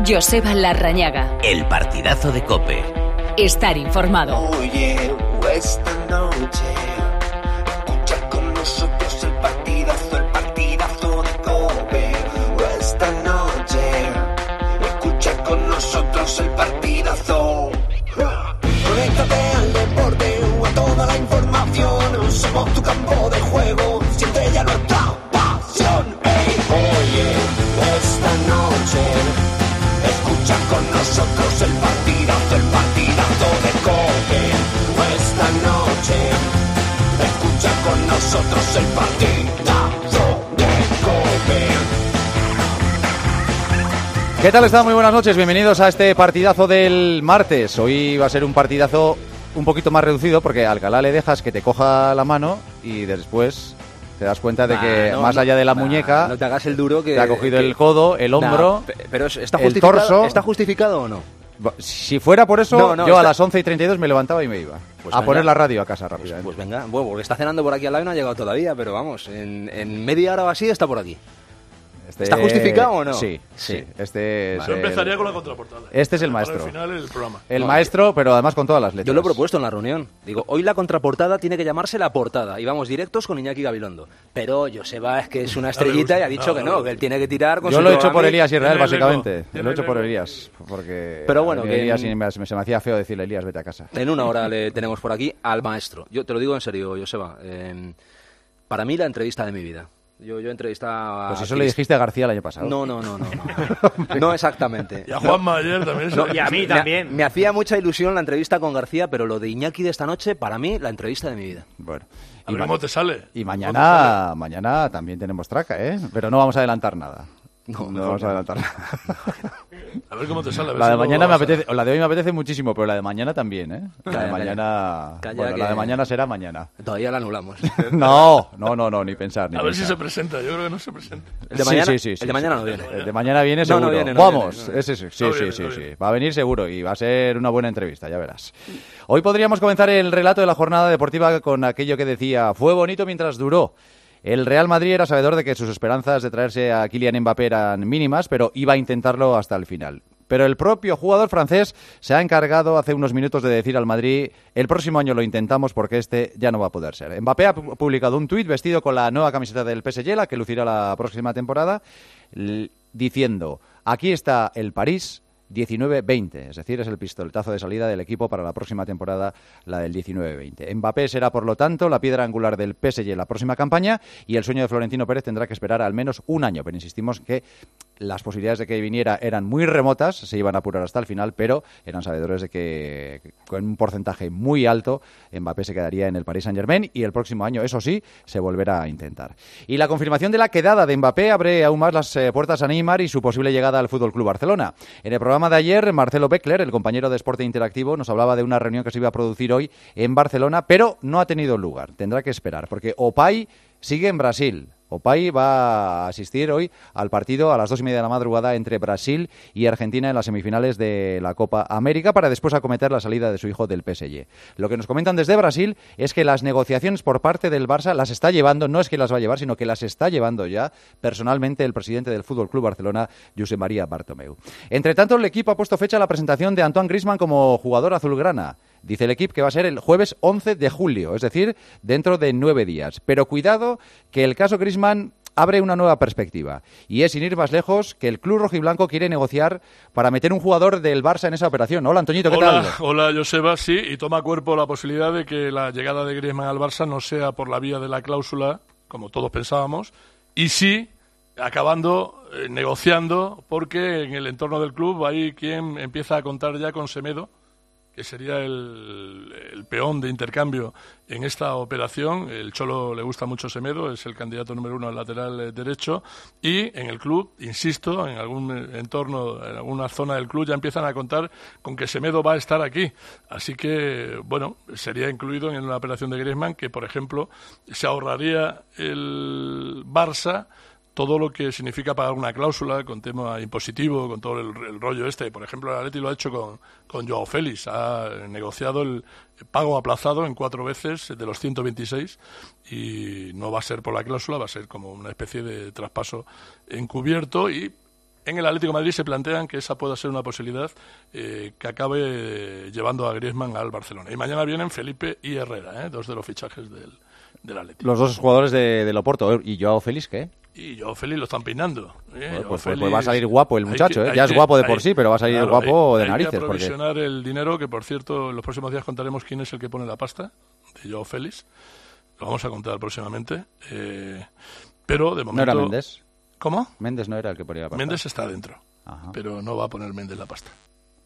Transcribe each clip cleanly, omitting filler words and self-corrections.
Joseba Larrañaga. El partidazo de COPE. Estar informado. Oye, esta noche escucha con nosotros el partidazo de COPE. Esta noche escucha con nosotros el partidazo. Conéctate al deporte o a toda la información. Somos tu campo de juego, siente ya nuestra pasión. Hey, oye, esta noche escucha con nosotros el partidazo de COPE. Esta noche escucha con nosotros el partidazo de COPE. ¿Qué tal están? Muy buenas noches, bienvenidos a este partidazo del martes. Hoy va a ser un partidazo un poquito más reducido porque a Alcalá le dejas que te coja la mano y después te das cuenta de que más allá de la muñeca no te hagas el duro que te ha cogido el codo, el hombro, pero está el torso. ¿Está justificado o no? Si fuera por eso, yo a las 11:32 me levantaba y me iba pues a venga, poner la radio a casa rápidamente. Pues venga, bueno, porque está cenando por aquí al lado y no ha llegado todavía, pero vamos, en media hora o así está por aquí. ¿Está justificado o no? Sí. Este es Yo empezaría con la contraportada. Este es el maestro. Para el final el programa. El maestro, pero además con todas las letras. Yo lo he propuesto en la reunión. Digo, hoy la contraportada tiene que llamarse La Portada. Y vamos directos con Iñaki Gabilondo. Pero Joseba es que es una estrellita y ha dicho que no, que él tiene que tirar con Yo su lo he hecho por programa Elías Israel, básicamente. Lo he hecho por Elías. Porque pero bueno, que Elías se me hacía feo decirle, Elías, vete a casa. En una hora le tenemos por aquí al maestro. Yo te lo digo en serio, Joseba. Para mí la entrevista de mi vida. Yo entrevistaba a... Pues eso le dijiste a García el año pasado. No. No exactamente. Y a Juanma ayer también. No, y a mí también. Me hacía mucha ilusión la entrevista con García, pero lo de Iñaki de esta noche, para mí, la entrevista de mi vida. Bueno. A ver cómo te sale. Y mañana también tenemos traca, ¿eh? Pero no vamos a adelantar nada. No vamos a adelantar nada. A ver cómo te sale. La de mañana me apetece, la de hoy me apetece muchísimo, pero la de mañana también, ¿eh? La de mañana... Bueno, la de mañana será mañana. Todavía la anulamos. No, ni pensar. A ver si se presenta, yo creo que no se presenta. El de mañana, sí. El de mañana no viene. El de mañana viene seguro. No viene, Vamos, viene. Sí. Va a venir seguro y va a ser una buena entrevista, ya verás. Hoy podríamos comenzar el relato de la jornada deportiva con aquello que decía, fue bonito mientras duró. El Real Madrid era sabedor de que sus esperanzas de traerse a Kylian Mbappé eran mínimas, pero iba a intentarlo hasta el final. Pero el propio jugador francés se ha encargado hace unos minutos de decir al Madrid, el próximo año lo intentamos porque este ya no va a poder ser. Mbappé ha publicado un tuit vestido con la nueva camiseta del PSG, la que lucirá la próxima temporada, diciendo, aquí está el París 19-20, es decir, es el pistoletazo de salida del equipo para la próxima temporada, la del 19-20. Mbappé será, por lo tanto, la piedra angular del PSG en la próxima campaña y el sueño de Florentino Pérez tendrá que esperar al menos un año, pero insistimos que las posibilidades de que viniera eran muy remotas, se iban a apurar hasta el final, pero eran sabedores de que con un porcentaje muy alto Mbappé se quedaría en el Paris Saint-Germain y el próximo año, eso sí, se volverá a intentar. Y la confirmación de la quedada de Mbappé abre aún más las puertas a Neymar y su posible llegada al FC Barcelona. En el programa de ayer, Marcelo Beckler, el compañero de Deporte Interactivo, nos hablaba de una reunión que se iba a producir hoy en Barcelona, pero no ha tenido lugar. Tendrá que esperar, porque Opay sigue en Brasil. Opay va a asistir hoy al partido a las 2:30 de la madrugada entre Brasil y Argentina en las semifinales de la Copa América para después acometer la salida de su hijo del PSG. Lo que nos comentan desde Brasil es que las negociaciones por parte del Barça las está llevando, no es que las va a llevar, sino que las está llevando ya personalmente el presidente del FC Barcelona, Josep María Bartomeu. Entre tanto, el equipo ha puesto fecha a la presentación de Antoine Griezmann como jugador azulgrana. Dice el equipo que va a ser el jueves 11 de julio, es decir, dentro de 9 días. Pero cuidado que el caso Griezmann abre una nueva perspectiva. Y es, sin ir más lejos, que el club rojiblanco quiere negociar para meter un jugador del Barça en esa operación. Hola, Antoñito, ¿qué tal? Hola, Joseba, sí, y toma cuerpo la posibilidad de que la llegada de Griezmann al Barça no sea por la vía de la cláusula, como todos pensábamos, y sí acabando negociando, porque en el entorno del club hay quien empieza a contar ya con Semedo, que sería el peón de intercambio en esta operación. El Cholo le gusta mucho Semedo, es el candidato número 1 al lateral derecho, y en el club, insisto, en algún entorno, en alguna zona del club ya empiezan a contar con que Semedo va a estar aquí. Así que, bueno, sería incluido en una operación de Griezmann que, por ejemplo, se ahorraría el Barça todo lo que significa pagar una cláusula con tema impositivo, con todo el rollo este. Por ejemplo, el Atleti lo ha hecho con Joao Félix. Ha negociado el pago aplazado en 4 veces de los 126 y no va a ser por la cláusula, va a ser como una especie de traspaso encubierto y en el Atlético de Madrid se plantean que esa pueda ser una posibilidad que acabe llevando a Griezmann al Barcelona. Y mañana vienen Felipe y Herrera, dos de los fichajes del Atlético. Los dos jugadores del Oporto. ¿Y Joao Félix qué? Y Joao Félix lo están peinando. Pues va a salir guapo el muchacho. Ya es guapo de por sí, pero va a salir guapo de narices. Hay que aprovisionar el dinero, que por cierto, en los próximos días contaremos quién es el que pone la pasta de Joao Félix. Lo vamos a contar próximamente. Pero de momento... ¿No era Méndez? ¿Cómo? Méndez no era el que ponía la pasta. Méndez está dentro, pero no va a poner Méndez la pasta.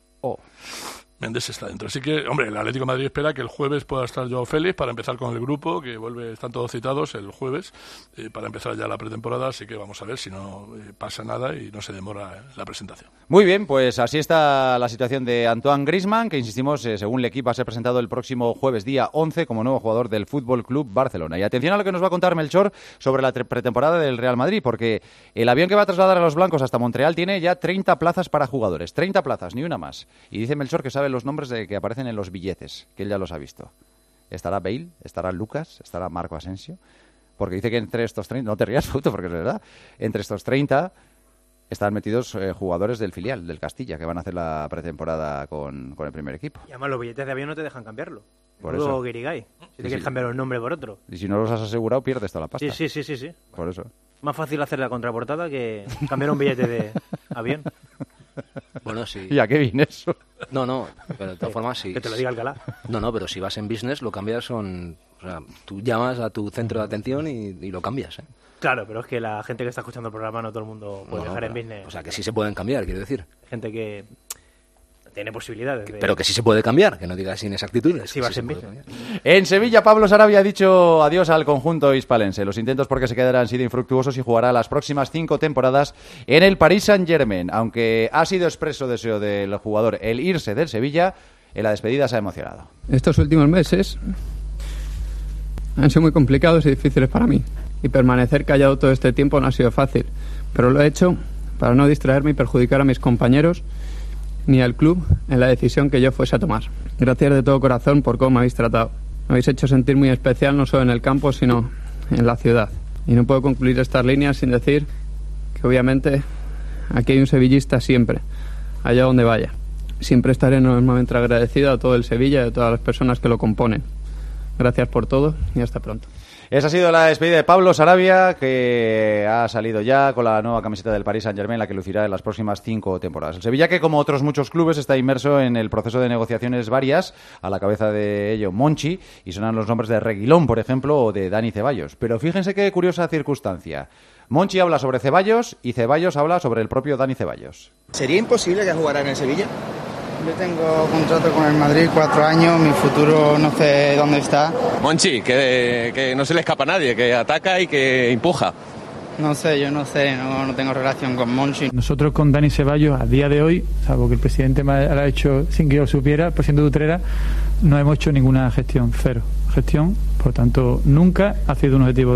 Méndez está dentro. Así que, hombre, el Atlético de Madrid espera que el jueves pueda estar Joao Félix para empezar con el grupo, que están todos citados el jueves, para empezar ya la pretemporada, así que vamos a ver si no pasa nada y no se demora la presentación. Muy bien, pues así está la situación de Antoine Griezmann, que insistimos, según el equipo, va a ser presentado el próximo jueves día 11 como nuevo jugador del Fútbol Club Barcelona. Y atención a lo que nos va a contar Melchor sobre la pretemporada del Real Madrid, porque el avión que va a trasladar a los blancos hasta Montreal tiene ya 30 plazas para jugadores, 30 plazas, ni una más. Y dice Melchor que sabe los nombres que aparecen en los billetes, que él ya los ha visto. Estará Bale, estará Lucas, estará Marco Asensio, porque dice que entre estos 30, no te rías, Fauto, porque es verdad, entre estos 30 están metidos jugadores del filial, del Castilla, que van a hacer la pretemporada con el primer equipo. Y además los billetes de avión no te dejan cambiarlo. Por eso. Guirigay, si te quieres cambiar un nombre por otro. Y si no los has asegurado, pierdes toda la pasta. Sí. Por eso. Más fácil hacer la contraportada que cambiar un billete de avión. Bueno, sí. ¿Y a qué viene eso? No, pero de todas formas sí. Que te lo diga Alcalá. No, pero si vas en business lo cambias o sea, tú llamas a tu centro de atención y lo cambias, Claro, pero es que la gente que está escuchando el programa no todo el mundo puede viajar en business. O sea, que sí se pueden cambiar, quiero decir. Gente que tiene posibilidades. Pero que sí se puede cambiar, que no digas inexactitudes. Sí, vas en business. En Sevilla, Pablo Sarabia ha dicho adiós al conjunto hispalense. Los intentos porque se quedara han sido infructuosos y jugará las próximas 5 temporadas en el Paris Saint-Germain. Aunque ha sido expreso deseo del jugador el irse del Sevilla, en la despedida se ha emocionado. Estos últimos meses han sido muy complicados y difíciles para mí. Y permanecer callado todo este tiempo no ha sido fácil. Pero lo he hecho para no distraerme y perjudicar a mis compañeros ni al club en la decisión que yo fuese a tomar. Gracias de todo corazón por cómo me habéis tratado. Me habéis hecho sentir muy especial no solo en el campo, sino en la ciudad. Y no puedo concluir estas líneas sin decir que obviamente aquí hay un sevillista siempre, allá donde vaya. Siempre estaré enormemente agradecido a todo el Sevilla y a todas las personas que lo componen. Gracias por todo y hasta pronto. Esa ha sido la despedida de Pablo Sarabia, que ha salido ya con la nueva camiseta del Paris Saint-Germain, la que lucirá en las próximas 5 temporadas. El Sevilla, que como otros muchos clubes, está inmerso en el proceso de negociaciones varias, a la cabeza de ello Monchi, y sonan los nombres de Reguilón, por ejemplo, o de Dani Ceballos. Pero fíjense qué curiosa circunstancia. Monchi habla sobre Ceballos y Ceballos habla sobre el propio Dani Ceballos. ¿Sería imposible que jugara en el Sevilla? Yo tengo contrato con el Madrid, 4 años, mi futuro no sé dónde está. Monchi, que no se le escapa a nadie, que ataca y que empuja. No sé, yo no tengo relación con Monchi. Nosotros con Dani Ceballos, a día de hoy, salvo que el presidente me lo ha hecho sin que yo lo supiera, el presidente de Utrera, no hemos hecho ninguna gestión, cero gestión, por tanto, nunca ha sido un objetivo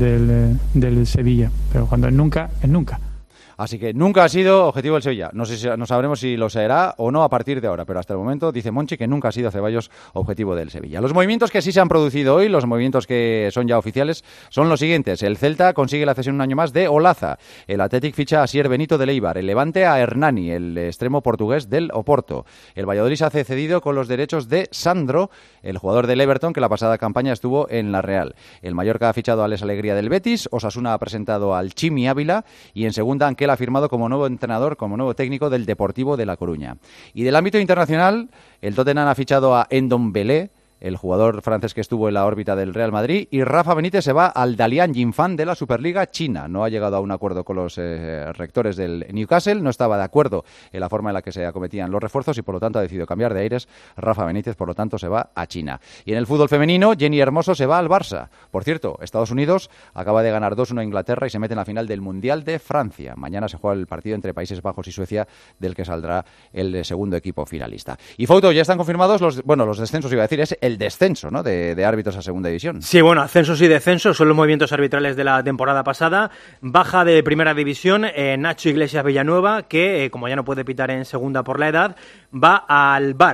del Sevilla, pero cuando es nunca, es nunca. Así que nunca ha sido objetivo del Sevilla. No sabremos si lo será o no a partir de ahora, pero hasta el momento dice Monchi que nunca ha sido Ceballos objetivo del Sevilla. Los movimientos que sí se han producido hoy, los movimientos que son ya oficiales, son los siguientes. El Celta consigue la cesión un año más de Olaza. El Athletic ficha a Asier Benito del Eibar. El Levante a Hernani, el extremo portugués del Oporto. El Valladolid se hace cedido con los derechos de Sandro, el jugador del Everton que la pasada campaña estuvo en la Real. El Mallorca ha fichado a Alex Alegría del Betis. Osasuna ha presentado al Chimi Ávila. Y en segunda, Anquela ha firmado como nuevo entrenador, como nuevo técnico del Deportivo de La Coruña. Y del ámbito internacional, el Tottenham ha fichado a Ndombele, el jugador francés que estuvo en la órbita del Real Madrid, y Rafa Benítez se va al Dalian Jinfan de la Superliga China. No ha llegado a un acuerdo con los rectores del Newcastle, no estaba de acuerdo en la forma en la que se acometían los refuerzos y por lo tanto ha decidido cambiar de aires. Rafa Benítez, por lo tanto, se va a China. Y en el fútbol femenino, Jenny Hermoso se va al Barça. Por cierto, Estados Unidos acaba de ganar 2-1 a Inglaterra y se mete en la final del Mundial de Francia. Mañana se juega el partido entre Países Bajos y Suecia, del que saldrá el segundo equipo finalista. Y Fauto, ya están confirmados los descensos, iba a decir, es el descenso, ¿no?, de árbitros a segunda división. Sí, bueno, ascensos y descensos son los movimientos arbitrales de la temporada pasada. Baja de primera división Nacho Iglesias Villanueva, que como ya no puede pitar en segunda por la edad, va al VAR.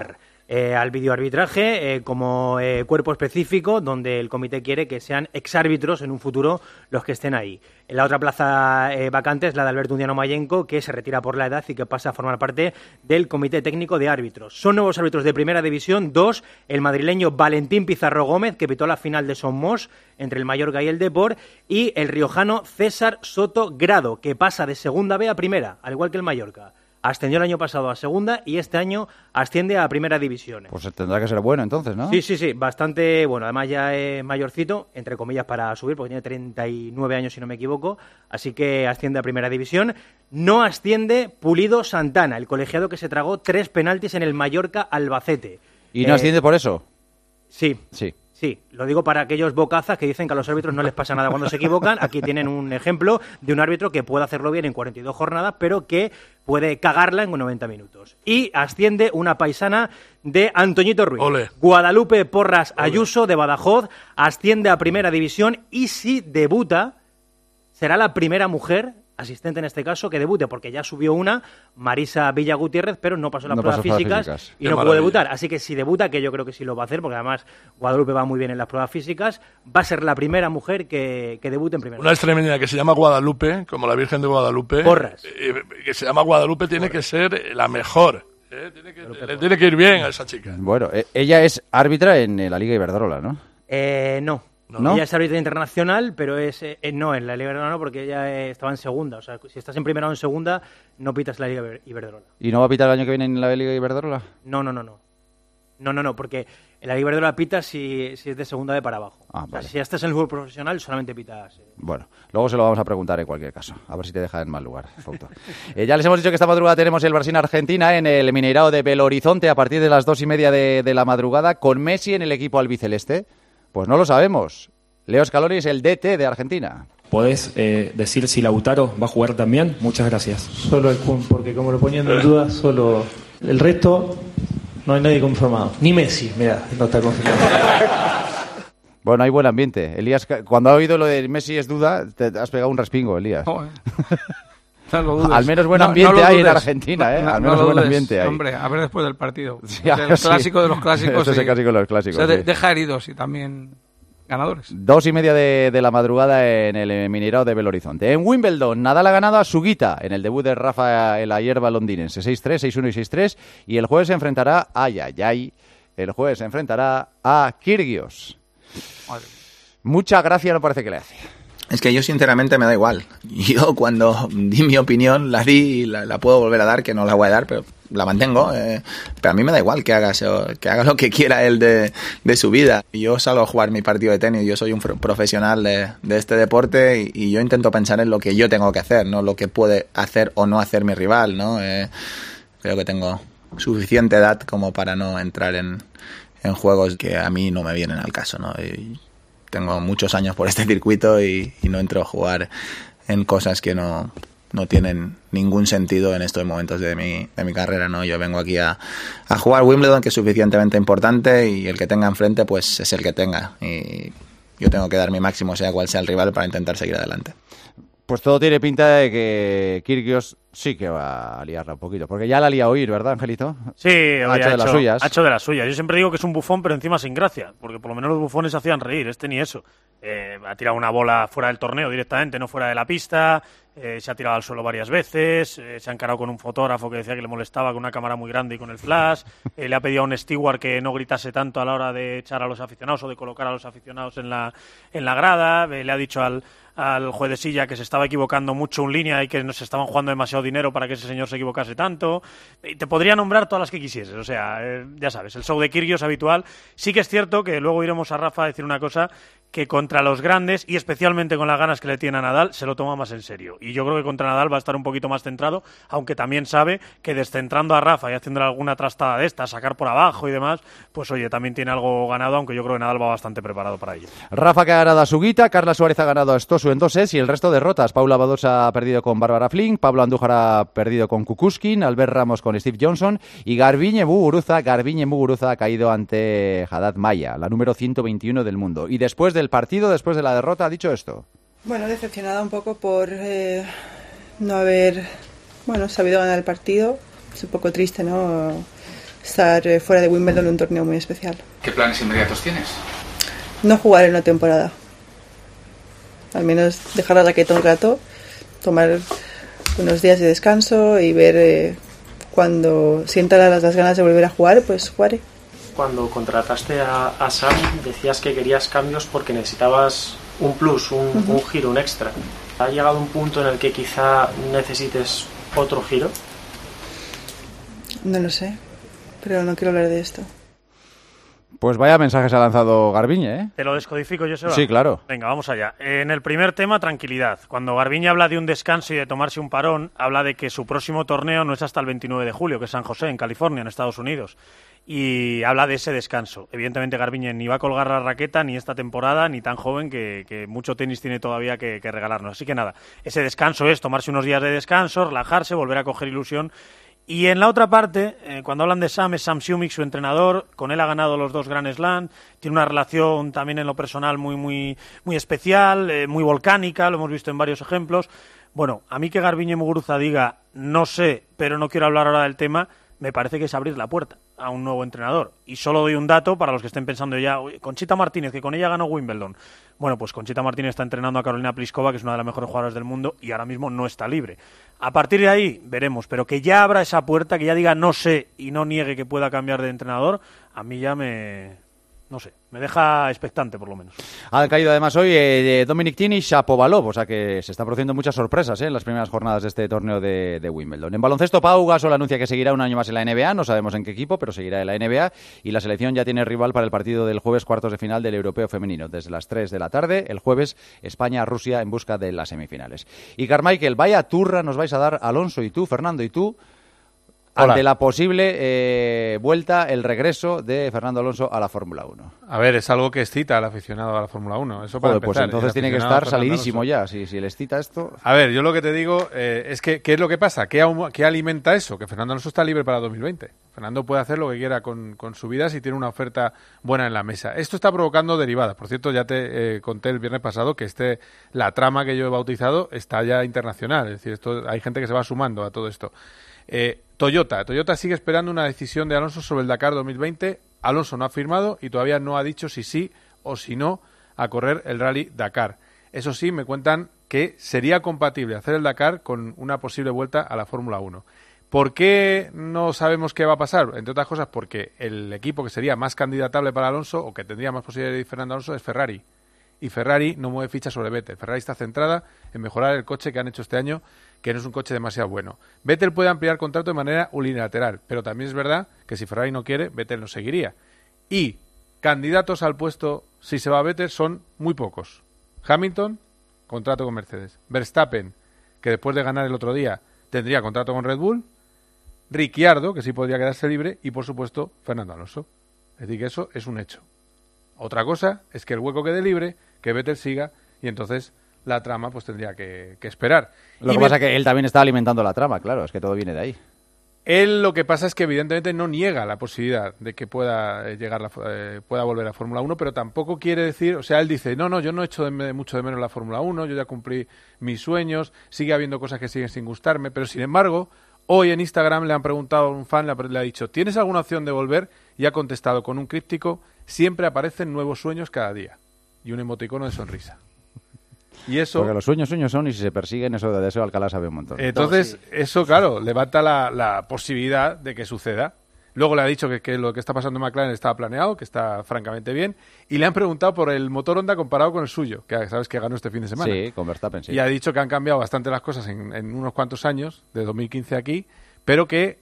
al videoarbitraje como cuerpo específico, donde el comité quiere que sean exárbitros en un futuro los que estén ahí. La otra plaza vacante es la de Alberto Undiano Mayenco, que se retira por la edad y que pasa a formar parte del comité técnico de árbitros. Son nuevos árbitros de Primera División, 2, el madrileño Valentín Pizarro Gómez, que pitó la final de Somos entre el Mallorca y el Depor, y el riojano César Soto Grado, que pasa de Segunda B a Primera, al igual que el Mallorca. Ascendió el año pasado a Segunda y este año asciende a Primera División. Pues tendrá que ser bueno entonces, ¿no? Sí, bastante bueno. Además ya es mayorcito, entre comillas, para subir, porque tiene 39 años si no me equivoco, así que asciende a Primera División. No asciende Pulido Santana, el colegiado que se tragó 3 penaltis en el Mallorca Albacete. ¿Y no asciende por eso? Sí. Sí, lo digo para aquellos bocazas que dicen que a los árbitros no les pasa nada cuando se equivocan. Aquí tienen un ejemplo de un árbitro que puede hacerlo bien en 42 jornadas, pero que puede cagarla en 90 minutos. Y asciende una paisana de Antoñito Ruiz. Ole. Guadalupe Porras Ayuso, de Badajoz, asciende a Primera División y si debuta, será la primera mujer, asistente en este caso, que debute, porque ya subió una, Marisa Villa Gutiérrez, pero no pasó las pruebas físicas y no pudo debutar. Así que si debuta, que yo creo que sí lo va a hacer, porque además Guadalupe va muy bien en las pruebas físicas, va a ser la primera mujer que debute en Primera. Una extremeña que se llama Guadalupe, como la Virgen de Guadalupe. Porras. Que se llama Guadalupe, tiene que ser la mejor. Le tiene que ir bien a esa chica. Bueno, ella es árbitra en la Liga Iberdrola, ¿no? No. Ella es árbitra internacional, pero no, en la Liga Iberdrola no, porque ella estaba en segunda. O sea, si estás en primera o en segunda, no pitas la Liga Iberdrola. ¿Y no va a pitar el año que viene en la Liga Iberdrola? No, porque en la Liga Iberdrola pitas si es de segunda B para abajo. Vale. Si ya estás en el fútbol profesional, solamente pitas. Bueno, luego se lo vamos a preguntar en cualquier caso. A ver si te deja en mal lugar, Fouto. Ya les hemos dicho que esta madrugada tenemos el Brasil-Argentina en el Mineirao de Belo Horizonte a partir de las 2:30 de la madrugada, con Messi en el equipo albiceleste. Pues no lo sabemos. Leo Scaloni es el DT de Argentina. ¿Podés decir si Lautaro va a jugar también? Muchas gracias. Solo el Kun, porque como lo ponían en duda, solo el resto no hay nadie confirmado. Ni Messi, mira, no está confirmado. Bueno, hay buen ambiente. Elías, cuando ha oído lo de Messi es duda, te has pegado un respingo, Elías. No al menos buen ambiente hay en Argentina, ¿eh? Al menos buen ambiente hay. Hombre, a ver después del partido. Sí, el clásico de los clásicos. Es el clásico de los clásicos. O sea, deja heridos y también ganadores. 2:30 de la madrugada en el Mineirao de Belo Horizonte. En Wimbledon, Nadal ha ganado a Sugita en el debut de Rafa en la hierba londinense. 6-3, 6-1 y 6-3. Y el jueves se enfrentará a Kyrgios. Mucha gracia no parece que le hace. Es que yo sinceramente me da igual. Yo cuando di mi opinión la di y la puedo volver a dar, que no la voy a dar, pero la mantengo. Pero a mí me da igual que haga lo que quiera él de su vida. Yo salgo a jugar mi partido de tenis, yo soy un profesional de este deporte y yo intento pensar en lo que yo tengo que hacer, no lo que puede hacer o no hacer mi rival, ¿no? Creo que tengo suficiente edad como para no entrar en juegos que a mí no me vienen al caso, ¿no? Tengo muchos años por este circuito y no entro a jugar en cosas que no tienen ningún sentido en estos momentos de mi carrera, ¿no? Yo vengo aquí a jugar Wimbledon, que es suficientemente importante, y el que tenga enfrente pues es el que tenga, y yo tengo que dar mi máximo sea cual sea el rival para intentar seguir adelante. Pues todo tiene pinta de que Kyrgios sí que va a liarla un poquito, porque ya la ha liado oír, ¿verdad, Angelito? Sí, ha hecho de las suyas. Ha hecho de las suyas. Yo siempre digo que es un bufón, pero encima sin gracia, porque por lo menos los bufones hacían reír, este ni eso. Ha tirado una bola fuera del torneo directamente, no fuera de la pista, se ha tirado al suelo varias veces, se ha encarado con un fotógrafo que decía que le molestaba con una cámara muy grande y con el flash, le ha pedido a un steward que no gritase tanto a la hora de echar a los aficionados o de colocar a los aficionados en la grada, le ha dicho al juez de silla que se estaba equivocando mucho en línea y que nos estaban jugando demasiado dinero para que ese señor se equivocase tanto. Y te podría nombrar todas las que quisieses, o sea, ya sabes, el show de Kyrgios habitual. Sí que es cierto que luego iremos a Rafa a decir una cosa, que contra los grandes, y especialmente con las ganas que le tiene a Nadal, se lo toma más en serio. Y yo creo que contra Nadal va a estar un poquito más centrado, aunque también sabe que descentrando a Rafa y haciéndole alguna trastada de esta, sacar por abajo y demás, pues oye, también tiene algo ganado, aunque yo creo que Nadal va bastante preparado para ello. Rafa que ha ganado a Sugita, Carla Suárez ha ganado a Stosu en 2 sets y el resto derrotas. Paula Badosa ha perdido con Bárbara Flink, Pablo Andújar ha perdido con Kukushkin, Albert Ramos con Steve Johnson y Garbiñe Muguruza ha caído ante Haddad Maya, la número 121 del mundo. Y después del partido, después de la derrota, ha dicho esto. Bueno, decepcionada un poco por no haber sabido ganar el partido. Es un poco triste, ¿no? estar fuera de Wimbledon en un torneo muy especial. ¿Qué planes inmediatos tienes? No jugar en una temporada. Al menos dejar la raqueta un rato, tomar unos días de descanso y ver cuando sienta las ganas de volver a jugar, pues jugaré. Cuando contrataste a Sam decías que querías cambios porque necesitabas un plus, un giro, un extra. ¿Ha llegado un punto en el que quizá necesites otro giro? No lo sé, pero no quiero hablar de esto. Pues vaya mensajes ha lanzado Garbiñe, ¿eh? ¿Te lo descodifico, Joseba? Sí, claro. Venga, vamos allá. En el primer tema, tranquilidad. Cuando Garbiñe habla de un descanso y de tomarse un parón, habla de que su próximo torneo no es hasta el 29 de julio, que es San José, en California, en Estados Unidos. Y habla de ese descanso. Evidentemente, Garbiñe ni va a colgar la raqueta ni esta temporada, ni tan joven que mucho tenis tiene todavía que regalarnos. Así que nada, ese descanso es tomarse unos días de descanso, relajarse, volver a coger ilusión. Y en la otra parte, cuando hablan de Sam, es Sam Sumik, su entrenador. Con él ha ganado los 2 Grand Slam. Tiene una relación también en lo personal muy especial, muy volcánica, lo hemos visto en varios ejemplos. Bueno, a mí que Garbiñe Muguruza diga, no sé, pero no quiero hablar ahora del tema, me parece que es abrir la puerta a un nuevo entrenador. Y solo doy un dato para los que estén pensando ya, Conchita Martínez, que con ella ganó Wimbledon. Bueno, pues Conchita Martínez está entrenando a Carolina Pliskova, que es una de las mejores jugadoras del mundo, y ahora mismo no está libre. A partir de ahí veremos, pero que ya abra esa puerta, que ya diga no sé y no niegue que pueda cambiar de entrenador, a mí ya no sé, me deja expectante por lo menos. Ha caído además hoy Dominic Thiem y Shapovalov, o sea que se están produciendo muchas sorpresas en las primeras jornadas de este torneo de Wimbledon. En baloncesto, Pau Gasol anuncia que seguirá un año más en la NBA, no sabemos en qué equipo, pero seguirá en la NBA, y la selección ya tiene rival para el partido del jueves, cuartos de final del Europeo Femenino, desde las 3 de la tarde, el jueves, España-Rusia en busca de las semifinales. Y Carmichael, vaya turra nos vais a dar Alonso y tú, Fernando y tú, Hola. ante la posible vuelta, el regreso de Fernando Alonso a la Fórmula 1. A ver, es algo que excita al aficionado a la Fórmula 1. Eso para Joder, pues empezar. entonces tiene que estar salidísimo ya, si les excita esto. A ver, yo lo que te digo es que ¿qué es lo que pasa? ¿Qué alimenta eso? Que Fernando Alonso está libre para 2020. Fernando puede hacer lo que quiera con su vida si tiene una oferta buena en la mesa. Esto está provocando derivadas. Por cierto, ya te conté el viernes pasado que la trama que yo he bautizado está ya internacional. Es decir, hay gente que se va sumando a todo esto. Toyota sigue esperando una decisión de Alonso sobre el Dakar 2020. Alonso no ha firmado y todavía no ha dicho si sí o si no a correr el Rally Dakar. Eso sí, me cuentan que sería compatible hacer el Dakar con una posible vuelta a la Fórmula 1. ¿Por qué no sabemos qué va a pasar? Entre otras cosas porque el equipo que sería más candidatable para Alonso o que tendría más posibilidad de ir Fernando Alonso es Ferrari. Y Ferrari no mueve ficha sobre Vettel. Ferrari está centrada en mejorar el coche que han hecho este año, que no es un coche demasiado bueno. Vettel puede ampliar contrato de manera unilateral, pero también es verdad que si Ferrari no quiere, Vettel no seguiría. Y candidatos al puesto, si se va a Vettel, son muy pocos. Hamilton, contrato con Mercedes. Verstappen, que después de ganar el otro día tendría contrato con Red Bull. Ricciardo, que sí podría quedarse libre. Y, por supuesto, Fernando Alonso. Es decir, que eso es un hecho. Otra cosa es que el hueco quede libre, que Vettel siga, y entonces la trama pues tendría que esperar. Lo que pasa es que él también está alimentando la trama, claro, es que todo viene de ahí. Él lo que pasa es que evidentemente no niega la posibilidad de que pueda pueda volver a Fórmula 1, pero tampoco quiere decir, o sea, él dice, no, yo no echo mucho de menos la Fórmula 1, yo ya cumplí mis sueños, sigue habiendo cosas que siguen sin gustarme, pero sin embargo, hoy en Instagram le han preguntado a un fan, le ha dicho, ¿tienes alguna opción de volver? Y ha contestado con un críptico, siempre aparecen nuevos sueños cada día. Y un emoticono de sonrisa. Y eso, porque los sueños son y si se persiguen, eso de eso Alcalá sabe un montón. Entonces, eso, claro, levanta la posibilidad de que suceda. Luego le ha dicho que lo que está pasando en McLaren estaba planeado, que está francamente bien. Y le han preguntado por el motor Honda comparado con el suyo, que sabes que ganó este fin de semana. Sí, con Verstappen, sí. Y ha dicho que han cambiado bastante las cosas en unos cuantos años, de 2015 aquí, pero que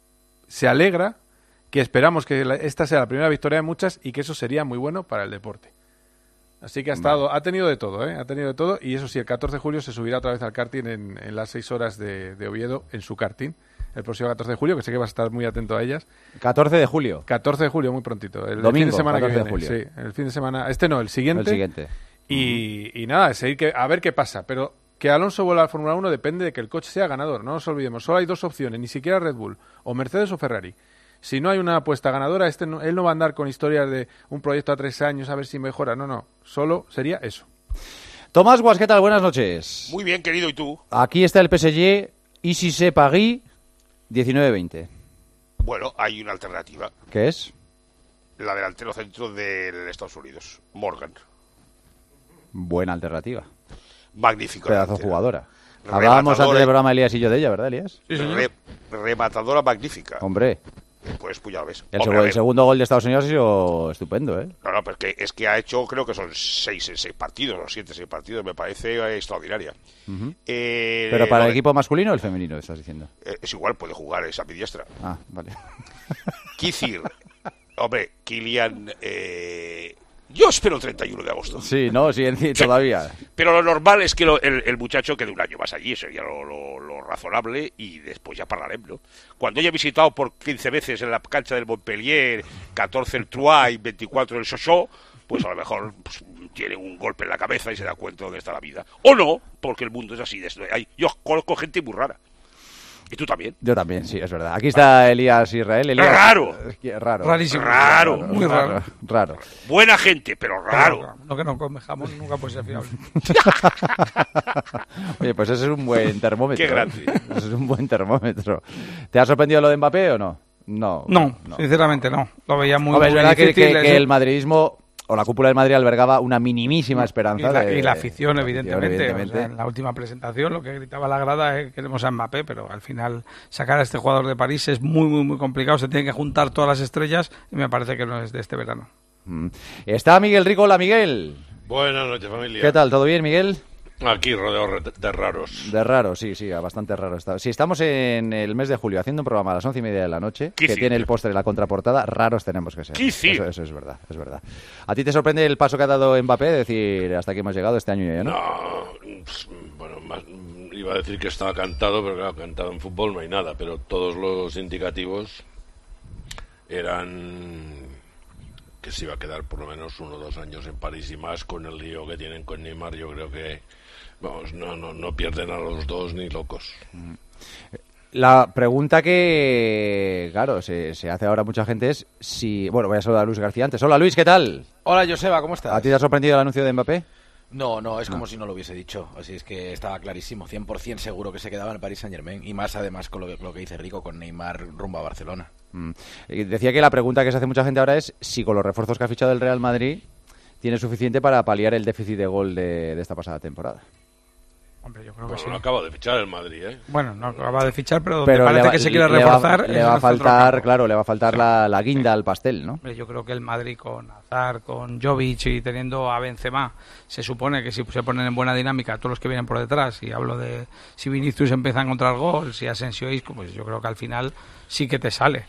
se alegra, que esperamos que esta sea la primera victoria de muchas y que eso sería muy bueno para el deporte. Así que ha tenido de todo, ha tenido de todo, y eso sí, el 14 de julio se subirá otra vez al karting en las 6 horas de Oviedo, en su karting, el próximo 14 de julio, que sé que vas a estar muy atento a ellas. 14 de julio. 14 de julio, muy prontito. Domingo, el fin de semana 14 que de julio. Sí, el fin de semana, el siguiente. El siguiente. Y nada, seguir a ver qué pasa, pero que Alonso vuelva a la Fórmula 1 depende de que el coche sea ganador, no nos olvidemos, solo hay dos opciones, ni siquiera Red Bull, o Mercedes o Ferrari. Si no hay una apuesta ganadora, él no va a andar con historias de un proyecto a 3 años a ver si mejora. No. Solo sería eso. Tomás Guas, ¿qué tal? Buenas noches. Muy bien, querido. ¿Y tú? Aquí está el PSG, ICC Paris, 19-20. Bueno, hay una alternativa. ¿Qué es? La delantero centro del Estados Unidos, Morgan. Buena alternativa. Magnífico. Pedazo jugadora. Hablábamos antes del programa, Elías y yo, de ella, ¿verdad, Elías? Sí, rematadora magnífica. Hombre. Pues ya ves. El segundo gol de Estados Unidos ha sido estupendo, ¿eh? No, pero es que ha hecho, creo que son 6 en 6 partidos, o 7 en 6 partidos, me parece extraordinaria. ¿Pero para el equipo masculino o el femenino, estás diciendo? Es igual, puede jugar esa ambidiestra. Ah, vale. Kizir. Hombre, Kylian... Yo espero el 31 de agosto. Sí, no, sí, todavía. Pero lo normal es que el muchacho quede un año más allí, sería lo razonable, y después ya parlaremos, ¿no? Cuando haya visitado por 15 veces en la cancha del Montpellier, 14 el Troyes y 24 el Sochaux, pues a lo mejor tiene un golpe en la cabeza y se da cuenta de dónde está la vida. O no, porque el mundo es así. Yo conozco gente muy rara. ¿Y tú también? Yo también, sí, es verdad. Aquí está Elías Israel. Elías, ¡raro! Raro. Rarísimo. Raro. Muy raro. Raro. Buena gente, pero raro. Lo que no come jamón nunca puede ser fiable. Oye, pues ese es un buen termómetro. Qué grande. Ese es un buen termómetro. ¿Te ha sorprendido lo de Mbappé o no? No, sinceramente no. Lo veía muy, Hombre, muy es verdad difícil. que el madridismo... o la cúpula del Madrid albergaba una minimísima esperanza. Y la afición, evidentemente. evidentemente. O sea, en la última presentación lo que gritaba la grada es queremos a Mbappé, pero al final sacar a este jugador de París es muy, muy, muy complicado. Se tienen que juntar todas las estrellas y me parece que no es de este verano. Está Miguel Rico. Hola, Miguel. Buenas noches, familia. ¿Qué tal? ¿Todo bien, Miguel? Aquí rodeado de raros. De raros, sí, bastante raro está. Si estamos en el mes de julio haciendo un programa a las 11:30 de la noche, que tiene el póster y la contraportada, raros tenemos que ser. Eso es verdad, es verdad. ¿A ti te sorprende el paso que ha dado Mbappé? De decir, hasta aquí hemos llegado este año y ya, ¿no? No, bueno, iba a decir que estaba cantado, pero claro, cantado en fútbol no hay nada, pero todos los indicativos eran que se iba a quedar por lo menos 1 o 2 años en París y más con el lío que tienen con Neymar. Yo creo que vamos, no pierden a los dos ni locos. La pregunta que, claro, se hace ahora mucha gente es si... Bueno, voy a saludar a Luis García antes. Hola, Luis, ¿qué tal? Hola, Joseba, ¿cómo estás? ¿A ti te ha sorprendido el anuncio de Mbappé? No, es como si no lo hubiese dicho. Así es que estaba clarísimo, 100% seguro que se quedaba en el Paris Saint-Germain. Y más, además, con lo que dice Rico, con Neymar rumbo a Barcelona. Y decía que la pregunta que se hace mucha gente ahora es si con los refuerzos que ha fichado el Real Madrid tiene suficiente para paliar el déficit de gol de esta pasada temporada. Hombre, yo creo que sí. No acaba de fichar el Madrid, ¿eh? Bueno, no acaba de fichar, pero donde parece que se quiere reforzar... Le va a faltar, claro, le va a faltar la guinda al pastel, ¿no? Yo creo que el Madrid con Hazard, con Jovic y teniendo a Benzema, se supone que si se ponen en buena dinámica todos los que vienen por detrás, y hablo de si Vinicius empieza a encontrar gol, si Asensio Isco, pues yo creo que al final sí que te sale.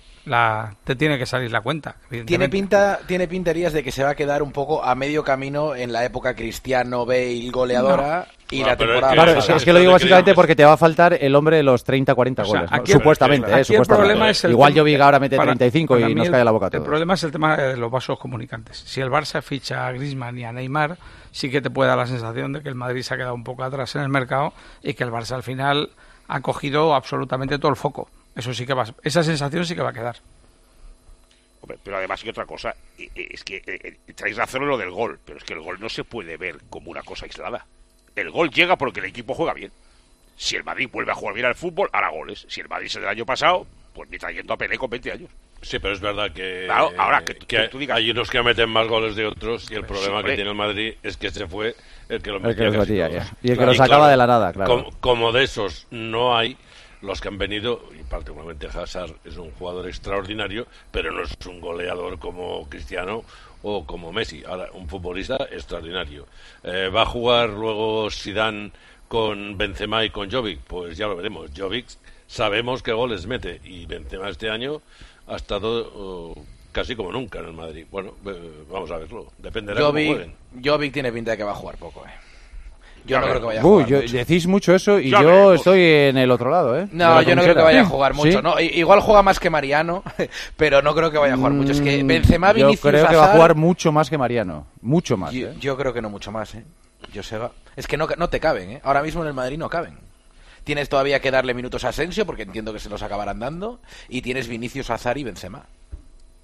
Te tiene que salir la cuenta. Tiene pinterías de que se va a quedar un poco a medio camino en la época Cristiano, Bale, goleadora y la temporada. Claro, es que lo digo básicamente porque te va a faltar el hombre de los 30-40 goles, ¿no? Supuestamente. El problema es igual Jovic ahora mete 35 y nos cae la boca a todos. El problema es el tema de los vasos comunicantes. Si el Barça ficha a Griezmann y a Neymar, sí que te puede dar la sensación de que el Madrid se ha quedado un poco atrás en el mercado y que el Barça al final ha cogido absolutamente todo el foco. Eso sí que esa sensación sí que va a quedar. Hombre, pero además hay otra cosa, es que traéis razón en lo del gol, pero es que el gol no se puede ver como una cosa aislada. El gol llega porque el equipo juega bien. Si el Madrid vuelve a jugar bien al fútbol, hará goles. Si el Madrid es del año pasado, pues ni trayendo a Pelé con 20 años. Sí, pero es verdad que, claro, ahora que tú digas, hay unos que meten más goles de otros y el problema que tiene el Madrid es que ese fue el que lo metía y el que lo sacaba de la nada, claro. Como de esos no hay, los que han venido, y particularmente Hazard es un jugador extraordinario, pero no es un goleador como Cristiano o como Messi. Ahora, un futbolista extraordinario. ¿Va a jugar luego Zidane con Benzema y con Jovic? Pues ya lo veremos. Jovic sabemos qué goles mete y Benzema este año ha estado casi como nunca en el Madrid. Bueno, vamos a verlo. Dependerá de cómo jueguen. Jovic tiene pinta de que va a jugar poco, Yo no creo que vaya a jugar mucho. Decís mucho eso y yo estoy en el otro lado, ¿eh? No, yo no creo que vaya a jugar mucho. ¿Sí? No, igual juega más que Mariano, pero no creo que vaya a jugar mucho. Es que Benzema, Vinicius, yo creo que va a jugar mucho más que Mariano. Mucho más, yo creo que no mucho más, Joseba. Es que no te caben, Ahora mismo en el Madrid no caben. Tienes todavía que darle minutos a Asensio, porque entiendo que se los acabarán dando, y tienes Vinicius, Hazard y Benzema.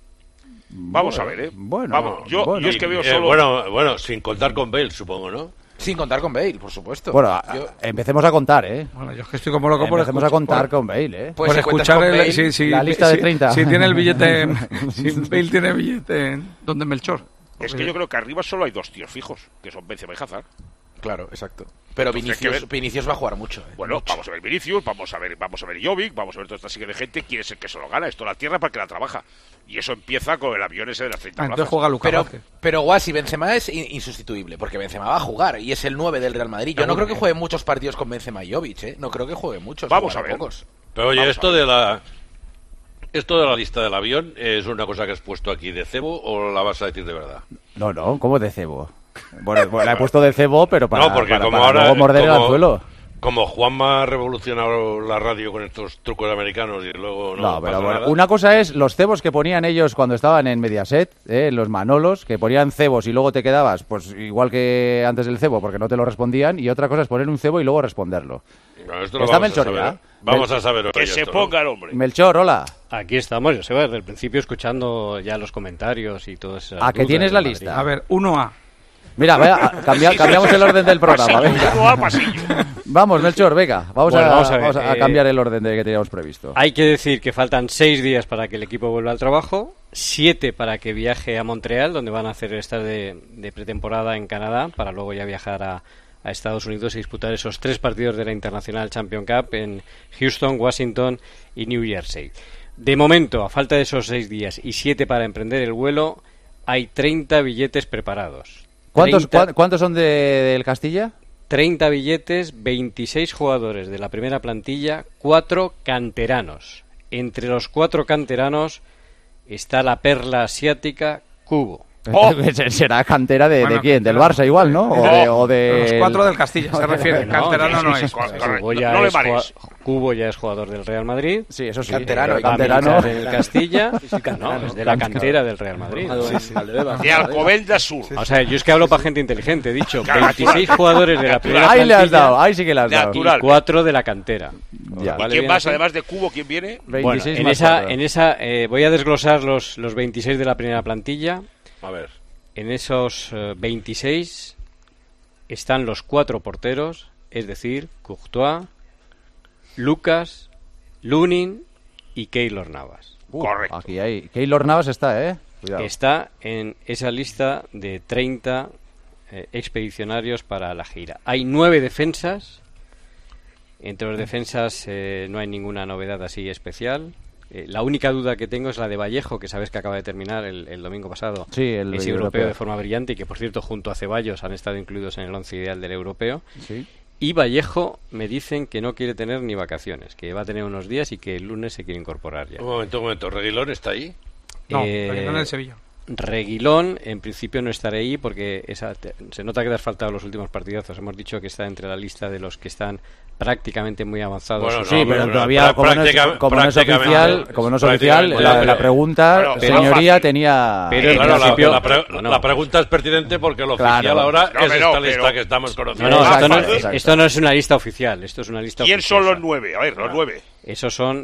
Vamos a ver, Vamos. Yo es que veo solo... Bueno, sin contar con Bale, supongo, ¿no? Sin contar con Bale, por supuesto. Bueno, empecemos a contar, ¿eh? Bueno, yo es que estoy como loco por Empecemos a contar con Bale, ¿eh? Pues por si cuentas escuchar con Bale, la lista de 30. Si tiene el billete, si Bale tiene billete, ¿dónde Melchor? Es que yo creo que arriba solo hay 2 tíos fijos, que son Benzema y Hazard. Claro, exacto. Pero Vinicius va a jugar mucho. Bueno, vamos a ver Vinicius, vamos a ver Jovic, vamos a ver toda esta serie de gente. ¿Quién es el que se lo gana? Esto la tierra para que la trabaja. Y eso empieza con el avión ese de las 30 Entonces juega Lucas Vázquez. Pero Guasi, Benzema es insustituible, porque Benzema va a jugar y es el 9 del Real Madrid. Yo no creo que juegue muchos partidos con Benzema y Jovic, ¿eh? No creo que juegue muchos. Vamos a ver. Pocos. Pero oye, esto de la lista del avión, ¿es una cosa que has puesto aquí de cebo o la vas a decir de verdad? No, ¿cómo de cebo? Bueno, la he puesto de cebo, pero para, no, porque para, como para ahora, luego morder el anzuelo. Como Juanma ha revolucionado la radio con estos trucos americanos y luego No, pero pasa bueno, nada. una cosa es los cebos que ponían ellos cuando estaban en Mediaset, los Manolos, que ponían cebos y luego te quedabas, pues igual que antes del cebo, porque no te lo respondían, y otra cosa es poner un cebo y luego responderlo. No, esto lo ¿Está vamos Melchor a saber, ya? ¿eh? Vamos a saber Que se ponga el hombre. Melchor, hola. Aquí estamos, Joseba, desde el principio escuchando ya los comentarios y todo eso. ¿A que tienes la lista? A ver, 1A. Mira, vea, cambiamos el orden del programa. Pasillo. Vamos, Melchor, venga, vamos a cambiar el orden que teníamos previsto. Hay que decir que faltan 6 días para que el equipo vuelva al trabajo, 7 para que viaje a Montreal, donde van a hacer estar de pretemporada en Canadá, para luego ya viajar a Estados Unidos y disputar esos 3 partidos de la International Champions Cup en Houston, Washington y New Jersey. De momento, a falta de esos 6 días y 7 para emprender el vuelo, hay 30 billetes preparados. ¿Cuántos son del Castilla? 30 billetes, 26 jugadores de la primera plantilla, 4 canteranos. Entre los 4 canteranos está la perla asiática Kubo. Será cantera de quién, del Barça igual, ¿no? O de los 4 del Castilla se refiere. Canterano no es. Kubo ya es jugador del Real Madrid. Sí, eso sí. Canterano del Castilla. No, es de la cantera del Real Madrid. De Alcobendas Sur. O sea, yo es que hablo para gente inteligente. He dicho 26 jugadores de la primera ahí plantilla. le has dado, ahí sí que le has dado. Y 4 de la cantera. Ya. ¿Y quién más, además de Kubo, quién viene? 26 bueno, en esa voy a desglosar los 26 de la primera plantilla. A ver. En esos 26 están los 4 porteros, es decir, Courtois, Lucas, Lunin y Keylor Navas. Correcto. Aquí hay. Keylor Navas está, Cuidado. Está en esa lista de 30 expedicionarios para la gira. Hay 9 defensas. Entre los defensas no hay ninguna novedad así especial. La única duda que tengo es la de Vallejo, que sabes que acaba de terminar el domingo pasado. Sí, es europeo de forma brillante y que, por cierto, junto a Ceballos han estado incluidos en el 11 ideal del europeo. Sí. Y Vallejo me dicen que no quiere tener ni vacaciones, que va a tener unos días y que el lunes se quiere incorporar ya. Un momento. ¿Reguilón está ahí? No, Reguilón en Sevilla. Reguilón en principio no estará ahí porque se nota que te has faltado los últimos partidazos. Hemos dicho que está entre la lista de los que están prácticamente muy avanzados. Bueno, sí, pero todavía como no es oficial, la pregunta, señoría, tenía... Pero claro, la pregunta es pertinente porque lo oficial ahora es esta lista que estamos conociendo. Esto no es una lista oficial, esto es una lista ¿Quién oficiosa. son los 9? A ver, los 9. Esos son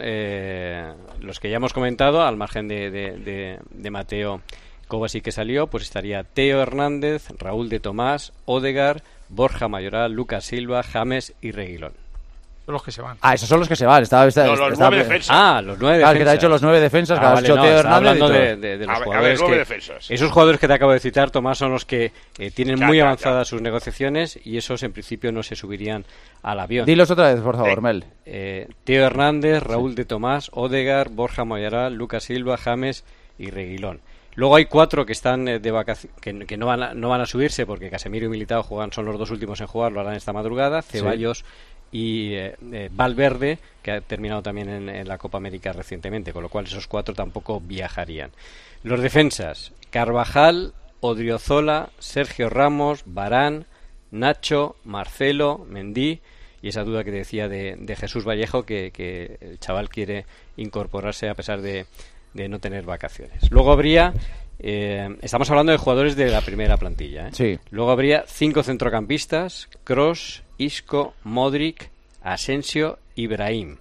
los que ya hemos comentado, al margen de Mateo Kovacic, que salió, pues estaría Teo Hernández, Raúl de Tomás, Odegaard, Borja Mayoral, Lucas Silva, James y Reguilón. Son los que se van. Esos son los que se van. Los 9 defensas. Los 9 defensas. Claro, que te ha dicho los 9 defensas, que has dicho Teo Hernández. Hablando de los jugadores defensas. Esos jugadores que te acabo de citar, Tomás, son los que tienen muy avanzadas sus negociaciones y esos en principio no se subirían al avión. Dilos otra vez, por favor, Mel. Teo Hernández, Raúl de Tomás, Odegaard, Borja Mayoral, Lucas Silva, James y Reguilón. Luego hay 4 que están de vacaciones, que no van a subirse porque Casemiro y Militao son los 2 últimos en jugar, lo harán esta madrugada. Ceballos y Valverde, que ha terminado también en la Copa América recientemente, con lo cual esos 4 tampoco viajarían. Los defensas: Carvajal, Odriozola, Sergio Ramos, Varane, Nacho, Marcelo, Mendy, y esa duda que decía de Jesús Vallejo, que el chaval quiere incorporarse a pesar de no tener vacaciones. Luego habría estamos hablando de jugadores de la primera plantilla, Sí. Luego habría 5 centrocampistas: Kroos, Isco, Modric, Asensio y Brahim.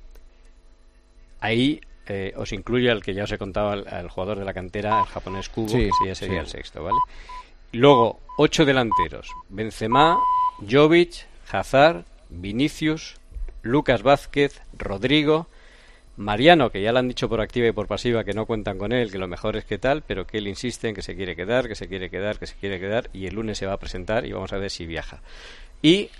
Ahí os incluye al que ya os he contado, al jugador de la cantera, el japonés Kubo, que ya sería el sexto, ¿vale? Luego 8 delanteros: Benzema, Jovic, Hazard, Vinicius, Lucas Vázquez, Rodrigo, Mariano, que ya le han dicho por activa y por pasiva que no cuentan con él, que lo mejor es que tal, pero que él insiste en que se quiere quedar, y el lunes se va a presentar y vamos a ver si viaja. Y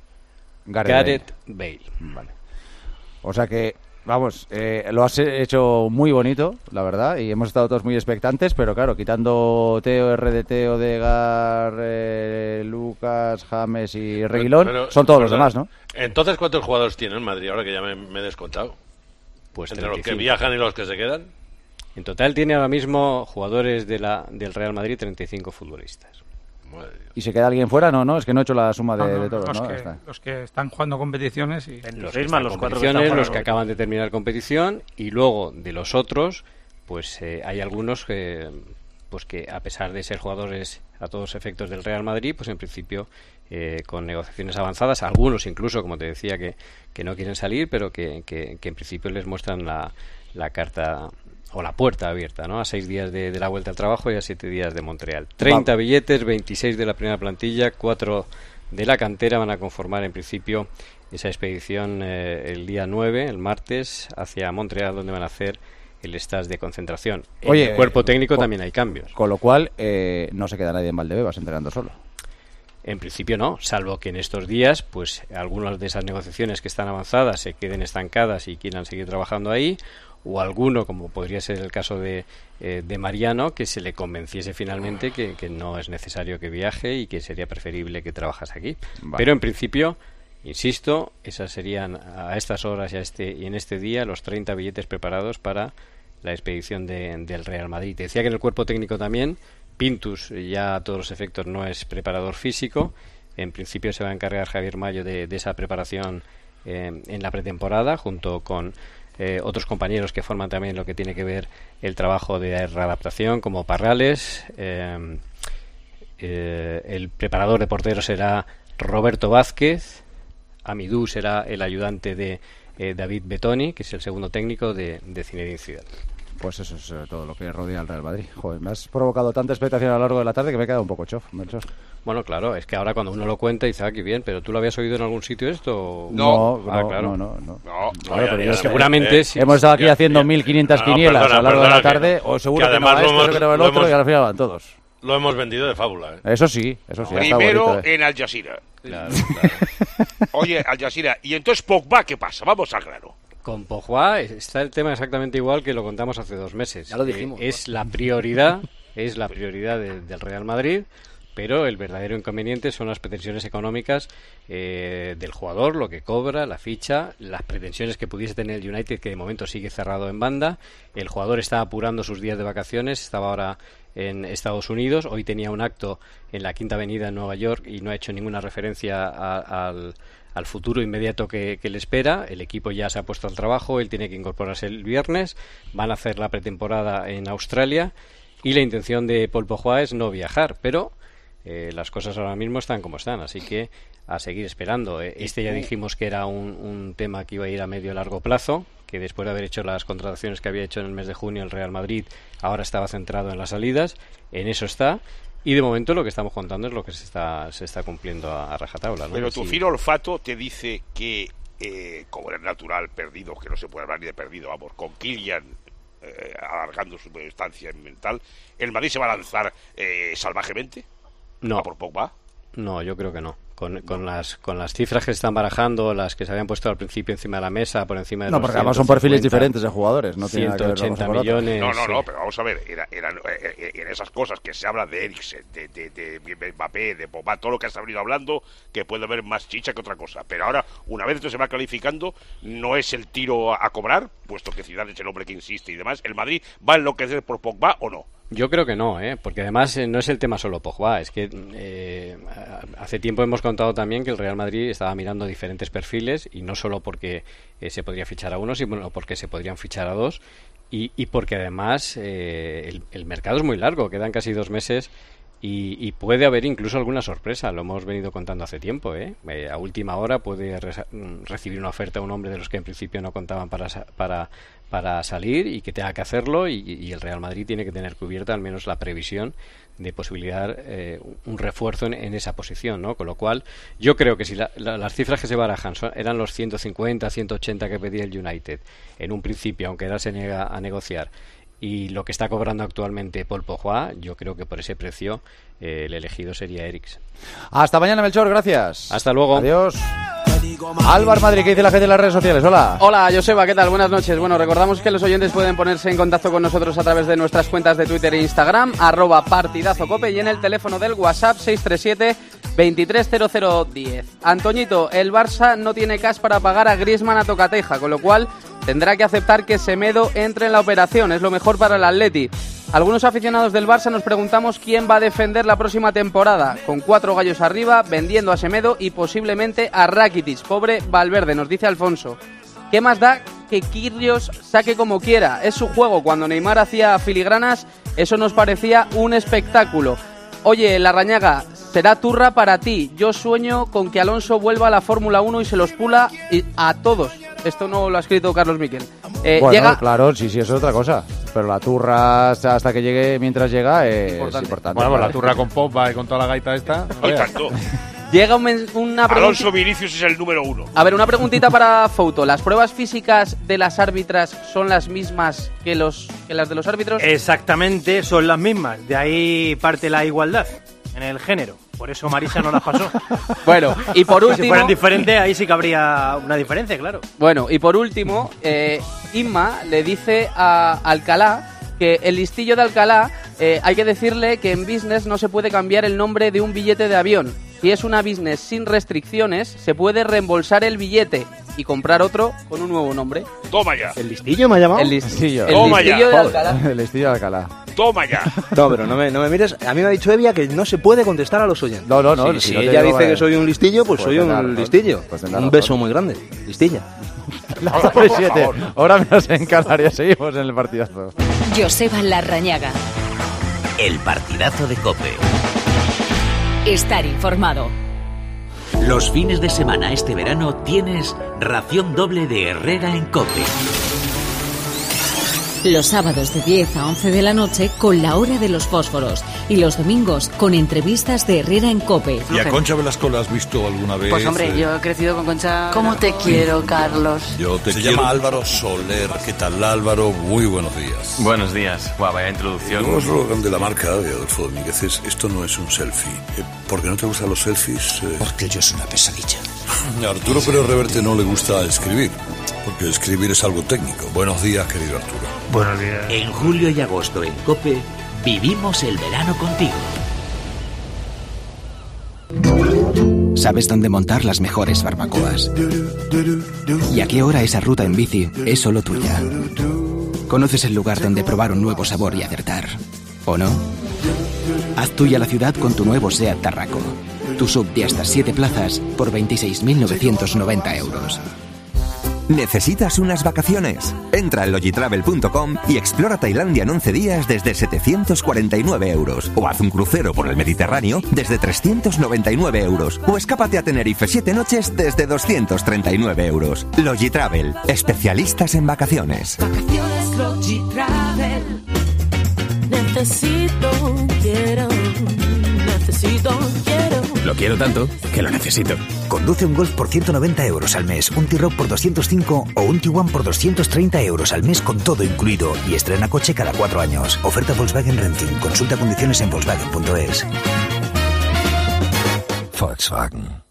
Gareth Bale. Vale. O sea que, vamos, lo has hecho muy bonito, la verdad, y hemos estado todos muy expectantes, pero claro, quitando Teo, RDT, Odegaard, Lucas, James y Reguilón, son todos los demás, ¿no? Entonces, ¿cuántos jugadores tiene en Madrid ahora que ya me he descontado? Pues entre 35. los que viajan y los que se quedan. En total tiene ahora mismo jugadores del Real Madrid 35 futbolistas. ¿Y se queda alguien fuera? No, es que no he hecho la suma de todos, ¿no? Los que están jugando competiciones y los que están competiciones, los que acaban de terminar competición, y luego de los otros, pues hay algunos que a pesar de ser jugadores a todos efectos del Real Madrid, pues en principio con negociaciones avanzadas, algunos incluso, como te decía, que no quieren salir, pero que en principio les muestran la carta o la puerta abierta, ¿no? A 6 días de la vuelta al trabajo y a 7 días de Montreal. 30 billetes, 26 de la primera plantilla, 4 de la cantera van a conformar en principio esa expedición el día 9, el martes, hacia Montreal, donde van a hacer el stage de concentración. En el cuerpo técnico también hay cambios. Con lo cual, no se queda nadie en Valdebebas entrenando solo. En principio no, salvo que en estos días, pues algunas de esas negociaciones que están avanzadas se queden estancadas y quieran seguir trabajando ahí, o alguno, como podría ser el caso de Mariano, que se le convenciese finalmente que no es necesario que viaje y que sería preferible que trabajase aquí. Vale. Pero en principio, insisto, esas serían a estas horas y en este día los 30 billetes preparados para la expedición del Real Madrid. Te decía que en el cuerpo técnico también Pintus ya a todos los efectos no es preparador físico. En principio se va a encargar Javier Mayo de esa preparación en la pretemporada, junto con otros compañeros que forman también lo que tiene que ver el trabajo de readaptación, como Parrales. El preparador de porteros será Roberto Vázquez. Amidou será el ayudante de David Betoni, que es el segundo técnico de Zinedine Zidane. Pues eso es todo lo que rodea al Real Madrid. Joder, me has provocado tanta expectación a lo largo de la tarde que me he quedado un poco chof, Melchor. Bueno, claro, es que ahora cuando uno lo cuenta dice, qué bien, pero ¿tú lo habías oído en algún sitio esto? No, claro. No. Claro, pero seguramente sí. Hemos estado aquí haciendo 1500 quinielas a lo largo de la tarde, o seguro que no va esto, que no va el otro, y al final van todos. Lo hemos vendido de fábula, ¿eh? Eso sí. Primero bonito, en Al Jazeera. Claro. Oye, Al Jazeera, ¿y entonces Pogba qué pasa? Vamos al grano. Con Pogba está el tema exactamente igual que lo contamos hace 2 meses. Ya lo dijimos. Es la prioridad del Real Madrid, pero el verdadero inconveniente son las pretensiones económicas del jugador, lo que cobra, la ficha, las pretensiones que pudiese tener el United, que de momento sigue cerrado en banda. El jugador está apurando sus días de vacaciones, estaba ahora en Estados Unidos, hoy tenía un acto en la Quinta Avenida en Nueva York y no ha hecho ninguna referencia al futuro inmediato que le espera. El equipo ya se ha puesto al trabajo, él tiene que incorporarse el viernes, van a hacer la pretemporada en Australia y la intención de Paul Pogba es no viajar, pero las cosas ahora mismo están como están, así que a seguir esperando. Ya dijimos que era un tema que iba a ir a medio largo plazo, que después de haber hecho las contrataciones que había hecho en el mes de junio el Real Madrid, ahora estaba centrado en las salidas, en eso está. Y de momento lo que estamos contando es lo que se está cumpliendo a rajatabla, ¿no? Pero tu fino olfato te dice que, como es natural, perdido, que no se puede hablar ni de perdido, vamos, con Kylian alargando su estancia mental, ¿el Madrid se va a lanzar salvajemente? No. ¿A por Pogba? No, yo creo que no. Con las cifras que se están barajando, las que se habían puesto al principio encima de la mesa, por encima de no, porque además son perfiles diferentes de jugadores, no tiene nada que ver 180 millones. No, pero vamos a ver, eran en esas cosas que se habla de Eriksen, de Mbappé, de Pogba, todo lo que has venido hablando, que puede haber más chicha que otra cosa. Pero ahora, una vez esto se va clarificando, no es el tiro a cobrar, puesto que Zidane es el hombre que insiste y demás. ¿El Madrid va a enloquecer por Pogba o no? Yo creo que no, porque además no es el tema solo Pogba, es que hace tiempo hemos contado también que el Real Madrid estaba mirando diferentes perfiles, y no solo porque se podría fichar a uno, sino porque se podrían fichar a 2, y porque además el mercado es muy largo, quedan casi 2 meses y puede haber incluso alguna sorpresa. Lo hemos venido contando hace tiempo, a última hora puede recibir una oferta a un hombre de los que en principio no contaban para salir y que tenga que hacerlo, y el Real Madrid tiene que tener cubierta al menos la previsión de posibilidad un refuerzo en esa posición, ¿no? Con lo cual yo creo que si las cifras que se barajan eran los 150, 180 que pedía el United en un principio, aunque ahora se niega a negociar, y lo que está cobrando actualmente Paul Pogba, yo creo que por ese precio el elegido sería Eriksen. Hasta mañana, Melchor, gracias. Hasta luego. Adiós. Álvaro Madrid, ¿qué dice la gente en las redes sociales? Hola. Hola, Joseba, ¿qué tal? Buenas noches. Bueno, recordamos que los oyentes pueden ponerse en contacto con nosotros a través de nuestras cuentas de Twitter e Instagram, @partidazocope, y en el teléfono del WhatsApp 637 230010. Antoñito, el Barça no tiene cash para pagar a Griezmann a tocateja, con lo cual tendrá que aceptar que Semedo entre en la operación. Es lo mejor para el Atleti. Algunos aficionados del Barça nos preguntamos quién va a defender la próxima temporada, con 4 gallos arriba, vendiendo a Semedo y posiblemente a Rakitic. Pobre Valverde, nos dice Alfonso. ¿Qué más da que Kyrgios saque como quiera? Es su juego. Cuando Neymar hacía filigranas, eso nos parecía un espectáculo. Oye, Larrañaga, será turra para ti. Yo sueño con que Alonso vuelva a la Fórmula 1 y se los pula a todos. Esto no lo ha escrito Carlos Miquel. Bueno, claro, sí, eso es otra cosa. Pero la turra hasta que llegue, mientras llega, es importante. Bueno, la turra con Pogba y con toda la gaita esta. Llega una pregunta. Alonso Vinicius es el número 1. A ver, una preguntita para Fouto. ¿Las pruebas físicas de las árbitras son las mismas que las de los árbitros? Exactamente, son las mismas. De ahí parte la igualdad en el género. Por eso Marisa no las pasó. Bueno, y por último... Si fueran diferentes, ahí sí que habría una diferencia, claro. Bueno, y por último, Inma le dice a Alcalá que el listillo de Alcalá hay que decirle que en business no se puede cambiar el nombre de un billete de avión. Si es una business sin restricciones, se puede reembolsar el billete y comprar otro con un nuevo nombre. Toma ya. ¿El listillo me ha llamado? El listillo. Toma ya. De Alcalá. El listillo de Alcalá. Toma ya. No, pero no me mires. A mí me ha dicho Evia que no se puede contestar a los oyentes. No. Si ella dice que soy un listillo, pues soy un listillo. Un beso muy grande. Listilla. Las 7. Ahora menos en Canarias. Seguimos en el partidazo. Joseba Larrañaga. El partidazo de COPE. Estar informado. Los fines de semana este verano tienes ración doble de Herrera en COPE. Los sábados de 10 a 11 de la noche con la hora de los fósforos y los domingos con entrevistas de Herrera en COPE. ¿Y a Concha Velasco la has visto alguna vez? Pues hombre, yo he crecido con Concha. ¿Cómo te quiero, Carlos? Se llama Álvaro Soler. ¿Qué tal, Álvaro? Muy buenos días. Buenos días. Guau, vaya introducción. Un eslogan de la marca Adolfo Domínguez. Esto no es un selfie. ¿Por qué no te gustan los selfies? Porque yo soy una pesadilla. A Arturo Pérez Reverte no le gusta escribir, porque escribir es algo técnico. Buenos días, querido Arturo. Buenos días. En julio y agosto en COPE vivimos el verano contigo. ¿Sabes dónde montar las mejores barbacoas? ¿Y a qué hora esa ruta en bici es solo tuya? ¿Conoces el lugar donde probar un nuevo sabor y acertar? ¿O no? Haz tuya la ciudad con tu nuevo SEAT Tarraco. Tu sub de hasta 7 plazas por 26.990 euros. ¿Necesitas unas vacaciones? Entra en logitravel.com y explora Tailandia en 11 días desde 749 euros. O haz un crucero por el Mediterráneo desde 399 euros. O escápate a Tenerife 7 noches desde 239 euros. Logitravel, especialistas en vacaciones. Vacaciones Logitravel. Necesito, quiero. Lo quiero tanto que lo necesito. Conduce un Golf por 190 euros al mes, un T-Roc por 205 o un Tiguan por 230 euros al mes con todo incluido y estrena coche cada 4 años. Oferta Volkswagen Renting. Consulta condiciones en Volkswagen.es. Volkswagen.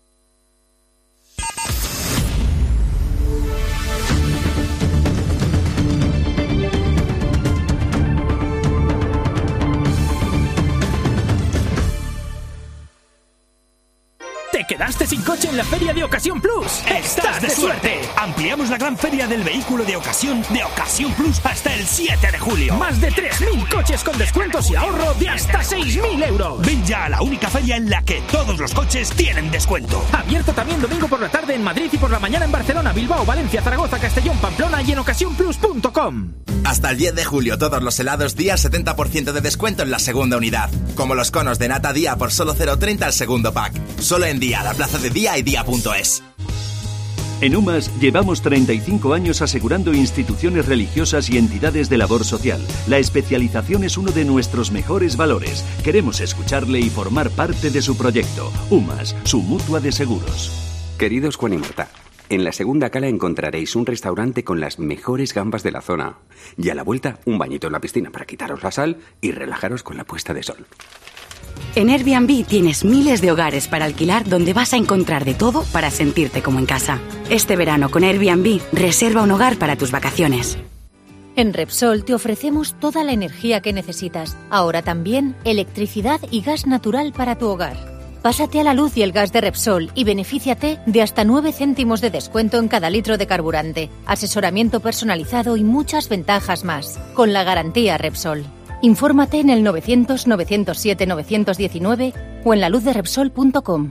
¿Te quedaste sin coche en la Feria de Ocasión Plus? ¡Estás de suerte! Ampliamos la gran feria del vehículo de Ocasión Plus hasta el 7 de julio. Más de 3.000 coches con descuentos y ahorro de hasta 6.000 euros. Ven ya a la única feria en la que todos los coches tienen descuento. Abierto también domingo por la tarde en Madrid y por la mañana en Barcelona, Bilbao, Valencia, Zaragoza, Castellón, Pamplona y en ocasiónplus.com. Hasta el 10 de julio todos los helados Día 70% de descuento en la segunda unidad. Como los conos de nata Día por solo 0,30 el segundo pack. Solo en Día, la plaza de Día y Día.es. En UMAS llevamos 35 años asegurando instituciones religiosas y entidades de labor social. La especialización es uno de nuestros mejores valores. Queremos escucharle y formar parte de su proyecto. UMAS, su mutua de seguros. Queridos Juan y Marta, en la segunda cala encontraréis un restaurante con las mejores gambas de la zona. Y a la vuelta, un bañito en la piscina para quitaros la sal y relajaros con la puesta de sol. En Airbnb tienes miles de hogares para alquilar donde vas a encontrar de todo para sentirte como en casa. Este verano con Airbnb, reserva un hogar para tus vacaciones. En Repsol te ofrecemos toda la energía que necesitas. Ahora también electricidad y gas natural para tu hogar. Pásate a la luz y el gas de Repsol y benefíciate de hasta 9 céntimos de descuento en cada litro de carburante, asesoramiento personalizado y muchas ventajas más, con la garantía Repsol. Infórmate en el 900-907-919 o en laluzderepsol.com.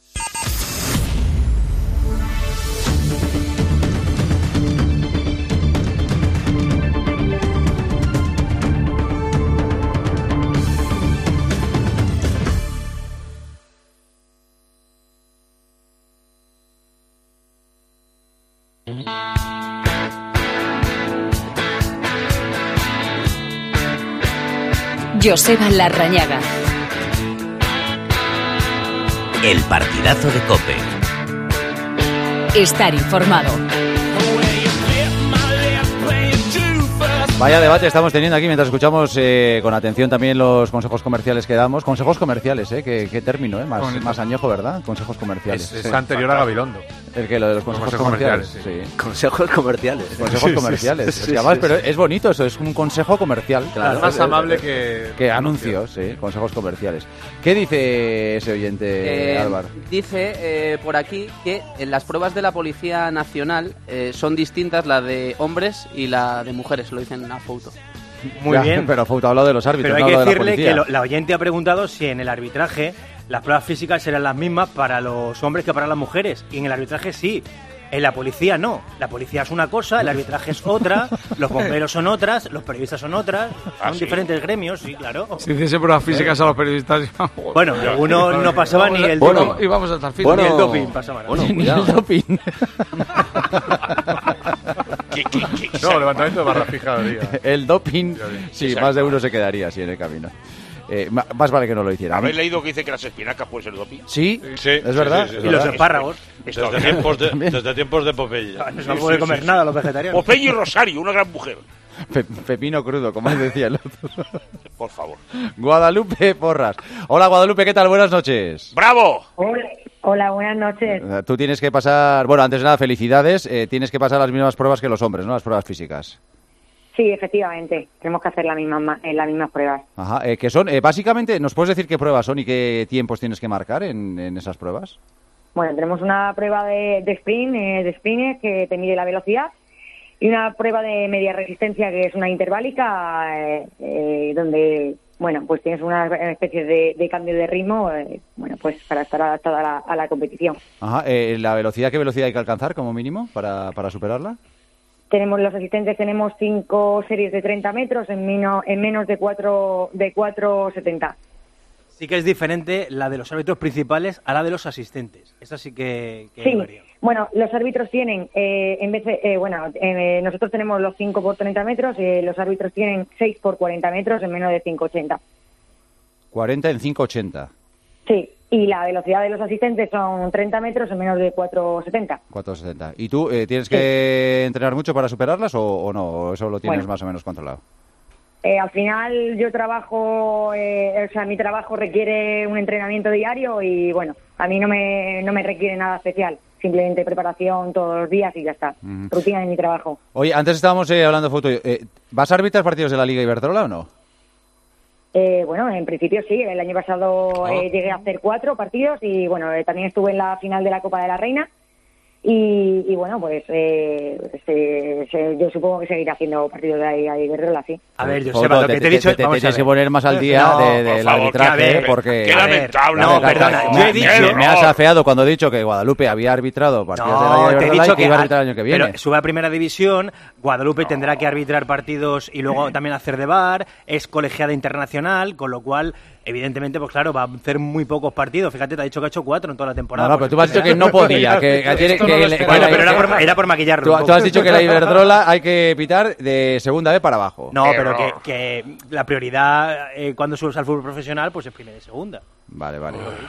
Joseba Larrañaga. El partidazo de COPE. Estar informado. Vaya debate estamos teniendo aquí mientras escuchamos con atención también los consejos comerciales que damos. Consejos comerciales, qué término, más añojo, ¿verdad? Consejos comerciales. Es anterior a Gabilondo. El que lo de los consejos comerciales. Sí. Consejos comerciales. Consejos comerciales. Sí, además, pero es bonito eso, es un consejo comercial. Claro, es más amable que anuncios, sí, consejos comerciales. ¿Qué dice ese oyente, Álvaro? Dice por aquí que en las pruebas de la Policía Nacional son distintas la de hombres y la de mujeres, lo dicen a Fouto. Muy bien. Pero Fouto ha hablado de los árbitros, pero hay no que decirle de la que la oyente ha preguntado si en el arbitraje las pruebas físicas serán las mismas para los hombres que para las mujeres. Y en el arbitraje sí. En la policía no. La policía es una cosa, el arbitraje es otra, los bomberos son otras, los periodistas son otras. Son diferentes gremios, sí, claro. Si hiciese pruebas físicas a los periodistas... Bueno, uno no pasaba ni el doping. Y vamos hasta el fin. Ni el doping pasaba. Ni el doping. No, levantamiento de barra fija. El doping, sí, más de uno se quedaría así en el camino. Más vale que no lo hiciera. ¿Habéis leído que dice que las espinacas pueden ser doping? Sí, es verdad. Sí, y los espárragos. Desde tiempos de Popeye. No puede comer nada los vegetarianos. Popeye y Rosario, una gran mujer. Pepino crudo, como decía el otro. Por favor. Guadalupe Porras. Hola, Guadalupe, ¿qué tal? Buenas noches. ¡Bravo! Hola, buenas noches. Tú tienes que pasar, bueno, antes de nada, felicidades. Tienes que pasar las mismas pruebas que los hombres, ¿no? Las pruebas físicas. Sí, efectivamente. Tenemos que hacer las mismas pruebas. Ajá. ¿Qué son? Básicamente, ¿nos puedes decir qué pruebas son y qué tiempos tienes que marcar en esas pruebas? Bueno, tenemos una prueba de sprint, que te mide la velocidad, y una prueba de media resistencia, que es una interválica, donde, bueno, pues tienes una especie de cambio de ritmo, bueno, pues para estar adaptada a la competición. Ajá. ¿La velocidad, qué velocidad hay que alcanzar como mínimo para superarla? Los asistentes tenemos 5 series de 30 metros en menos de 4.70. Sí que es diferente la de los árbitros principales a la de los asistentes. Esa sí que sí, varía. Bueno, los árbitros tienen, en vez de, nosotros tenemos los 5 por 30 metros, los árbitros tienen 6 por 40 metros en menos de 5.80. 40 en 5.80. Sí. Y la velocidad de los asistentes son 30 metros en menos de 4.70. 4.70. ¿Y tú tienes que entrenar mucho para superarlas o no? ¿O eso lo tienes más o menos controlado? Al final yo trabajo, mi trabajo requiere un entrenamiento diario y bueno, a mí no me requiere nada especial. Simplemente preparación todos los días y ya está. Rutina de mi trabajo. Oye, antes estábamos hablando de fútbol. ¿Vas a arbitrar partidos de la Liga Iberdrola o no? Bueno, en principio sí. El año pasado llegué a hacer 4 partidos y bueno, también estuve en la final de la Copa de la Reina Y bueno, pues yo supongo que seguirá haciendo partidos de ahí a Iberdrola, sí. A ver, Joseba, lo que te he dicho... Te tienes que poner más al día del arbitraje, porque... Qué lamentable. No, perdona, yo he dicho... Me has afeado cuando he dicho que Guadalupe había arbitrado partidos de la Iberdrola, te he dicho y que iba a arbitrar el año que viene. Pero sube a primera división, Guadalupe tendrá que arbitrar partidos y luego también hacer de VAR, es colegiada internacional, con lo cual... Evidentemente, pues claro, va a hacer muy pocos partidos. Fíjate, te ha dicho que ha hecho 4 en toda la temporada. No, pero tú me has dicho que no podía. Bueno, pero era por maquillarlo. Tú has dicho que la Iberdrola hay que pitar de segunda B para abajo. No, pero que la prioridad cuando subes al fútbol profesional, pues es primera y segunda. Vale.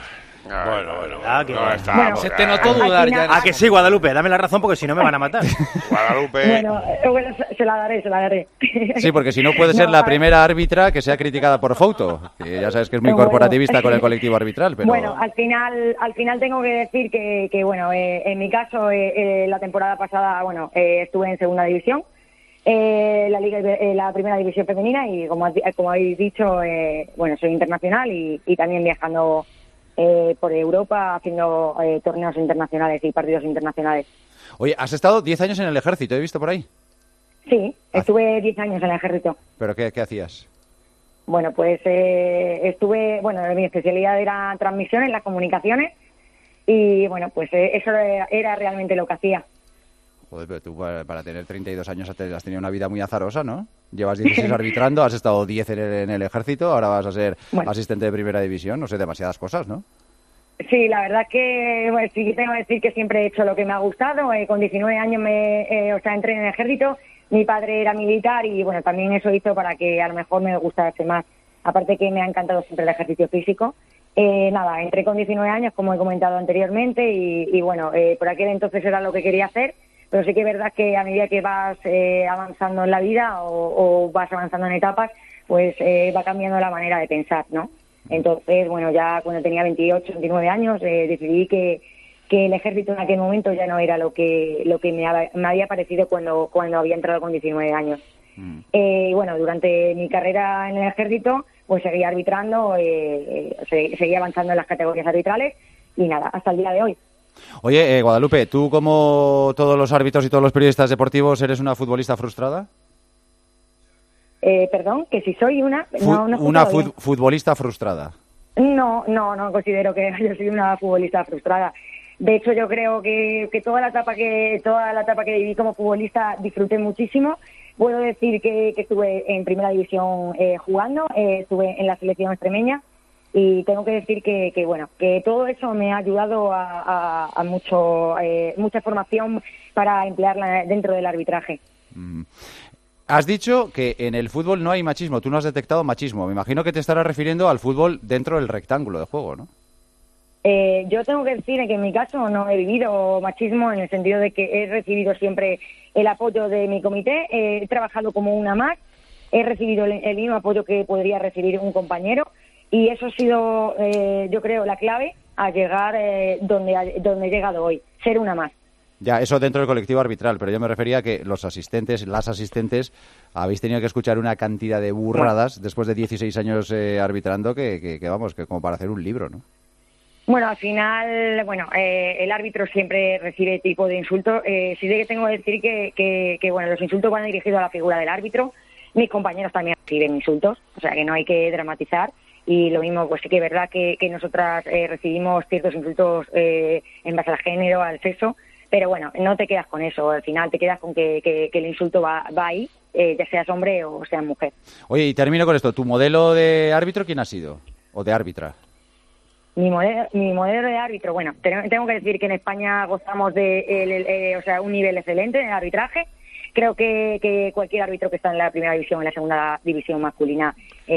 Bueno, se te notó dudar ya. Que sí, Guadalupe, dame la razón porque si no me van a matar. Guadalupe. Bueno, se la daré. Sí, porque si no puede ser la primera árbitra que sea criticada por Fouto, que ya sabes que es muy corporativista con el colectivo arbitral. Pero... Bueno, al final tengo que decir que bueno, en mi caso, la temporada pasada, bueno, estuve en segunda división, la primera división femenina, y como habéis dicho, bueno, soy internacional y también viajando por Europa haciendo torneos internacionales y partidos internacionales. Oye, has estado 10 años en el ejército, ¿he visto por ahí? Sí, estuve 10 años en el ejército. ¿Pero qué hacías? Bueno, pues mi especialidad era transmisiones, las comunicaciones, y bueno, pues eso era realmente lo que hacía. Joder, pero tú para tener 32 años has tenido una vida muy azarosa, ¿no? Llevas 16 arbitrando, has estado 10 en el ejército, ahora vas a ser asistente de primera división, no sé, demasiadas cosas, ¿no? Sí, la verdad que sí tengo que decir que siempre he hecho lo que me ha gustado. Con 19 años entré en el ejército, mi padre era militar y bueno, también eso hizo para que a lo mejor me gustase más. Aparte que me ha encantado siempre el ejercicio físico. Entré con 19 años, como he comentado anteriormente, y bueno, por aquel entonces era lo que quería hacer. Pero sí que es verdad que a medida que vas avanzando en la vida o vas avanzando en etapas, pues va cambiando la manera de pensar, ¿no? Entonces, bueno, ya cuando tenía 28, 29 años, decidí que el ejército en aquel momento ya no era lo que me había parecido cuando había entrado con 19 años. Y bueno, durante mi carrera en el ejército, pues seguía arbitrando, seguía avanzando en las categorías arbitrales y nada, hasta el día de hoy. Oye, Guadalupe, ¿tú como todos los árbitros y todos los periodistas deportivos eres una futbolista frustrada? Perdón, que si soy una... futbolista frustrada. No considero que yo soy una futbolista frustrada. De hecho, yo creo que toda la etapa que viví como futbolista disfruté muchísimo. Puedo decir que estuve en primera división jugando, estuve en la selección extremeña. Y tengo que decir que todo eso me ha ayudado a mucha formación para emplearla dentro del arbitraje. Has dicho que en el fútbol no hay machismo. Tú no has detectado machismo. Me imagino que te estarás refiriendo al fútbol dentro del rectángulo de juego, ¿no? Yo tengo que decir que en mi caso no he vivido machismo en el sentido de que he recibido siempre el apoyo de mi comité. He trabajado como una más. He recibido el mismo apoyo que podría recibir un compañero. Y eso ha sido, yo creo, la clave a llegar donde he llegado hoy, ser una más. Ya, eso dentro del colectivo arbitral, pero yo me refería a que las asistentes, habéis tenido que escuchar una cantidad de burradas después de 16 años arbitrando que como para hacer un libro, ¿no? Bueno, al final, el árbitro siempre recibe tipo de insultos. Sí que tengo que decir que los insultos van dirigidos a la figura del árbitro. Mis compañeros también reciben insultos, o sea que no hay que dramatizar. Y lo mismo, pues sí que es verdad que nosotras recibimos ciertos insultos en base al género, al sexo, pero bueno, no te quedas con eso, al final te quedas con que el insulto va ahí, ya seas hombre o seas mujer. Oye, y termino con esto, ¿tu modelo de árbitro quién ha sido? ¿O de árbitra? Mi modelo de árbitro, bueno, tengo que decir que en España gozamos de un nivel excelente en el arbitraje. Creo que cualquier árbitro que está en la primera división o en la segunda división masculina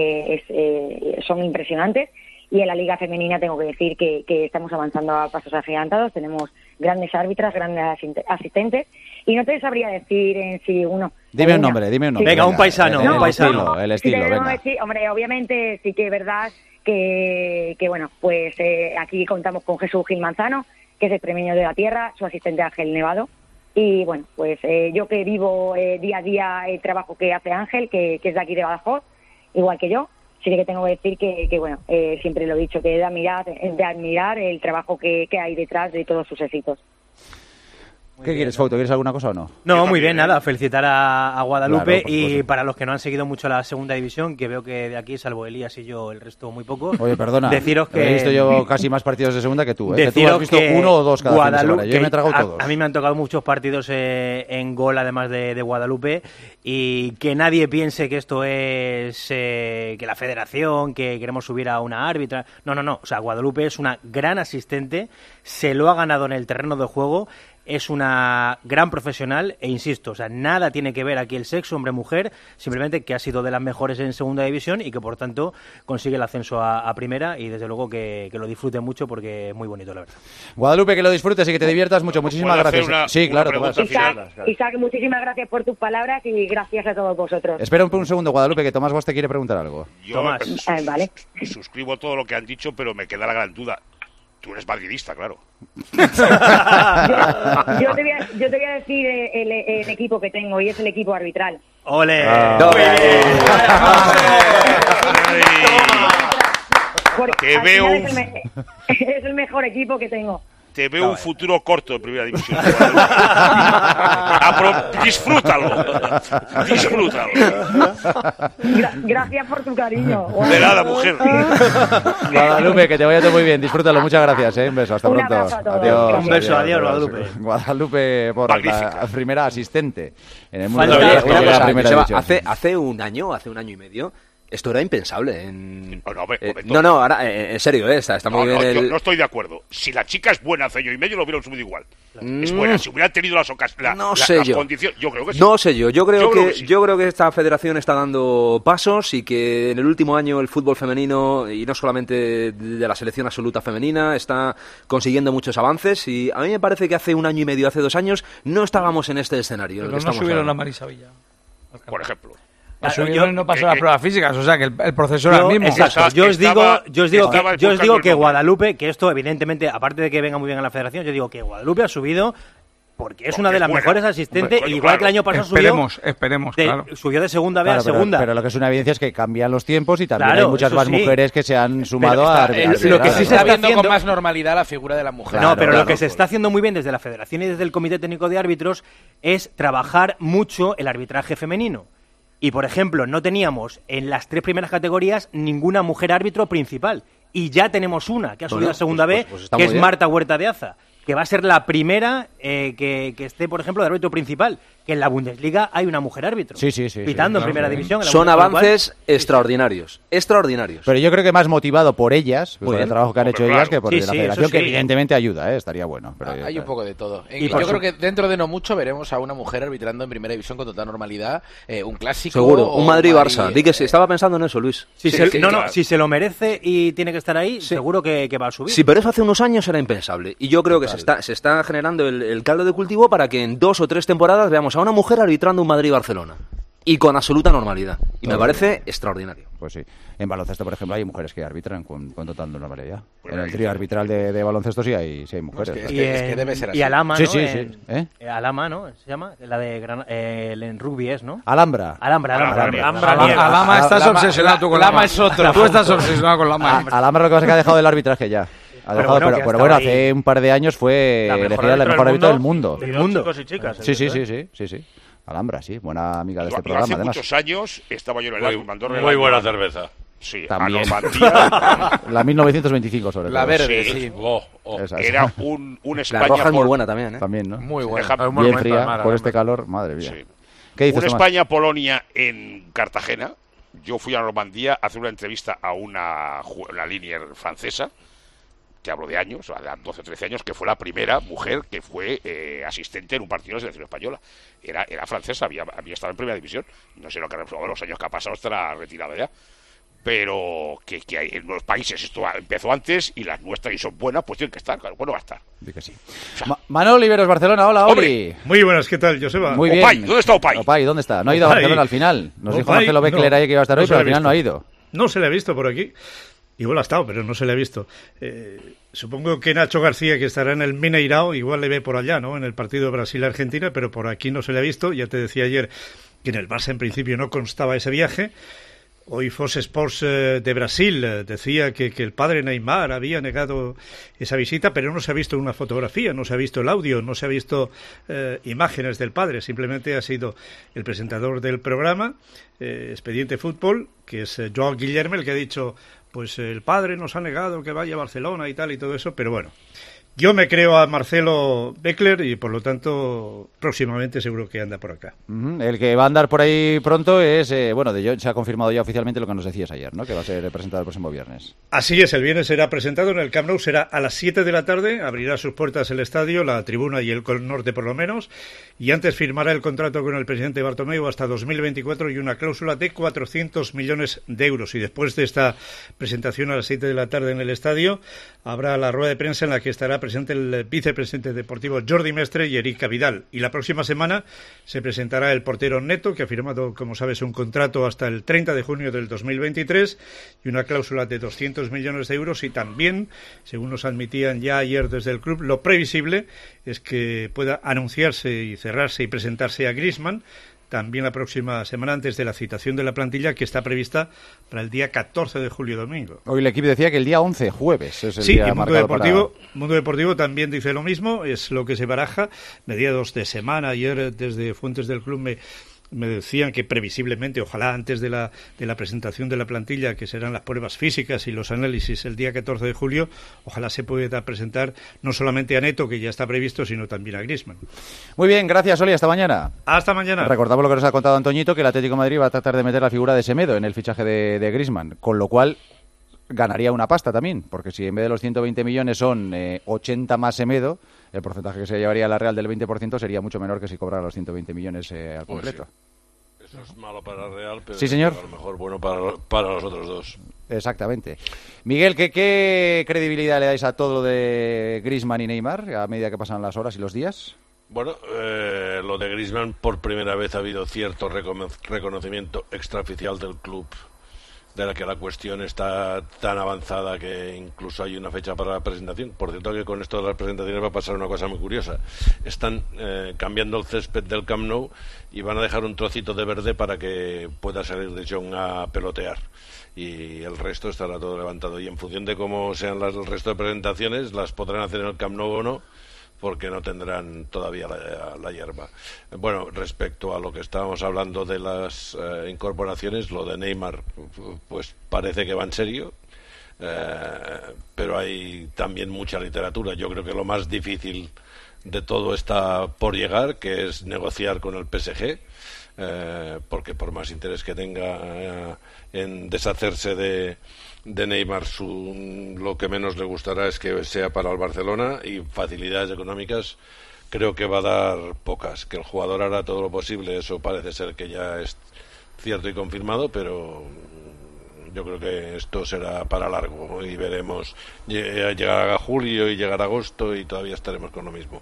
son impresionantes. Y en la liga femenina tengo que decir que estamos avanzando a pasos agigantados. Tenemos grandes árbitras, grandes asistentes. Y no te sabría decir en sí uno. Dime un nombre. Venga, un paisano. El estilo, venga. Sí, hombre, obviamente sí que es verdad que aquí contamos con Jesús Gil Manzano, que es extremeño de la tierra, su asistente Ángel Nevado. Y bueno, pues yo que vivo día a día el trabajo que hace Ángel, que es de aquí de Badajoz, igual que yo, sí que tengo que decir que siempre lo he dicho, que es de admirar el trabajo que hay detrás de todos sus éxitos. ¿Qué quieres, Fauto? ¿Quieres alguna cosa o no? No, muy bien, nada, felicitar a Guadalupe, Claro, y para los que no han seguido mucho la segunda división, que veo que de aquí, salvo Elías y yo, el resto muy poco. Oye, perdona, deciros que he visto yo casi más partidos de segunda que tú, ¿eh? Que tú deciros has visto que uno o dos cada fin de semana. Yo me he tragado a, todos. a mí me han tocado muchos partidos en gol, además de Guadalupe, y que nadie piense que esto es que la federación, que queremos subir a una árbitra. No, o sea, Guadalupe es una gran asistente, se lo ha ganado en el terreno de juego. Es una gran profesional e insisto, o sea, nada tiene que ver aquí el sexo, hombre-mujer, simplemente que ha sido de las mejores en segunda división y que por tanto consigue el ascenso a primera, y desde luego que lo disfrute mucho porque es muy bonito, la verdad. Guadalupe, que lo disfrutes y que te diviertas mucho. Muchísimas gracias. Sí, claro, Tomás. Isaac, muchísimas gracias por tus palabras y gracias a todos vosotros. Espera un segundo, Guadalupe, que Tomás Guas te quiere preguntar algo. Yo vale. suscribo todo lo que han dicho, pero me queda la gran duda. Tú eres madridista, claro. Yo te voy a decir el equipo que tengo, y es el equipo arbitral. ¡Ole! Te veo es el mejor equipo que tengo. Te veo un futuro corto en primera división. Disfrútalo. Gracias por tu cariño. De nada, mujer. Guadalupe, que te vaya todo muy bien. Disfrútalo. Muchas gracias. Un beso. Hasta pronto. Adiós. Un beso. Adiós, Guadalupe. Guadalupe por la primera asistente en el mundo de la primera división. Hace un año y medio, esto era impensable. Ahora, en serio, está muy bien. Yo no estoy de acuerdo. Si la chica es buena hace año y medio, lo hubieran subido igual. Es buena. Si hubieran tenido las condiciones, yo creo que sí. No sé yo. Yo creo que esta federación está dando pasos, y que en el último año el fútbol femenino, y no solamente de la selección absoluta femenina, está consiguiendo muchos avances. Y a mí me parece que hace un año y medio, hace 2 años, no estábamos en este escenario. Pero no subieron a Marisa Villa. Por ejemplo. No pasó las pruebas físicas, o sea que el proceso era el mismo. Exacto. Yo os digo que Guadalupe, que esto evidentemente, aparte de que venga muy bien a la federación, yo digo que Guadalupe ha subido porque es una de las mejores asistentes, igual que el año pasado esperemos, subió de segunda B a segunda. Pero lo que es una evidencia es que cambian los tiempos, y también hay muchas más mujeres que se han sumado a lo que sí se está viendo con más normalidad la figura de la mujer. Lo que se está haciendo muy bien desde la federación y desde el Comité Técnico de Árbitros es trabajar mucho el arbitraje femenino. Y, por ejemplo, no teníamos en las 3 primeras categorías ninguna mujer árbitro principal. Y ya tenemos una, que ha subido a segunda B, que es Marta Huerta de Aza, que va a ser la primera que esté, por ejemplo, de árbitro principal. Que en la Bundesliga hay una mujer árbitro. Pitando en primera división. Son avances extraordinarios. Pero yo creo que más motivado por ellas, por el trabajo que han hecho ellas, que por la federación, que evidentemente ayuda, estaría bueno. Pero hay un poco de todo. Yo creo que dentro de no mucho veremos a una mujer arbitrando en primera división con total normalidad, un clásico. Seguro, un Madrid-Barça. Di que sí, estaba pensando en eso, Luis. Si se lo merece y tiene que estar ahí, seguro que va a subir. Sí, pero eso hace unos años era impensable. Y yo creo que se está generando el caldo de cultivo para que en 2 o 3 temporadas veamos a una mujer arbitrando un Madrid-Barcelona. Y con absoluta normalidad. Y me parece extraordinario. Pues sí. En baloncesto, por ejemplo, hay mujeres que arbitran con total normalidad. En el trío arbitral de baloncesto sí hay mujeres. Es que debe ser así. Y Alama, ¿no? Sí. Alama, ¿no? Se llama la de en rugby es, ¿no? Alhambra. Alama, estás obsesionado tú con Lama. Es otro. Tú estás obsesionado con Lama. Alhambra lo que pasa es que ha dejado el arbitraje ya. Pero bueno, hace un par de años fue elegida la mejor árbitra del mundo. Chicos y chicas. Sí. Alhambra, sí, buena amiga de este programa. Hace además. muchos años estaba yo en el Mandorre. Muy buena cerveza. Sí, también. Normandía. La 1925 sobre todo. La verde, sí. Era un España. La roja es muy buena también, ¿eh? También, ¿no? Muy buena. Bien fría, por este calor, madre mía. Sí. ¿Qué dices, un España-Polonia en Cartagena. Yo fui a Normandía a hacer una entrevista a una línea francesa. Te hablo de años, de 12 o 13 años, que fue la primera mujer que fue asistente en un partido de la selección española. Era francesa, había estado en primera división. No sé los años que ha pasado, estará retirada ya. Pero que hay en los países esto empezó antes y las nuestras, y son buenas, pues tienen que estar. Claro, bueno, va a estar. Que sí. Manol Oliveros, Barcelona, hola, Oli. Muy buenas, ¿qué tal, Joseba? Muy bien. Opay, ¿dónde está Opay? Opay, ¿dónde está? No ha ido a Barcelona al final. Nos dijo Marcelo Beckler ahí que iba a estar hoy, pero al final no ha ido. No se le ha visto por aquí. Igual ha estado, pero no se le ha visto. Supongo que Nacho García, que estará en el Mineirao, igual le ve por allá, ¿no? En el partido de Brasil-Argentina, pero por aquí no se le ha visto. Ya te decía ayer que en el Barça en principio no constaba ese viaje. Hoy Fox Sports de Brasil decía que el padre Neymar había negado esa visita, pero no se ha visto una fotografía, no se ha visto el audio, no se ha visto imágenes del padre. Simplemente ha sido el presentador del programa, Expediente Fútbol, que es Joao Guillermo, el que ha dicho, pues el padre nos ha negado que vaya a Barcelona y tal y todo eso, pero bueno. Yo me creo a Marcelo Beckler y, por lo tanto, próximamente seguro que anda por acá. El que va a andar por ahí pronto es, de Jong, se ha confirmado ya oficialmente lo que nos decías ayer, ¿no? Que va a ser presentado el próximo viernes. Así es, el viernes será presentado en el Camp Nou, será a las 7 de la tarde, abrirá sus puertas el estadio, la tribuna y el Col Norte por lo menos, y antes firmará el contrato con el presidente Bartomeu hasta 2024 y una cláusula de 400 millones de euros. Y después de esta presentación a las 7 de la tarde en el estadio, habrá la rueda de prensa en la que estará presente el vicepresidente deportivo Jordi Mestre y Erika Vidal. Y la próxima semana se presentará el portero Neto, que ha firmado, como sabes, un contrato hasta el 30 de junio del 2023 y una cláusula de 200 millones de euros. Y también, según nos admitían ya ayer desde el club, lo previsible es que pueda anunciarse y cerrarse y presentarse a Griezmann también la próxima semana antes de la citación de la plantilla, que está prevista para el día 14 de julio, domingo. Hoy el equipo decía que el día 11, jueves, es el día marcado. Sí, Mundo Deportivo también dice lo mismo, es lo que se baraja, mediados de semana. Ayer desde fuentes del club me decían que previsiblemente, ojalá antes de la presentación de la plantilla, que serán las pruebas físicas y los análisis el día 14 de julio, ojalá se pueda presentar no solamente a Neto, que ya está previsto, sino también a Griezmann. Muy bien, gracias, Oli, hasta mañana. Hasta mañana. Recordamos lo que nos ha contado Antoñito, que el Atlético de Madrid va a tratar de meter la figura de Semedo en el fichaje de Griezmann, con lo cual ganaría una pasta también, porque si en vez de los 120 millones son 80 más Semedo, el porcentaje que se llevaría la Real del 20% sería mucho menor que si cobrara los 120 millones al completo. Sí. Eso es malo para la Real, pero sí, señor. A lo mejor bueno para los otros dos. Exactamente. Miguel, ¿qué credibilidad le dais a todo lo de Griezmann y Neymar a medida que pasan las horas y los días? Bueno, lo de Griezmann, por primera vez ha habido cierto reconocimiento extraoficial del club, de la que la cuestión está tan avanzada que incluso hay una fecha para la presentación. Por cierto, que con esto de las presentaciones va a pasar una cosa muy curiosa. Están cambiando el césped del Camp Nou y van a dejar un trocito de verde para que pueda salir De Jong a pelotear. Y el resto estará todo levantado. Y en función de cómo sean el resto de presentaciones, las podrán hacer en el Camp Nou o no, porque no tendrán todavía la hierba. Bueno, respecto a lo que estábamos hablando de las incorporaciones, lo de Neymar, pues parece que va en serio, pero hay también mucha literatura. Yo creo que lo más difícil de todo está por llegar, que es negociar con el PSG, porque por más interés que tenga en deshacerse de Neymar, lo que menos le gustará es que sea para el Barcelona, y facilidades económicas creo que va a dar pocas. Que el jugador hará todo lo posible, eso parece ser que ya es cierto y confirmado, pero yo creo que esto será para largo y veremos llegar a julio y llegar a agosto y todavía estaremos con lo mismo.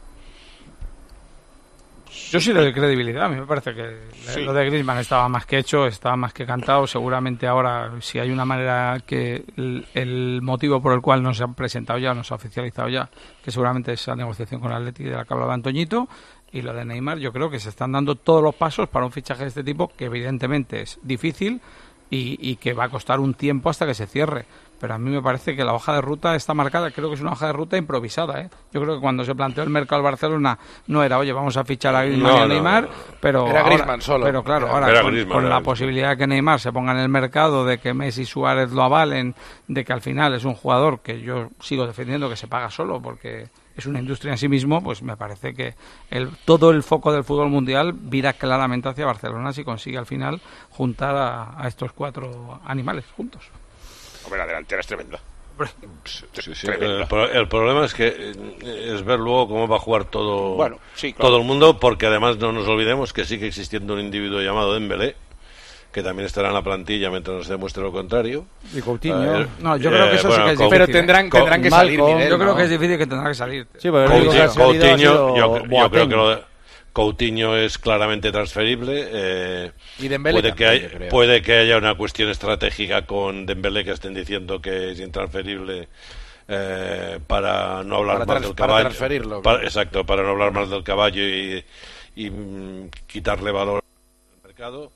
Yo sí le doy credibilidad. A mí me parece que lo de Griezmann estaba más que hecho, estaba más que cantado. Seguramente ahora, si hay una manera que el motivo por el cual no se han presentado ya, no se ha oficializado ya, que seguramente es la negociación con el Atleti de la que hablaba Antoñito, y lo de Neymar, yo creo que se están dando todos los pasos para un fichaje de este tipo, que evidentemente es difícil y que va a costar un tiempo hasta que se cierre. Pero a mí me parece que la hoja de ruta está marcada, creo que es una hoja de ruta improvisada, ¿eh? Yo creo que cuando se planteó el mercado al Barcelona no era, oye, vamos a fichar a Griezmann y a Neymar, pero era ahora, Griezmann solo. Pero claro, ahora con la posibilidad de que Neymar se ponga en el mercado, de que Messi y Suárez lo avalen, de que al final es un jugador que yo sigo defendiendo que se paga solo porque es una industria en sí mismo, pues me parece que todo el foco del fútbol mundial vira claramente hacia Barcelona si consigue al final juntar a estos cuatro animales juntos. Hombre, la delantera es tremenda. Sí. El problema es que es ver luego cómo va a jugar todo, todo el mundo, porque además no nos olvidemos que sigue existiendo un individuo llamado Dembélé, que también estará en la plantilla mientras nos demuestre lo contrario. Y Coutinho. No, yo creo que eso sí que es difícil. Pero tendrán que salir, Miguel, yo creo que es difícil que tendrá que salir. Sí, pero Coutinho, yo creo que lo de Coutinho es claramente transferible. Y Dembélé puede que haya una cuestión estratégica con Dembélé, que estén diciendo que es intransferible, para no hablar más del caballo. Para transferirlo. Exacto, para no hablar más del caballo y quitarle valor al mercado.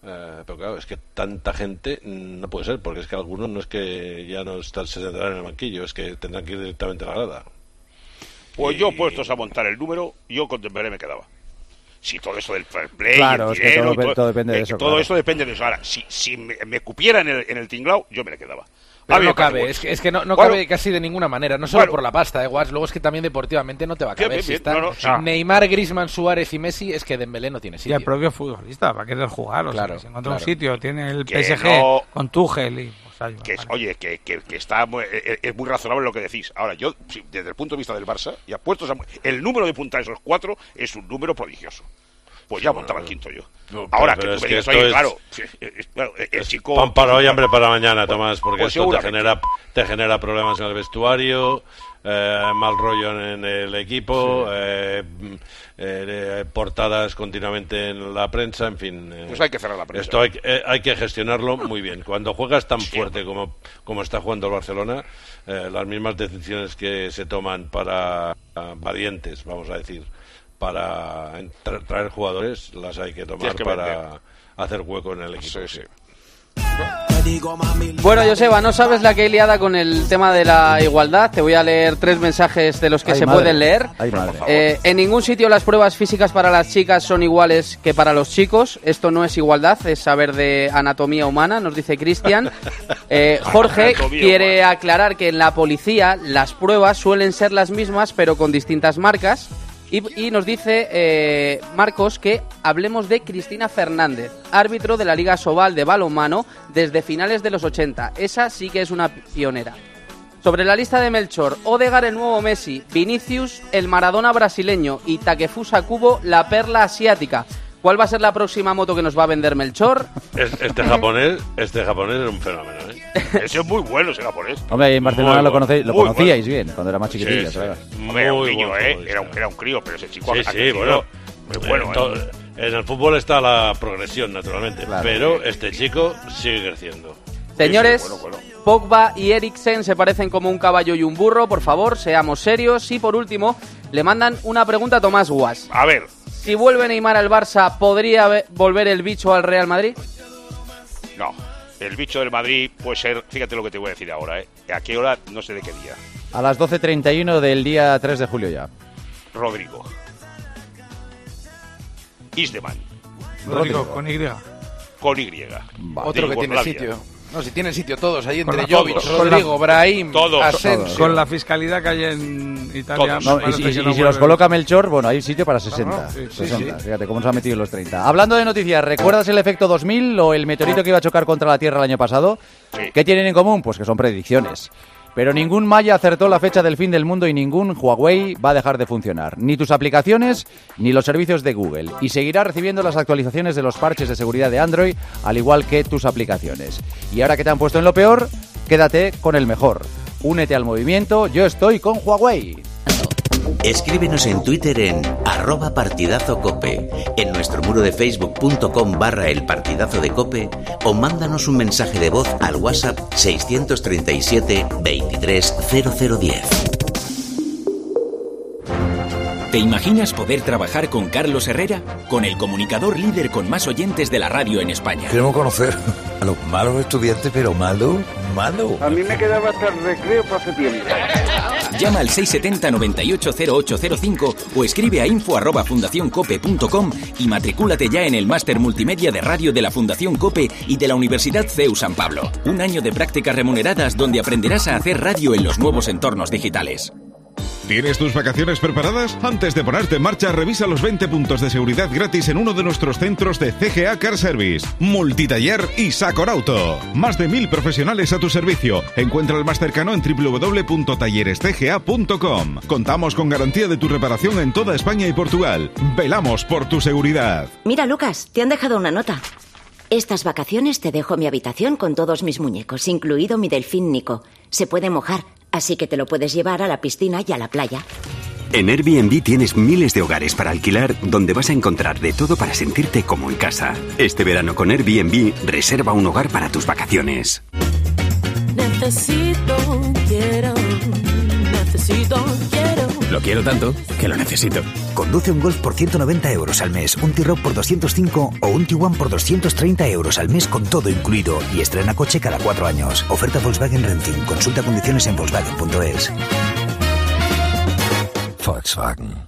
Pero claro, es que tanta gente no puede ser, porque es que algunos no es que ya no se sentarán en el banquillo, es que tendrán que ir directamente a la grada. Pues yo, puestos a montar el número, yo con Dembélé me quedaba. Si todo eso del fair play, claro, el dinero, es que todo depende de eso. Todo eso depende de eso. Ahora, si me cupiera en el tinglao, yo me le quedaba. Pero no cabe, es que no cabe casi de ninguna manera, no solo por la pasta, Guas, luego es que también deportivamente no te va a caber. Si están Neymar, Griezmann, Suárez y Messi, es que Dembélé no tiene sitio. Y el propio futbolista va a querer jugar, o sea, si encuentra un sitio, tiene el PSG con Tuchel y... Oye, que está es muy razonable lo que decís. Ahora, yo, desde el punto de vista del Barça, y apuestos el número de puntas de esos 4 es un número prodigioso. Pues ya montaba el quinto yo. No, ahora pero que tú me dices, oye, claro, el chico... Pan para hoy, hambre para mañana, Tomás, porque pues esto te genera problemas en el vestuario, mal rollo en el equipo, portadas continuamente en la prensa, en fin. Pues hay que cerrar la prensa. Esto hay que gestionarlo muy bien. Cuando juegas tan fuerte como está jugando el Barcelona, las mismas decisiones que se toman para valientes, vamos a decir, para traer jugadores, las hay que tomar para hacer hueco en el equipo. Sí. Bueno, Joseba, no sabes la que he liada con el tema de la igualdad. Te voy a leer 3 mensajes de los que se pueden leer. En ningún sitio las pruebas físicas para las chicas son iguales que para los chicos. Esto no es igualdad, es saber de anatomía humana, nos dice Cristian. Jorge quiere aclarar que en la policía las pruebas suelen ser las mismas, pero con distintas marcas. Y nos dice Marcos que hablemos de Cristina Fernández, árbitro de la Liga Sobal de balonmano desde finales de los 80. Esa sí que es una pionera. Sobre la lista de Melchor, Odegaard el nuevo Messi, Vinicius el Maradona brasileño y Takefusa Kubo la perla asiática. ¿Cuál va a ser la próxima moto que nos va a vender Melchor? Este japonés es un fenómeno, ¿eh? Ese es muy bueno, ese japonés. Hombre, en Barcelona lo conocíais bien, cuando era más chiquitillo. Sí. Era un niño, era un crío, pero ese chico bueno. Muy bueno, en el fútbol está la progresión, naturalmente, pero este chico sigue creciendo. Señores, bueno. Pogba y Eriksen se parecen como un caballo y un burro, por favor, seamos serios. Y por último, le mandan una pregunta a Tomás Guas. A ver. Si vuelve Neymar al Barça, ¿podría volver el bicho al Real Madrid? No, el bicho del Madrid puede ser, fíjate lo que te voy a decir ahora, ¿a qué hora? No sé de qué día. A las 12:31 del día 3 de julio ya. Rodrigo. Isdeman. Rodrigo, con Y. Con Y. Otro que tiene sitio. No, si tienen sitio todos, ahí entre Jovic, Rodrigo, Brahim, Asensio. Con la fiscalidad que hay en Italia. Y si los coloca Melchor, bueno, hay sitio para 60. 60. Fíjate cómo se han metido los 30. Hablando de noticias, ¿recuerdas el efecto 2000 o el meteorito que iba a chocar contra la Tierra el año pasado? Sí. ¿Qué tienen en común? Pues que son predicciones. Pero ningún maya acertó la fecha del fin del mundo y ningún Huawei va a dejar de funcionar. Ni tus aplicaciones, ni los servicios de Google. Y seguirá recibiendo las actualizaciones de los parches de seguridad de Android, al igual que tus aplicaciones. Y ahora que te han puesto en lo peor, quédate con el mejor. Únete al movimiento, yo estoy con Huawei. Escríbenos en Twitter en @partidazocope, en nuestro muro de facebook.com/elpartidazo de Cope o mándanos un mensaje de voz al WhatsApp 637 23 0010. ¿Te imaginas poder trabajar con Carlos Herrera? Con el comunicador líder con más oyentes de la radio en España. Queremos conocer a los malos estudiantes, pero malo. A mí me quedaba hasta el recreo para septiembre. Llama al 670-980805 o escribe a info@fundacioncope.com y matricúlate ya en el máster multimedia de radio de la Fundación Cope y de la Universidad CEU San Pablo. Un año de prácticas remuneradas donde aprenderás a hacer radio en los nuevos entornos digitales. ¿Tienes tus vacaciones preparadas? Antes de ponerte en marcha, revisa los 20 puntos de seguridad gratis en uno de nuestros centros de CGA Car Service, Multitaller y Sacorauto. Más de 1000 profesionales a tu servicio. Encuentra el más cercano en www.tallerescga.com. Contamos con garantía de tu reparación en toda España y Portugal. Velamos por tu seguridad. Mira, Lucas, te han dejado una nota. Estas vacaciones te dejo mi habitación con todos mis muñecos, incluido mi delfín Nico. Se puede mojar, así que te lo puedes llevar a la piscina y a la playa. En Airbnb tienes miles de hogares para alquilar donde vas a encontrar de todo para sentirte como en casa. Este verano con Airbnb, reserva un hogar para tus vacaciones. Necesito, quiero Lo quiero tanto que lo necesito. Conduce un Golf por 190 euros al mes, un T-Roc por 205 o un Tiguan por 230 euros al mes con todo incluido y estrena coche cada 4 años. Oferta Volkswagen Renting. Consulta condiciones en Volkswagen.es. Volkswagen.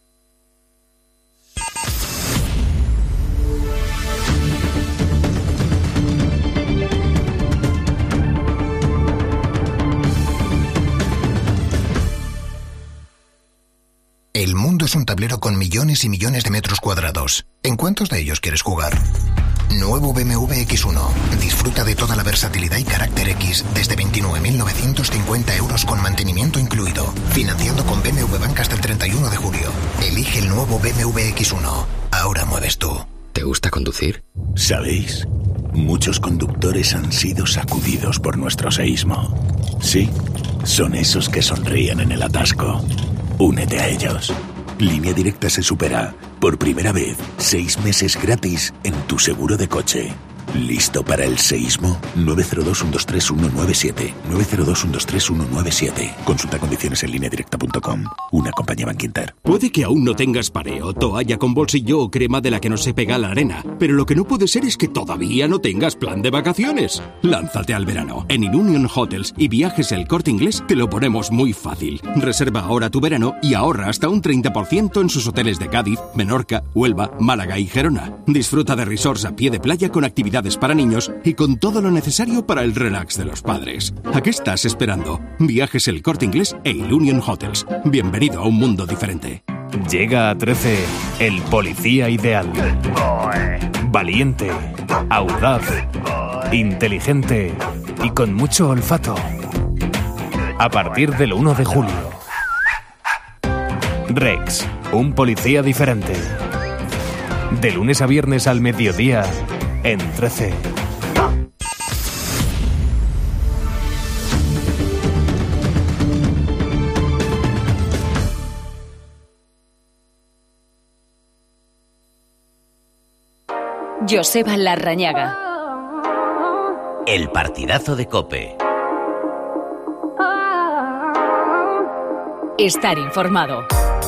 El mundo es un tablero con millones y millones de metros cuadrados. ¿En cuántos de ellos quieres jugar? Nuevo BMW X1. Disfruta de toda la versatilidad y carácter X desde 29.950 euros con mantenimiento incluido. Financiando con BMW Bank hasta el 31 de julio. Elige el nuevo BMW X1. Ahora mueves tú. ¿Te gusta conducir? ¿Sabéis? Muchos conductores han sido sacudidos por nuestro seísmo. Sí, son esos que sonríen en el atasco. Únete a ellos. Línea Directa se supera. Por primera vez, 6 meses gratis en tu seguro de coche. ¿Listo para el seísmo? 902-123-197. 902-123-197. Consulta condiciones en lineadirecta.com. Una compañía Bankinter. Puede que aún no tengas pareo, toalla con bolsillo o crema de la que no se pega a la arena, pero lo que no puede ser es que todavía no tengas plan de vacaciones. Lánzate al verano. En Ilunion Hotels y Viajes El Corte Inglés te lo ponemos muy fácil. Reserva ahora tu verano y ahorra hasta un 30% en sus hoteles de Cádiz, Menorca, Huelva, Málaga y Gerona. Disfruta de resorts a pie de playa con actividades para niños y con todo lo necesario para el relax de los padres. ¿A qué estás esperando? Viajes El Corte Inglés e Ilunion Hotels. Bienvenido a un mundo diferente. Llega a 13 el policía ideal. Valiente, audaz, inteligente y con mucho olfato. A partir del 1 de julio. Rex, un policía diferente. De lunes a viernes al mediodía en 13. Joseba Larrañaga. El partidazo de COPE. Estar informado.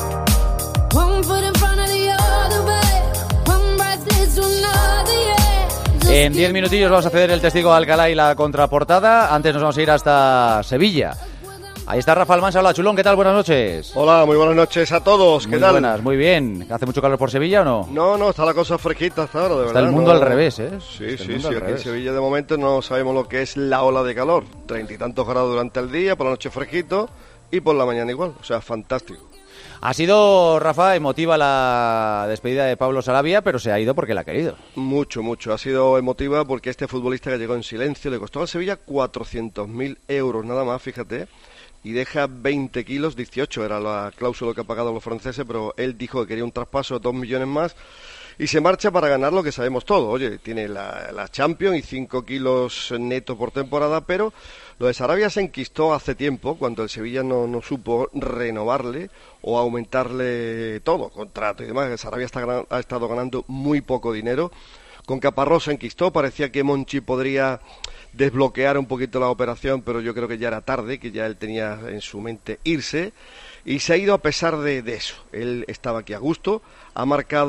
En 10 minutillos vamos a ceder el testigo de Alcalá y la contraportada. Antes nos vamos a ir hasta Sevilla. Ahí está Rafa Almansa. Hola, Chulón, ¿qué tal? Buenas noches. Hola, muy buenas noches a todos. ¿Qué tal? Muy buenas, muy bien. ¿Hace mucho calor por Sevilla o no? No, está la cosa fresquita hasta ahora, de verdad. Está el mundo al revés, ¿eh? Sí, aquí en Sevilla de momento no sabemos lo que es la ola de calor. 30 y tantos grados durante el día, por la noche fresquito y por la mañana igual. O sea, fantástico. Ha sido, Rafa, emotiva la despedida de Pablo Sarabia, pero se ha ido porque la ha querido. Mucho. Ha sido emotiva porque este futbolista que llegó en silencio le costó al Sevilla 400.000 euros nada más, fíjate, y deja 20 kilos, 18 era la cláusula que ha pagado los franceses, pero él dijo que quería un traspaso de 2 millones más y se marcha para ganar lo que sabemos todo. Oye, tiene la Champions y 5 kilos netos por temporada, pero lo de Sarabia se enquistó hace tiempo, cuando el Sevilla no supo renovarle o aumentarle todo, contrato y demás. Sarabia ha estado ganando muy poco dinero. Con Caparrós se enquistó, parecía que Monchi podría desbloquear un poquito la operación, pero yo creo que ya era tarde, que ya él tenía en su mente irse, y se ha ido a pesar de eso. Él estaba aquí a gusto, ha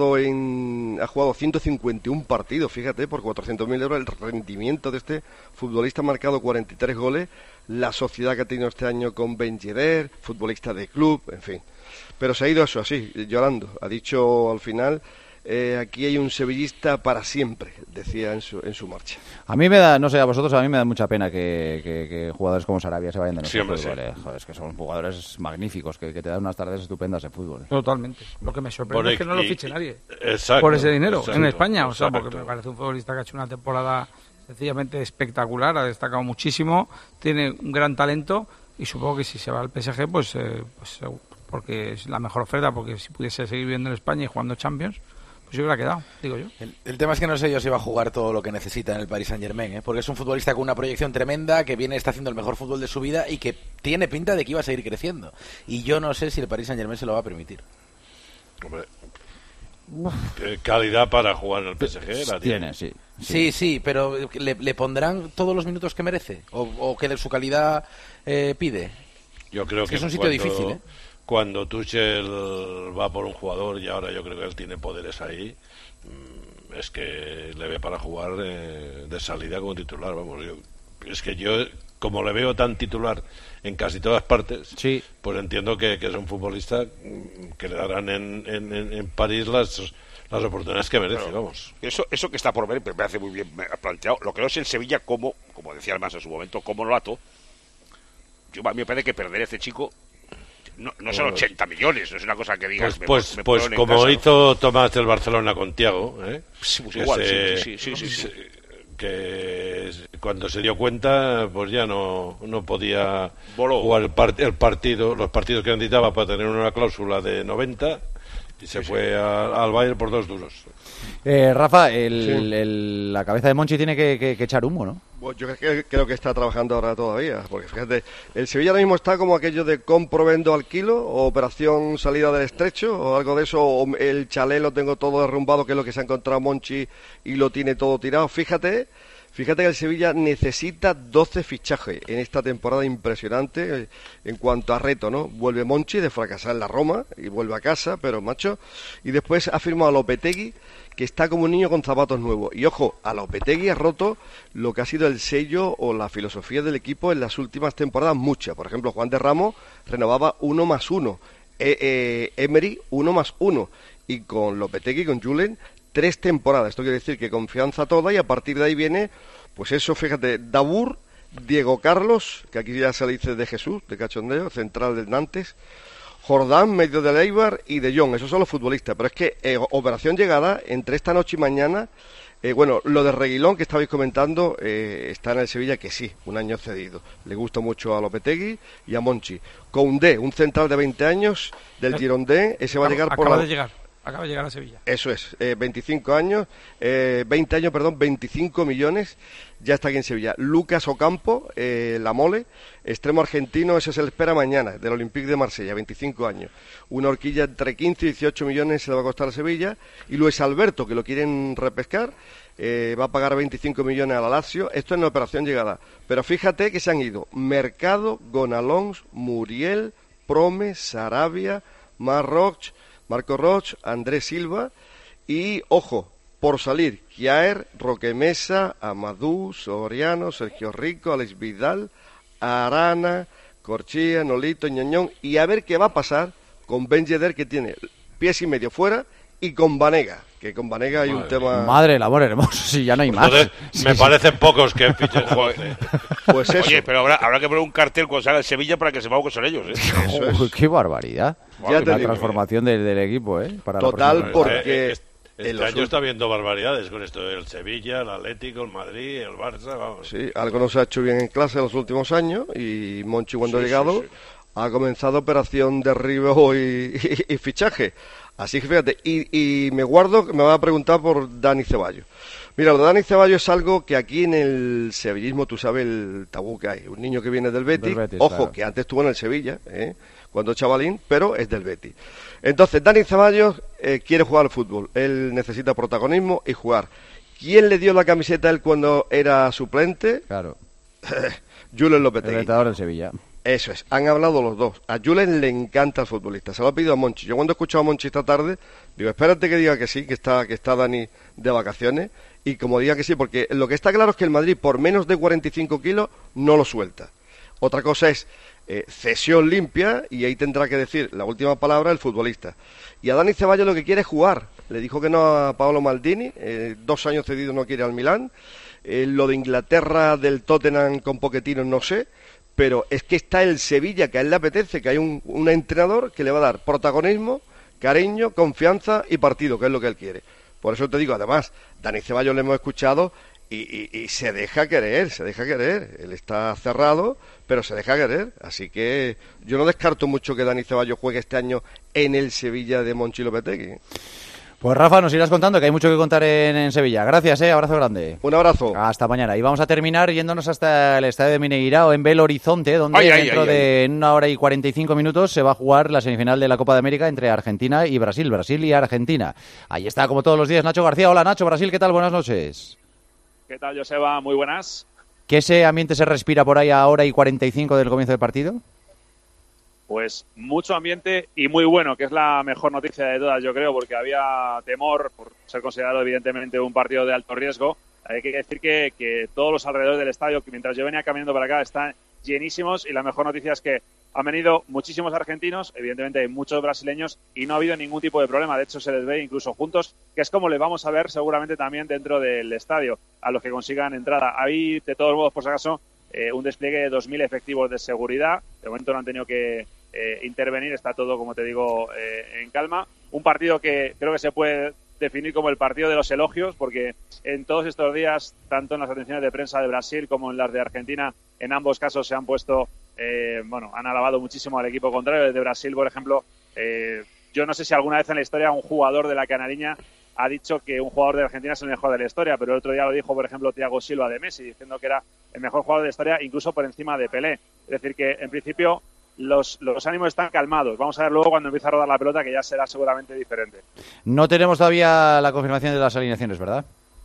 jugado 151 partidos, fíjate, por 400.000 euros. El rendimiento de este futbolista, ha marcado 43 goles, la sociedad que ha tenido este año con Ben Yedder, futbolista de club, en fin. Pero se ha ido eso así, llorando. Ha dicho al final, aquí hay un sevillista para siempre, decía en su marcha. A mí me da, no sé, a vosotros, a mí me da mucha pena que jugadores como Sarabia se vayan de nuestro fútbol. Sí. Joder, es que son jugadores magníficos, que te dan unas tardes estupendas de fútbol. Totalmente. Lo que me sorprende es que no lo fiche nadie. Exacto, por ese dinero, exacto, en España. O sea, exacto. porque me parece un futbolista que ha hecho una temporada sencillamente espectacular, ha destacado muchísimo, tiene un gran talento y supongo que si se va al PSG, pues porque es la mejor oferta, porque si pudiese seguir viviendo en España y jugando Champions, pues se hubiera quedado, digo yo. El tema es que no sé yo si va a jugar todo lo que necesita en el Paris Saint-Germain, porque es un futbolista con una proyección tremenda, que está haciendo el mejor fútbol de su vida y que tiene pinta de que iba a seguir creciendo. Y yo no sé si el Paris Saint-Germain se lo va a permitir. Hombre, calidad para jugar en el PSG la tiene, sí. Sí, pero ¿le pondrán todos los minutos que merece? ¿O que de su calidad pide? Yo creo es un sitio difícil, ¿eh? cuando Tuchel va por un jugador, y ahora yo creo que él tiene poderes ahí, es que le ve para jugar de salida como titular. Vamos, es que yo, como le veo tan titular en casi todas partes, sí, pues entiendo que es un futbolista que le darán en París las oportunidades que merece. Claro. Vamos. Eso que está por ver, me hace muy bien planteado. Lo que no es en Sevilla, como decía Almas en su momento, como lo ato. A mí me parece que perder a este chico no son 80 millones, no es una cosa que digas. Pues como casa, hizo Tomás del Barcelona con Thiago, sí, pues igual, sí. Que cuando se dio cuenta, pues ya no podía jugar los partidos que necesitaba para tener una cláusula de 90, y se fue al Bayern por 2 duros. Rafa, la cabeza de Monchi tiene que echar humo, ¿no? Pues yo creo que está trabajando ahora todavía, porque fíjate, el Sevilla ahora mismo está como aquello de compro, vendo, alquilo, o operación salida del estrecho, o algo de eso, o el chalet lo tengo todo derrumbado, que es lo que se ha encontrado Monchi y lo tiene todo tirado. Fíjate que el Sevilla necesita 12 fichajes en esta temporada impresionante en cuanto a reto, ¿no? Vuelve Monchi de fracasar en la Roma y vuelve a casa, pero macho, y después ha firmado a Lopetegui, que está como un niño con zapatos nuevos. Y ojo, a Lopetegui ha roto lo que ha sido el sello o la filosofía del equipo en las últimas temporadas, muchas. Por ejemplo, Juan de Ramos renovaba 1+1, Emery 1+1, y con Lopetegui, con Julen, 3 temporadas. Esto quiere decir que confianza toda, y a partir de ahí viene, pues eso, fíjate, Dabour, Diego Carlos, que aquí ya se le dice de Jesús, de cachondeo, central del Nantes, Jordán, medio del Eibar, y De Jong. Esos son los futbolistas. Pero es que operación llegada entre esta noche y mañana. Bueno, lo de Reguilón que estabais comentando, está en el Sevilla, que sí, un año cedido. Le gusta mucho a Lopetegui y a Monchi. Koundé, un central de 20 años del Girondins, ese va a llegar por Acaba de llegar a Sevilla. Eso es, 20 años, 25 millones, ya está aquí en Sevilla. Lucas Ocampo, La Mole, extremo argentino, ese se le espera mañana, del Olympique de Marsella, 25 años. Una horquilla entre 15 y 18 millones se le va a costar a Sevilla. Y Luis Alberto, que lo quieren repescar, va a pagar 25 millones a la Lazio. Esto es una operación llegada. Pero fíjate que se han ido Mercado, Gonalons, Muriel, Promes, Sarabia, Marco Roch, Andrés Silva y, ojo, por salir, Kjaer, Roque Mesa, Amadou, Soriano, Sergio Rico, Alex Vidal, Arana, Corchia, Nolito, Ñoñón, y a ver qué va a pasar con Ben Yedder, que tiene pies y medio fuera, y con Banega, que con Banega hay un tema... Madre del amor hermoso, si ya no hay más. Me parecen pocos que fichen. Pues eso. Oye, pero habrá que poner un cartel cuando salga el Sevilla para que sepamos que son ellos, ¡Qué barbaridad! Ya la transformación del equipo, para total, porque... Este año está viendo barbaridades con esto del Sevilla, el Atlético, el Madrid, el Barça, vamos. Sí, algo no se ha hecho bien en clase en los últimos años, y Monchi, cuando ha llegado, ha comenzado operación derribo y fichaje. Así que fíjate, y me va a preguntar por Dani Ceballos. Mira, lo de Dani Ceballos es algo que aquí en el sevillismo, tú sabes el tabú que hay. Un niño que viene del Betis, ojo, claro, que antes estuvo en el Sevilla, cuando chavalín, pero es del Betis. Entonces, Dani Ceballos quiere jugar al fútbol. Él necesita protagonismo y jugar. ¿Quién le dio la camiseta a él cuando era suplente? Claro. Julen Lopetegui. El entrenador del Sevilla. Eso es, han hablado los dos. A Julen le encanta el futbolista, se lo ha pedido a Monchi. Yo cuando he escuchado a Monchi esta tarde, digo, espérate que diga que sí, que está Dani de vacaciones, y como diga que sí, porque lo que está claro es que el Madrid por menos de 45 kilos no lo suelta. Otra cosa es cesión limpia, y ahí tendrá que decir la última palabra el futbolista. Y a Dani Ceballos lo que quiere es jugar. Le dijo que no a Paolo Maldini, 2 años cedido, no quiere al Milán. Lo de Inglaterra, del Tottenham con Pochettino, no sé. Pero es que está el Sevilla, que a él le apetece, que hay un entrenador que le va a dar protagonismo, cariño, confianza y partido, que es lo que él quiere. Por eso te digo, además, Dani Ceballos le hemos escuchado y se deja querer. Él está cerrado, pero se deja querer. Así que yo no descarto mucho que Dani Ceballos juegue este año en el Sevilla de Monchi Lopetegui. Pues Rafa, nos irás contando, que hay mucho que contar en Sevilla. Gracias, abrazo grande. Un abrazo. Hasta mañana. Y vamos a terminar yéndonos hasta el estadio de Mineirao, en Belo Horizonte, donde dentro de 1 hora y 45 minutos se va a jugar la semifinal de la Copa de América entre Argentina y Brasil y Argentina. Ahí está, como todos los días, Nacho García. Hola, Nacho, Brasil, ¿qué tal? Buenas noches. ¿Qué tal, Joseba? Muy buenas. ¿Qué ese ambiente se respira por ahí a 1 hora y 45 del comienzo del partido? pues mucho ambiente y muy bueno, que es la mejor noticia de todas, yo creo, porque había temor por ser considerado evidentemente un partido de alto riesgo. Hay que decir que todos los alrededores del estadio, que mientras yo venía caminando para acá, están llenísimos, y la mejor noticia es que han venido muchísimos argentinos, evidentemente hay muchos brasileños, y no ha habido ningún tipo de problema. De hecho, se les ve incluso juntos, que es como les vamos a ver seguramente también dentro del estadio, a los que consigan entrada. Hay, de todos modos, por si acaso, un despliegue de 2.000 efectivos de seguridad. De momento no han tenido que intervenir, está todo, como te digo, en calma. Un partido que creo que se puede definir como el partido de los elogios, porque en todos estos días, tanto en las atenciones de prensa de Brasil como en las de Argentina, en ambos casos se han puesto, han alabado muchísimo al equipo contrario. Desde Brasil, por ejemplo, yo no sé si alguna vez en la historia un jugador de la Canariña ha dicho que un jugador de Argentina es el mejor de la historia, pero el otro día lo dijo, por ejemplo, Thiago Silva de Messi, diciendo que era el mejor jugador de la historia, incluso por encima de Pelé. Es decir, que en principio los ánimos están calmados. Vamos a ver luego cuando empiece a rodar la pelota, que ya será seguramente diferente. No tenemos todavía la confirmación de las alineaciones, ¿verdad?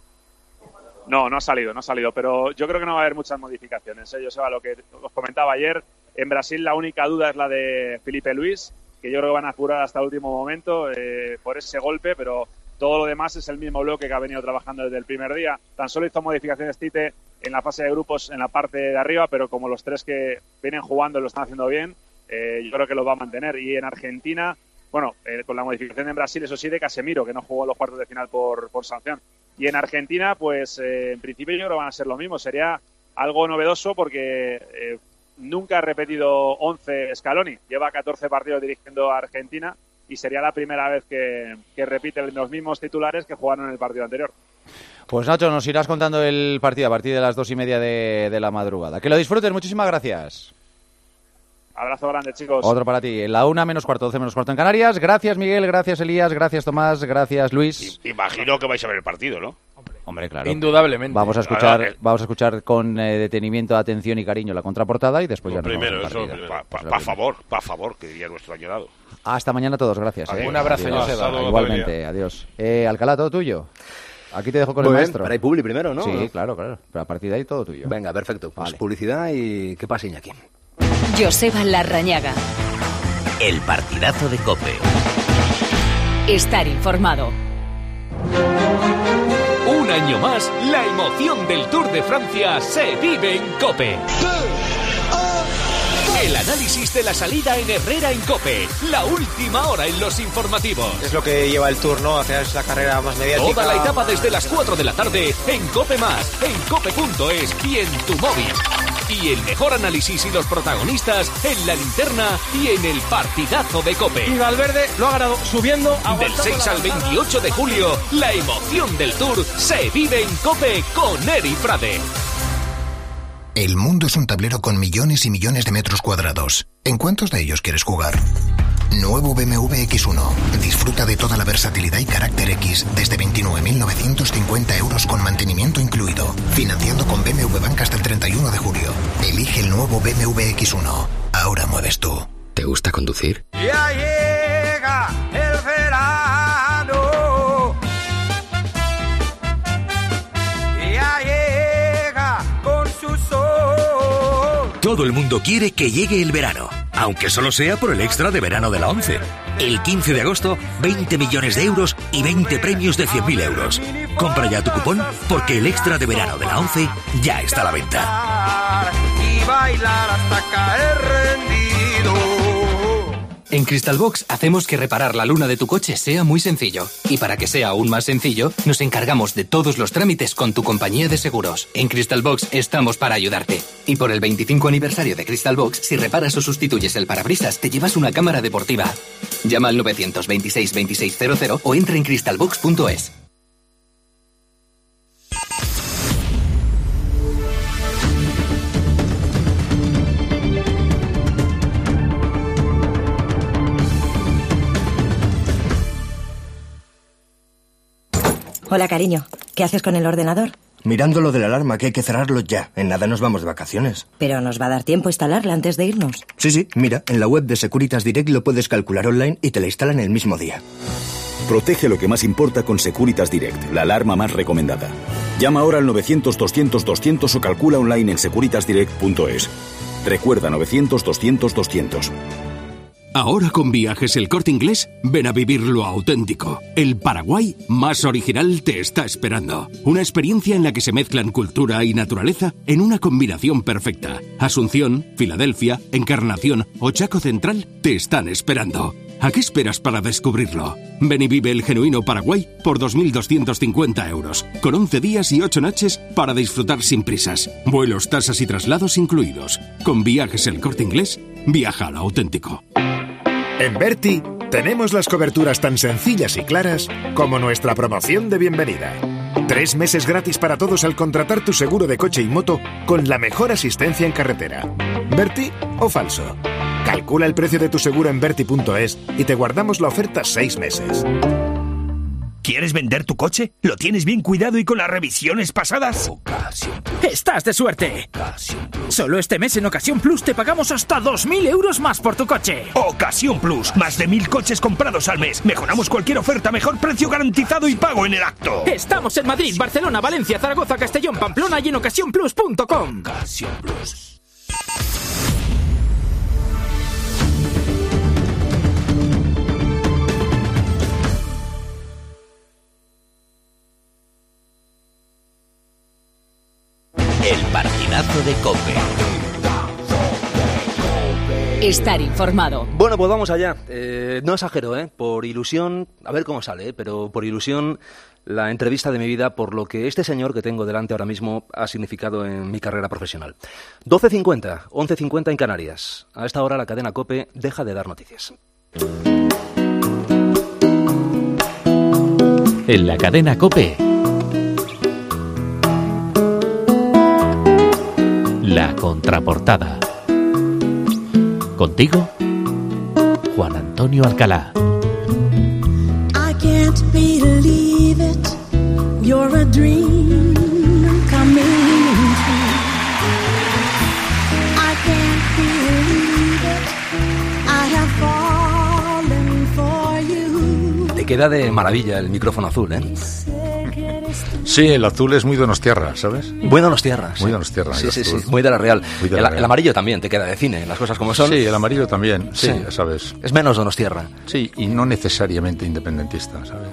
No ha salido, pero yo creo que no va a haber muchas modificaciones. Yo sé lo que os comentaba ayer. En Brasil la única duda es la de Felipe Luis, que yo creo que van a curar hasta el último momento por ese golpe, pero todo lo demás es el mismo bloque que ha venido trabajando desde el primer día. Tan solo hizo modificaciones Tite en la fase de grupos en la parte de arriba, pero como los tres que vienen jugando lo están haciendo bien, yo creo que lo va a mantener. Y en Argentina, con la modificación en Brasil, eso sí, de Casemiro, que no jugó los cuartos de final por sanción. Y en Argentina, pues en principio yo creo que van a ser lo mismo. Sería algo novedoso porque nunca ha repetido 11 Scaloni. Lleva 14 partidos dirigiendo a Argentina y sería la primera vez que repiten los mismos titulares que jugaron en el partido anterior. Pues Nacho, nos irás contando el partido a partir de las 2:30 de la madrugada. Que lo disfrutes, muchísimas gracias. Abrazo grande, chicos. Otro para ti. En la 1:15, 12:15 en Canarias. Gracias, Miguel. Gracias, Elías. Gracias, Tomás. Gracias, Luis. Imagino que vais a ver el partido, ¿no? Hombre, claro. Indudablemente. Vamos a escuchar con detenimiento, atención y cariño la contraportada y después ya nos vamos al partido. Pa' favor, que diría nuestro añorado. Hasta mañana a todos, gracias. Un abrazo, Joseba. Igualmente, adiós. Alcalá, todo tuyo. Aquí te dejo con el maestro. Para ir publi primero, ¿no? Sí, claro. Pero a partir de ahí todo tuyo. Venga, perfecto. Pues vale. Publicidad y que pase Iñaki. Joseba Larrañaga. El partidazo de COPE. Estar informado. Un año más, la emoción del Tour de Francia se vive en COPE. El análisis de la salida en Herrera en COPE. La última hora en los informativos. Es lo que lleva el Tour, ¿no? Hacia esa carrera más mediática. Toda la etapa desde las 4 de la tarde en COPE+, en cope.es y en tu móvil. Y el mejor análisis y los protagonistas en la linterna y en el partidazo de COPE. Y Valverde lo ha ganado subiendo. Del 6 al 28 de julio, la emoción del Tour se vive en COPE con Eri Frade. El mundo es un tablero con millones y millones de metros cuadrados. ¿En cuántos de ellos quieres jugar? Nuevo BMW X1. Disfruta de toda la versatilidad y carácter X desde 29.950 euros con mantenimiento incluido. Financiando con BMW Bank hasta el 31 de julio. Elige el nuevo BMW X1. Ahora mueves tú. ¿Te gusta conducir? Ya llega el verano. Ya llega con su sol. Todo el mundo quiere que llegue el verano, aunque solo sea por el extra de verano de la ONCE. El 15 de agosto, 20 millones de euros y 20 premios de 100.000 euros. Compra ya tu cupón porque el extra de verano de la ONCE ya está a la venta. Y bailar hasta caer rendido. En Crystal Box hacemos que reparar la luna de tu coche sea muy sencillo. Y para que sea aún más sencillo, nos encargamos de todos los trámites con tu compañía de seguros. En Crystal Box estamos para ayudarte. Y por el 25 aniversario de Crystal Box, si reparas o sustituyes el parabrisas, te llevas una cámara deportiva. Llama al 926 2600 o entra en crystalbox.es. Hola, cariño. ¿Qué haces con el ordenador? Mirando lo de la alarma, que hay que cerrarlo ya. En nada nos vamos de vacaciones. Pero nos va a dar tiempo instalarla antes de irnos. Sí, mira, en la web de Securitas Direct lo puedes calcular online y te la instalan el mismo día. Protege lo que más importa con Securitas Direct, la alarma más recomendada. Llama ahora al 900-200-200 o calcula online en securitasdirect.es. Recuerda 900-200-200. Ahora con Viajes El Corte Inglés, ven a vivir lo auténtico. El Paraguay más original te está esperando. Una experiencia en la que se mezclan cultura y naturaleza en una combinación perfecta. Asunción, Filadelfia, Encarnación o Chaco Central te están esperando. ¿A qué esperas para descubrirlo? Ven y vive el genuino Paraguay por 2.250 euros, con 11 días y 8 noches para disfrutar sin prisas. Vuelos, tasas y traslados incluidos. Con Viajes El Corte Inglés, viaja al auténtico. En Berti tenemos las coberturas tan sencillas y claras como nuestra promoción de bienvenida. 3 meses gratis para todos al contratar tu seguro de coche y moto con la mejor asistencia en carretera. ¿Berti o falso? Calcula el precio de tu seguro en Berti.es y te guardamos la oferta 6 meses. ¿Quieres vender tu coche? ¿Lo tienes bien cuidado y con las revisiones pasadas? ¡Estás de suerte! Solo este mes en Ocasión Plus te pagamos hasta 2.000 euros más por tu coche. Ocasión Plus, más de 1.000 coches comprados al mes. Mejoramos cualquier oferta, mejor precio garantizado y pago en el acto. Estamos en Madrid, Barcelona, Valencia, Zaragoza, Castellón, Pamplona y en ocasiónplus.com. Ocasión Plus. El partidazo de COPE. Estar informado. Bueno, pues vamos allá. No exagero, por ilusión, a ver cómo sale, pero por ilusión, la entrevista de mi vida por lo que este señor que tengo delante ahora mismo ha significado en mi carrera profesional. 12:50, 11:50 en Canarias. A esta hora la cadena COPE deja de dar noticias. En la cadena COPE. La contraportada. Contigo, Juan Antonio Alcalá. I can't believe it. You're a dream coming true. I can't believe it. I have fallen for you. Te queda de maravilla el micrófono azul, ¿eh? Sí, el azul es muy donostiarra, ¿sabes? Muy donostiarra. Muy donostiarra. Sí, muy de la Real. El amarillo también te queda de cine, las cosas como son. Sí, el amarillo también, sí, ya sabes. Es menos donostiarra. Sí, y no necesariamente independentista, ¿sabes?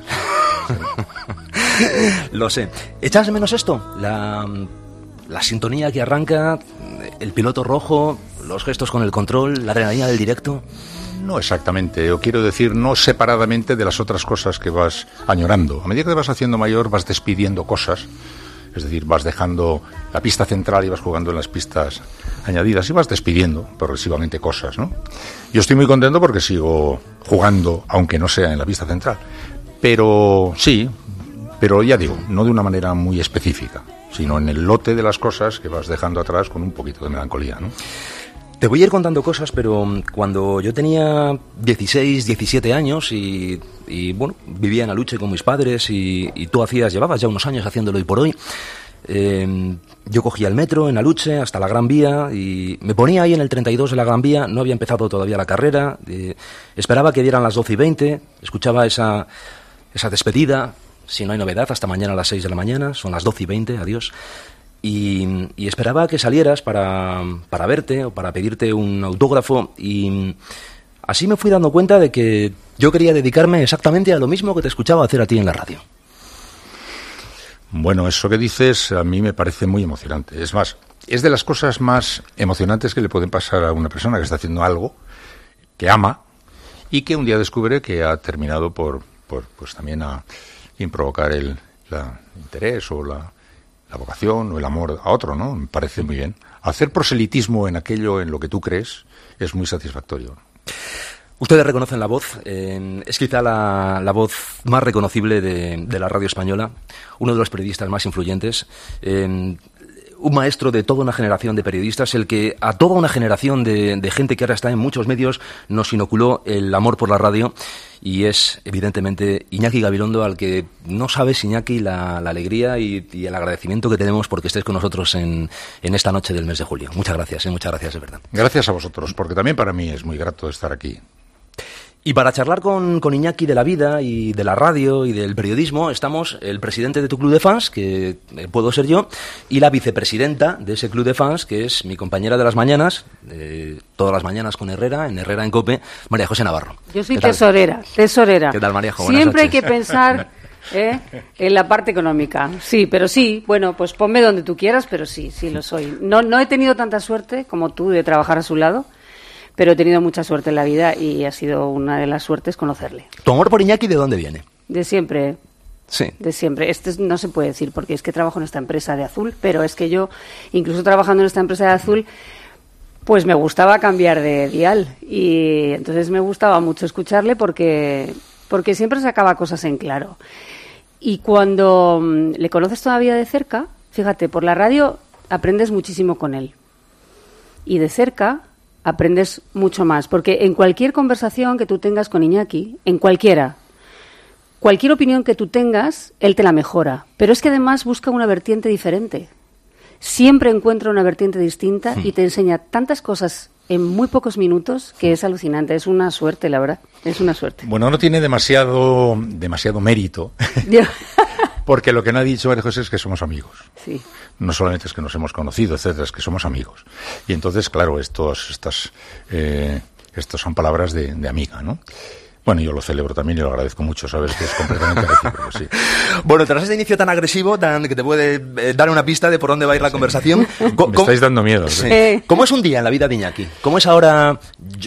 Sí. Lo sé. ¿Echas de menos esto? La sintonía que arranca, el piloto rojo, los gestos con el control, la adrenalina del directo. No exactamente, yo quiero decir, no separadamente de las otras cosas que vas añorando. A medida que te vas haciendo mayor, vas despidiendo cosas, es decir, vas dejando la pista central y vas jugando en las pistas añadidas y vas despidiendo progresivamente cosas, ¿no? Yo estoy muy contento porque sigo jugando, aunque no sea en la pista central, pero sí, pero ya digo, no de una manera muy específica, sino en el lote de las cosas que vas dejando atrás con un poquito de melancolía, ¿no? Te voy a ir contando cosas, pero cuando yo tenía 16, 17 años y bueno, vivía en Aluche con mis padres y tú llevabas ya unos años haciéndolo hoy por hoy, yo cogía el metro en Aluche hasta la Gran Vía y me ponía ahí en el 32 de la Gran Vía, no había empezado todavía la carrera, esperaba que dieran las 12:20, escuchaba esa despedida, si no hay novedad, hasta mañana a las 6 de la mañana, son las 12:20, adiós. Y esperaba que salieras para verte o para pedirte un autógrafo y así me fui dando cuenta de que yo quería dedicarme exactamente a lo mismo que te escuchaba hacer a ti en la radio. Bueno, eso que dices a mí me parece muy emocionante. Es más, es de las cosas más emocionantes que le pueden pasar a una persona que está haciendo algo que ama y que un día descubre que ha terminado por pues también a provocar el interés o la vocación o el amor a otro, ¿no? Me parece muy bien. Hacer proselitismo en aquello en lo que tú crees es muy satisfactorio. Ustedes reconocen la voz, es quizá la voz más reconocible de la radio española, uno de los periodistas más influyentes, un maestro de toda una generación de periodistas, el que a toda una generación de gente que ahora está en muchos medios nos inoculó el amor por la radio, y es evidentemente Iñaki Gabilondo, al que no sabes, Iñaki, la alegría y el agradecimiento que tenemos porque estés con nosotros en esta noche del mes de julio. Muchas gracias, de verdad. Gracias a vosotros, porque también para mí es muy grato estar aquí. Y para charlar con Iñaki de la vida y de la radio y del periodismo, estamos el presidente de tu club de fans, que puedo ser yo, y la vicepresidenta de ese club de fans, que es mi compañera de las mañanas, todas las mañanas con Herrera en COPE, María José Navarro. Yo soy tesorera. ¿Qué tal, María José? Siempre hay que pensar en la parte económica. Sí, pero sí, bueno, pues ponme donde tú quieras, pero sí lo soy. No he tenido tanta suerte como tú de trabajar a su lado, pero he tenido mucha suerte en la vida y ha sido una de las suertes conocerle. ¿Tu amor por Iñaki de dónde viene? De siempre. Sí. De siempre. No se puede decir porque es que trabajo en esta empresa de Azul, pero es que yo, incluso trabajando en esta empresa de Azul, pues me gustaba cambiar de dial y entonces me gustaba mucho escucharle porque siempre sacaba cosas en claro. Y cuando le conoces todavía de cerca, fíjate, por la radio aprendes muchísimo con él. Y de cerca aprendes mucho más, porque en cualquier conversación que tú tengas con Iñaki, en cualquier opinión que tú tengas, él te la mejora. Pero es que además busca una vertiente diferente. Siempre encuentra una vertiente distinta y te enseña tantas cosas en muy pocos minutos que es alucinante. Es una suerte, la verdad. Es una suerte. Bueno, no tiene demasiado mérito. Porque lo que no ha dicho María José es que somos amigos. Sí. No solamente es que nos hemos conocido, etcétera, es que somos amigos. Y entonces, claro, estas son palabras de amiga, ¿no? Bueno, yo lo celebro también y lo agradezco mucho, sabes que es completamente recíproco, sí. Bueno, tras este inicio tan agresivo, que te puede dar una pista de por dónde va a ir la conversación... Me estáis dando miedo. Sí. ¿Cómo es un día en la vida de Iñaki? ¿Cómo es ahora...?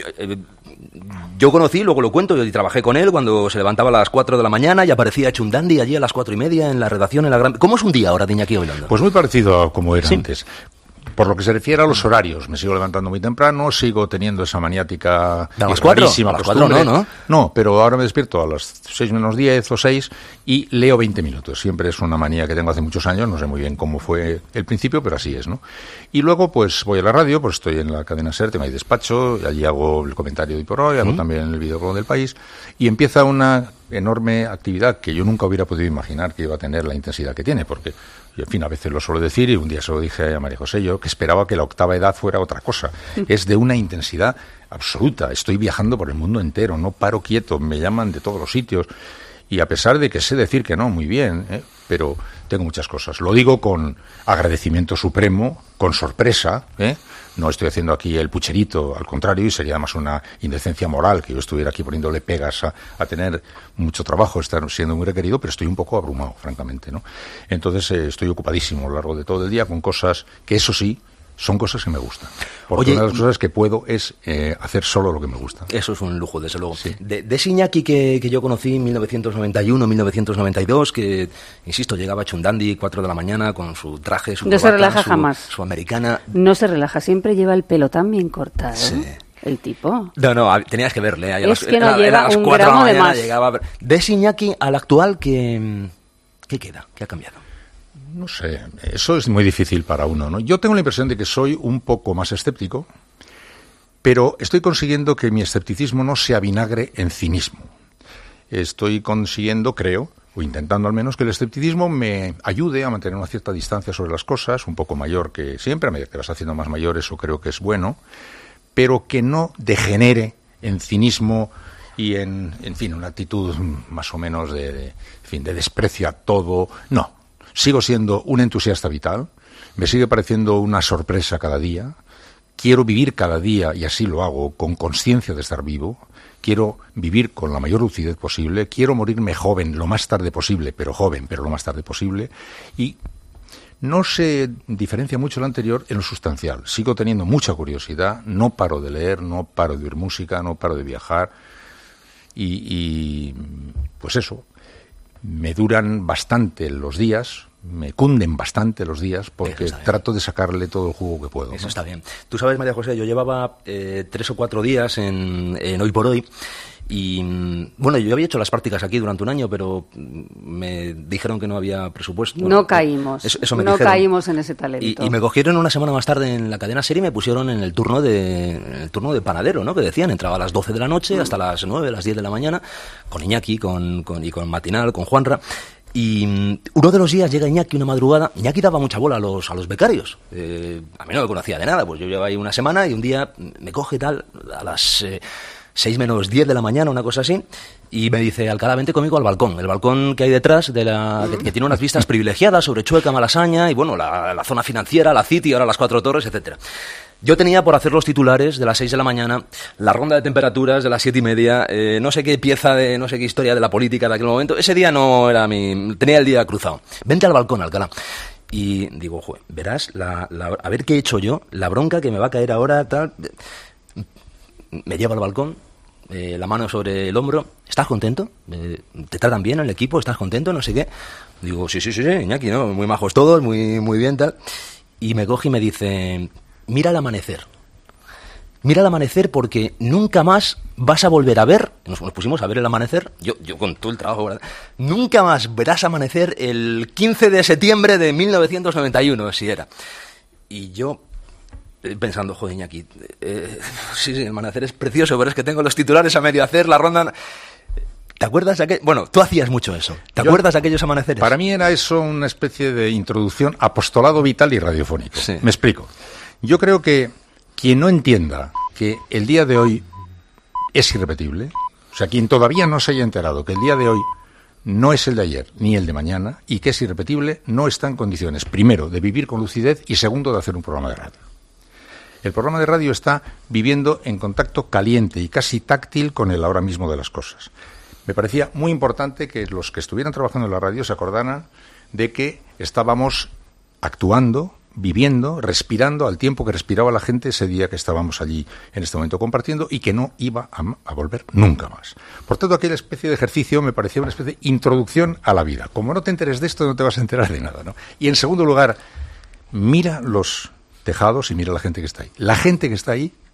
Yo conocí, luego lo cuento, yo trabajé con él cuando se levantaba a las 4 de la mañana y aparecía hecho un dandy allí a las 4:30 en la redacción, en la gran... ¿Cómo es un día ahora de Iñaki Gabilondo? Pues muy parecido a como era antes. Por lo que se refiere a los horarios, me sigo levantando muy temprano, sigo teniendo esa maniática ¿a las 4? ¿A las 4 no? No, pero ahora me despierto a las 6 menos 10 o 6 y leo 20 minutos. Siempre es una manía que tengo hace muchos años, no sé muy bien cómo fue el principio, pero así es, ¿no? Y luego, pues, voy a la radio, pues estoy en la cadena SER, tengo ahí despacho, y allí hago el comentario de hoy por hoy, hago también el videoblog del país, y empieza una enorme actividad que yo nunca hubiera podido imaginar que iba a tener la intensidad que tiene, porque... Y, en fin, a veces lo suelo decir, y un día se lo dije a María José, yo que esperaba que la octava edad fuera otra cosa. Es de una intensidad absoluta. Estoy viajando por el mundo entero, no paro quieto, me llaman de todos los sitios. Y a pesar de que sé decir que no, muy bien, pero tengo muchas cosas. Lo digo con agradecimiento supremo, con sorpresa, No estoy haciendo aquí el pucherito, al contrario, y sería más una indecencia moral que yo estuviera aquí poniéndole pegas a tener mucho trabajo, estar siendo muy requerido, pero estoy un poco abrumado, francamente, ¿no? Entonces estoy ocupadísimo a lo largo de todo el día con cosas que, eso sí, son cosas que me gustan. Porque una de las cosas que puedo es hacer solo lo que me gusta. Eso es un lujo, desde luego. Sí. De ese Iñaki que yo conocí en 1991, 1992, que, insisto, llegaba hecho un dandy, 4 de la mañana, con su traje, su corbata, se relaja jamás. Su americana. No se relaja, siempre lleva el pelo tan bien cortado. Sí. El tipo. No, tenías que verle. Es que no lleva un gramo de más. De ese Iñaki al actual, ¿qué queda? ¿Qué ha cambiado? No sé, eso es muy difícil para uno, ¿no? Yo tengo la impresión de que soy un poco más escéptico, pero estoy consiguiendo que mi escepticismo no se avinagre en cinismo. Estoy consiguiendo, creo, o intentando al menos, que el escepticismo me ayude a mantener una cierta distancia sobre las cosas, un poco mayor que siempre, a medida que vas haciendo más mayor, eso creo que es bueno, pero que no degenere en cinismo y en fin, una actitud más o menos de desprecio a todo. No. Sigo siendo un entusiasta vital, me sigue pareciendo una sorpresa cada día, quiero vivir cada día, y así lo hago, con conciencia de estar vivo, quiero vivir con la mayor lucidez posible, quiero morirme joven lo más tarde posible, pero lo más tarde posible, y no se diferencia mucho lo anterior en lo sustancial. Sigo teniendo mucha curiosidad, no paro de leer, no paro de oír música, no paro de viajar, y pues eso. Me duran bastante los días, me cunden bastante los días, porque trato de sacarle todo el jugo que puedo. Eso está bien. Tú sabes, María José, yo llevaba 3 o 4 días en Hoy por Hoy, y bueno, yo había hecho las prácticas aquí durante un año, pero me dijeron que no había presupuesto. No caímos, eso me no dijeron. Caímos en ese talento. Y me cogieron una semana más tarde en la cadena SER y me pusieron en el turno de panadero, ¿no? Que decían, entraba a las 12 de la noche hasta las 9, las 10 de la mañana, con Iñaki, con Matinal, con Juanra. Y uno de los días llega Iñaki una madrugada. Iñaki daba mucha bola a los becarios. A mí no me conocía de nada, pues yo llevaba ahí una semana y un día me coge tal a las 6 menos 10 de la mañana, una cosa así, y me dice, Alcalá, vente conmigo al balcón. El balcón que hay detrás, que tiene unas vistas privilegiadas sobre Chueca, Malasaña, y bueno, la zona financiera, la City, ahora las 4 Torres, etcétera. Yo tenía por hacer los titulares de las 6 de la mañana, la ronda de temperaturas de las 7:30, no sé qué pieza de, no sé qué historia de la política de aquel momento. Ese día no era tenía el día cruzado. Vente al balcón, Alcalá. Y digo, verás, a ver qué he hecho yo, la bronca que me va a caer ahora, tal. Me lleva al balcón, la mano sobre el hombro. ¿Estás contento? ¿Te tratan bien en el equipo? ¿Estás contento? No sé qué. Digo, sí, Iñaki, ¿no? Muy majos todos, muy bien, tal. Y me coge y me dice, mira el amanecer. Mira el amanecer porque nunca más vas a volver a ver. Nos pusimos a ver el amanecer. Yo con todo el trabajo, ¿verdad? Nunca más verás amanecer el 15 de septiembre de 1991, así era. Y yo pensando, joder, Iñaki, sí, el amanecer es precioso, pero es que tengo los titulares a medio hacer, la ronda. ¿Te acuerdas de aquel? Bueno, tú hacías mucho eso. ¿Te acuerdas de aquellos amaneceres? Para mí era eso una especie de introducción, apostolado vital y radiofónico. Sí. Me explico. Yo creo que quien no entienda que el día de hoy es irrepetible, o sea, quien todavía no se haya enterado que el día de hoy no es el de ayer ni el de mañana y que es irrepetible, no está en condiciones, primero, de vivir con lucidez y segundo, de hacer un programa de radio. El programa de radio está viviendo en contacto caliente y casi táctil con el ahora mismo de las cosas. Me parecía muy importante que los que estuvieran trabajando en la radio se acordaran de que estábamos actuando, viviendo, respirando al tiempo que respiraba la gente ese día que estábamos allí en este momento compartiendo y que no iba a volver nunca más. Por tanto, aquella especie de ejercicio me parecía una especie de introducción a la vida. Como no te enteres de esto, no te vas a enterar de nada, ¿no? Y en segundo lugar, mira los tejados y mira la gente que está ahí. La gente que está ahí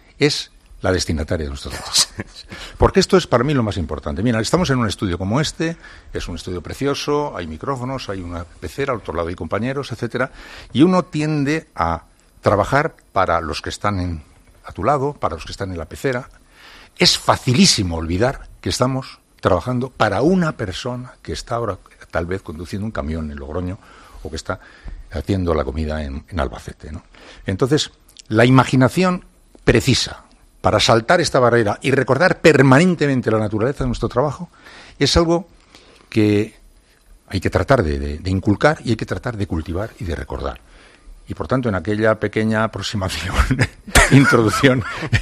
es la destinataria de nuestro trabajo. Porque esto es para mí lo más importante. Mira, estamos en un estudio como este, es un estudio precioso, hay micrófonos, hay una pecera, al otro lado hay compañeros, etcétera, y uno tiende a trabajar para los que están a tu lado, para los que están en la pecera. Es facilísimo olvidar que estamos trabajando para una persona que está ahora tal vez conduciendo un camión en Logroño o que está haciendo la comida en Albacete, ¿no? Entonces, la imaginación precisa para saltar esta barrera y recordar permanentemente la naturaleza de nuestro trabajo es algo que hay que tratar de inculcar y hay que tratar de cultivar y de recordar. Y por tanto, en aquella pequeña aproximación, introducción,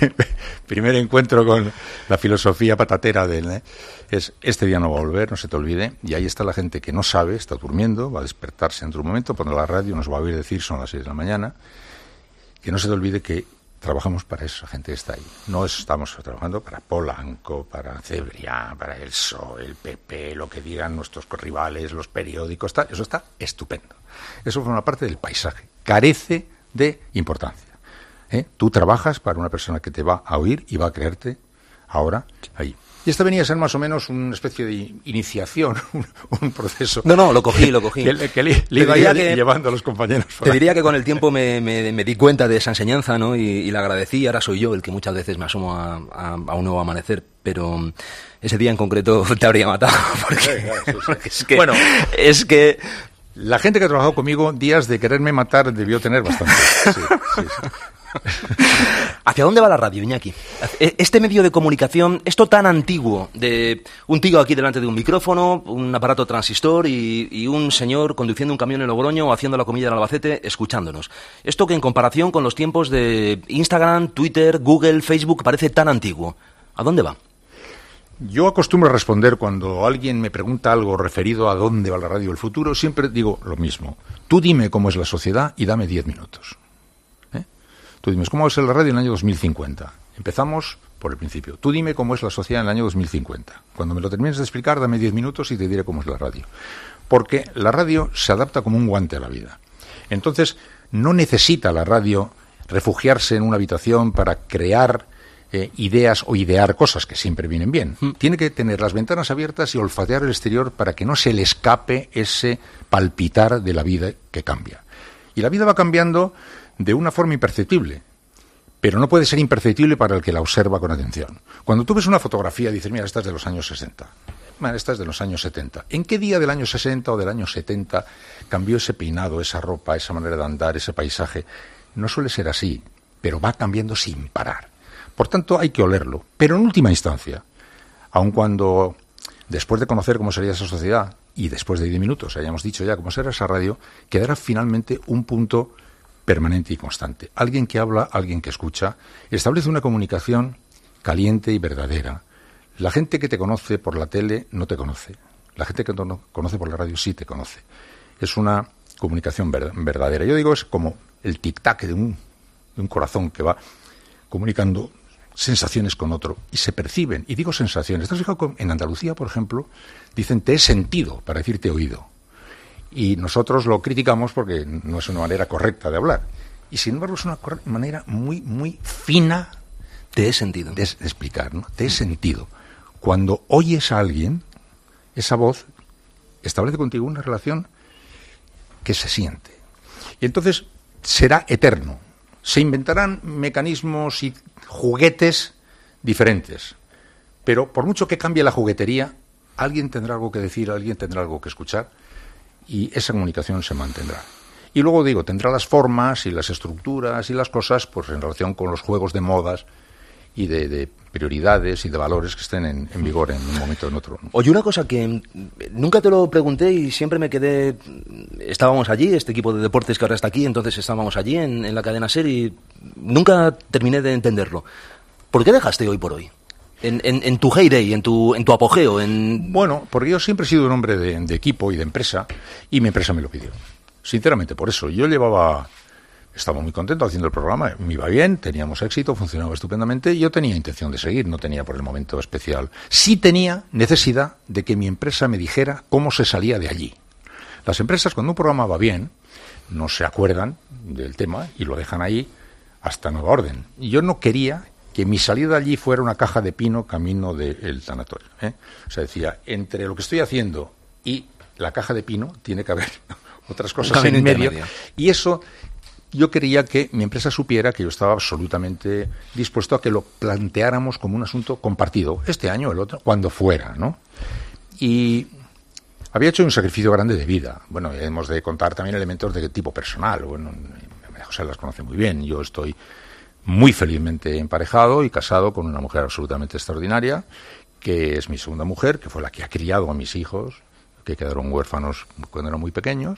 primer encuentro con la filosofía patatera es este día no va a volver, no se te olvide, y ahí está la gente que no sabe, está durmiendo, va a despertarse dentro de un momento, pondrá la radio, nos va a oír decir, son las 6 de la mañana, que no se te olvide que trabajamos para esa gente que está ahí. No estamos trabajando para Polanco, para Cebrián, para el PSOE, el PP, lo que digan nuestros rivales, los periódicos, tal. Eso está estupendo. Eso forma parte del paisaje. Carece de importancia. Tú trabajas para una persona que te va a oír y va a creerte ahora ahí. Y esta venía a ser más o menos una especie de iniciación, un proceso. No, lo cogí. Que le iba llevando a los compañeros. Te diría que con el tiempo me di cuenta de esa enseñanza, ¿no? Y la agradecí, y ahora soy yo el que muchas veces me asomo a un nuevo amanecer. Pero ese día en concreto te habría matado. Porque es que la gente que ha trabajado conmigo, días de quererme matar debió tener bastante. Sí. ¿Hacia dónde va la radio, Iñaki? Este medio de comunicación, esto tan antiguo, de un tío aquí delante de un micrófono, un aparato transistor y un señor conduciendo un camión en Logroño o haciendo la comida en Albacete, escuchándonos. Esto que en comparación con los tiempos de Instagram, Twitter, Google, Facebook parece tan antiguo. ¿A dónde va? Yo acostumbro a responder cuando alguien me pregunta algo referido a dónde va la radio del futuro, siempre digo lo mismo. Tú dime cómo es la sociedad y dame 10 minutos. Tú dime cómo es la radio en el año 2050. Empezamos por el principio. Tú dime cómo es la sociedad en el año 2050. Cuando me lo termines de explicar, dame 10 minutos y te diré cómo es la radio. Porque la radio se adapta como un guante a la vida. Entonces, no necesita la radio refugiarse en una habitación para crear ideas o idear cosas que siempre vienen bien. Tiene que tener las ventanas abiertas y olfatear el exterior para que no se le escape ese palpitar de la vida que cambia. Y la vida va cambiando de una forma imperceptible, pero no puede ser imperceptible para el que la observa con atención. Cuando tú ves una fotografía y dices, mira, esta es de los años 60, esta es de los años 70. ¿En qué día del año 60 o del año 70 cambió ese peinado, esa ropa, esa manera de andar, ese paisaje? No suele ser así, pero va cambiando sin parar. Por tanto, hay que olerlo. Pero en última instancia, aun cuando después de conocer cómo sería esa sociedad y después de 10 minutos hayamos dicho ya cómo será esa radio, quedará finalmente un punto permanente y constante. Alguien que habla, alguien que escucha, establece una comunicación caliente y verdadera. La gente que te conoce por la tele no te conoce. La gente que te conoce por la radio sí te conoce. Es una comunicación verdadera. Yo digo, es como el tic-tac de un corazón que va comunicando sensaciones con otro y se perciben. Y digo sensaciones. ¿Te has fijado? En Andalucía, por ejemplo, dicen te he sentido para decirte oído. Y nosotros lo criticamos porque no es una manera correcta de hablar. Y sin embargo es una manera muy, muy fina te he sentido de explicar, ¿no? Te he sentido. Cuando oyes a alguien, esa voz establece contigo una relación que se siente. Y entonces será eterno. Se inventarán mecanismos y juguetes diferentes. Pero por mucho que cambie la juguetería, alguien tendrá algo que decir, alguien tendrá algo que escuchar y esa comunicación se mantendrá. Y luego digo, tendrá las formas y las estructuras y las cosas pues en relación con los juegos de modas y de prioridades y de valores que estén en vigor en un momento o en otro. Oye, una cosa que nunca te lo pregunté y siempre me quedé... Estábamos allí, este equipo de deportes que ahora está aquí, entonces estábamos allí en la cadena SER y nunca terminé de entenderlo. ¿Por qué dejaste Hoy por Hoy? En tu heyday, en tu apogeo. Bueno, porque yo siempre he sido un hombre de equipo y de empresa y mi empresa me lo pidió. Sinceramente, por eso. Yo estaba muy contento haciendo el programa, me iba bien, teníamos éxito, funcionaba estupendamente y yo tenía intención de seguir, no tenía por el momento especial. Sí tenía necesidad de que mi empresa me dijera cómo se salía de allí. Las empresas, cuando un programa va bien, no se acuerdan del tema y lo dejan ahí hasta nueva orden. Y yo no quería que mi salida de allí fuera una caja de pino camino del tanatorio. O sea, decía, entre lo que estoy haciendo y la caja de pino tiene que haber otras cosas en medio. Y eso... Yo quería que mi empresa supiera que yo estaba absolutamente dispuesto a que lo planteáramos como un asunto compartido, este año, el otro, cuando fuera, ¿no? Y había hecho un sacrificio grande de vida. Bueno, hemos de contar también elementos de tipo personal. Bueno, María José las conoce muy bien. Yo estoy muy felizmente emparejado y casado con una mujer absolutamente extraordinaria, que es mi segunda mujer, que fue la que ha criado a mis hijos, que quedaron huérfanos cuando eran muy pequeños.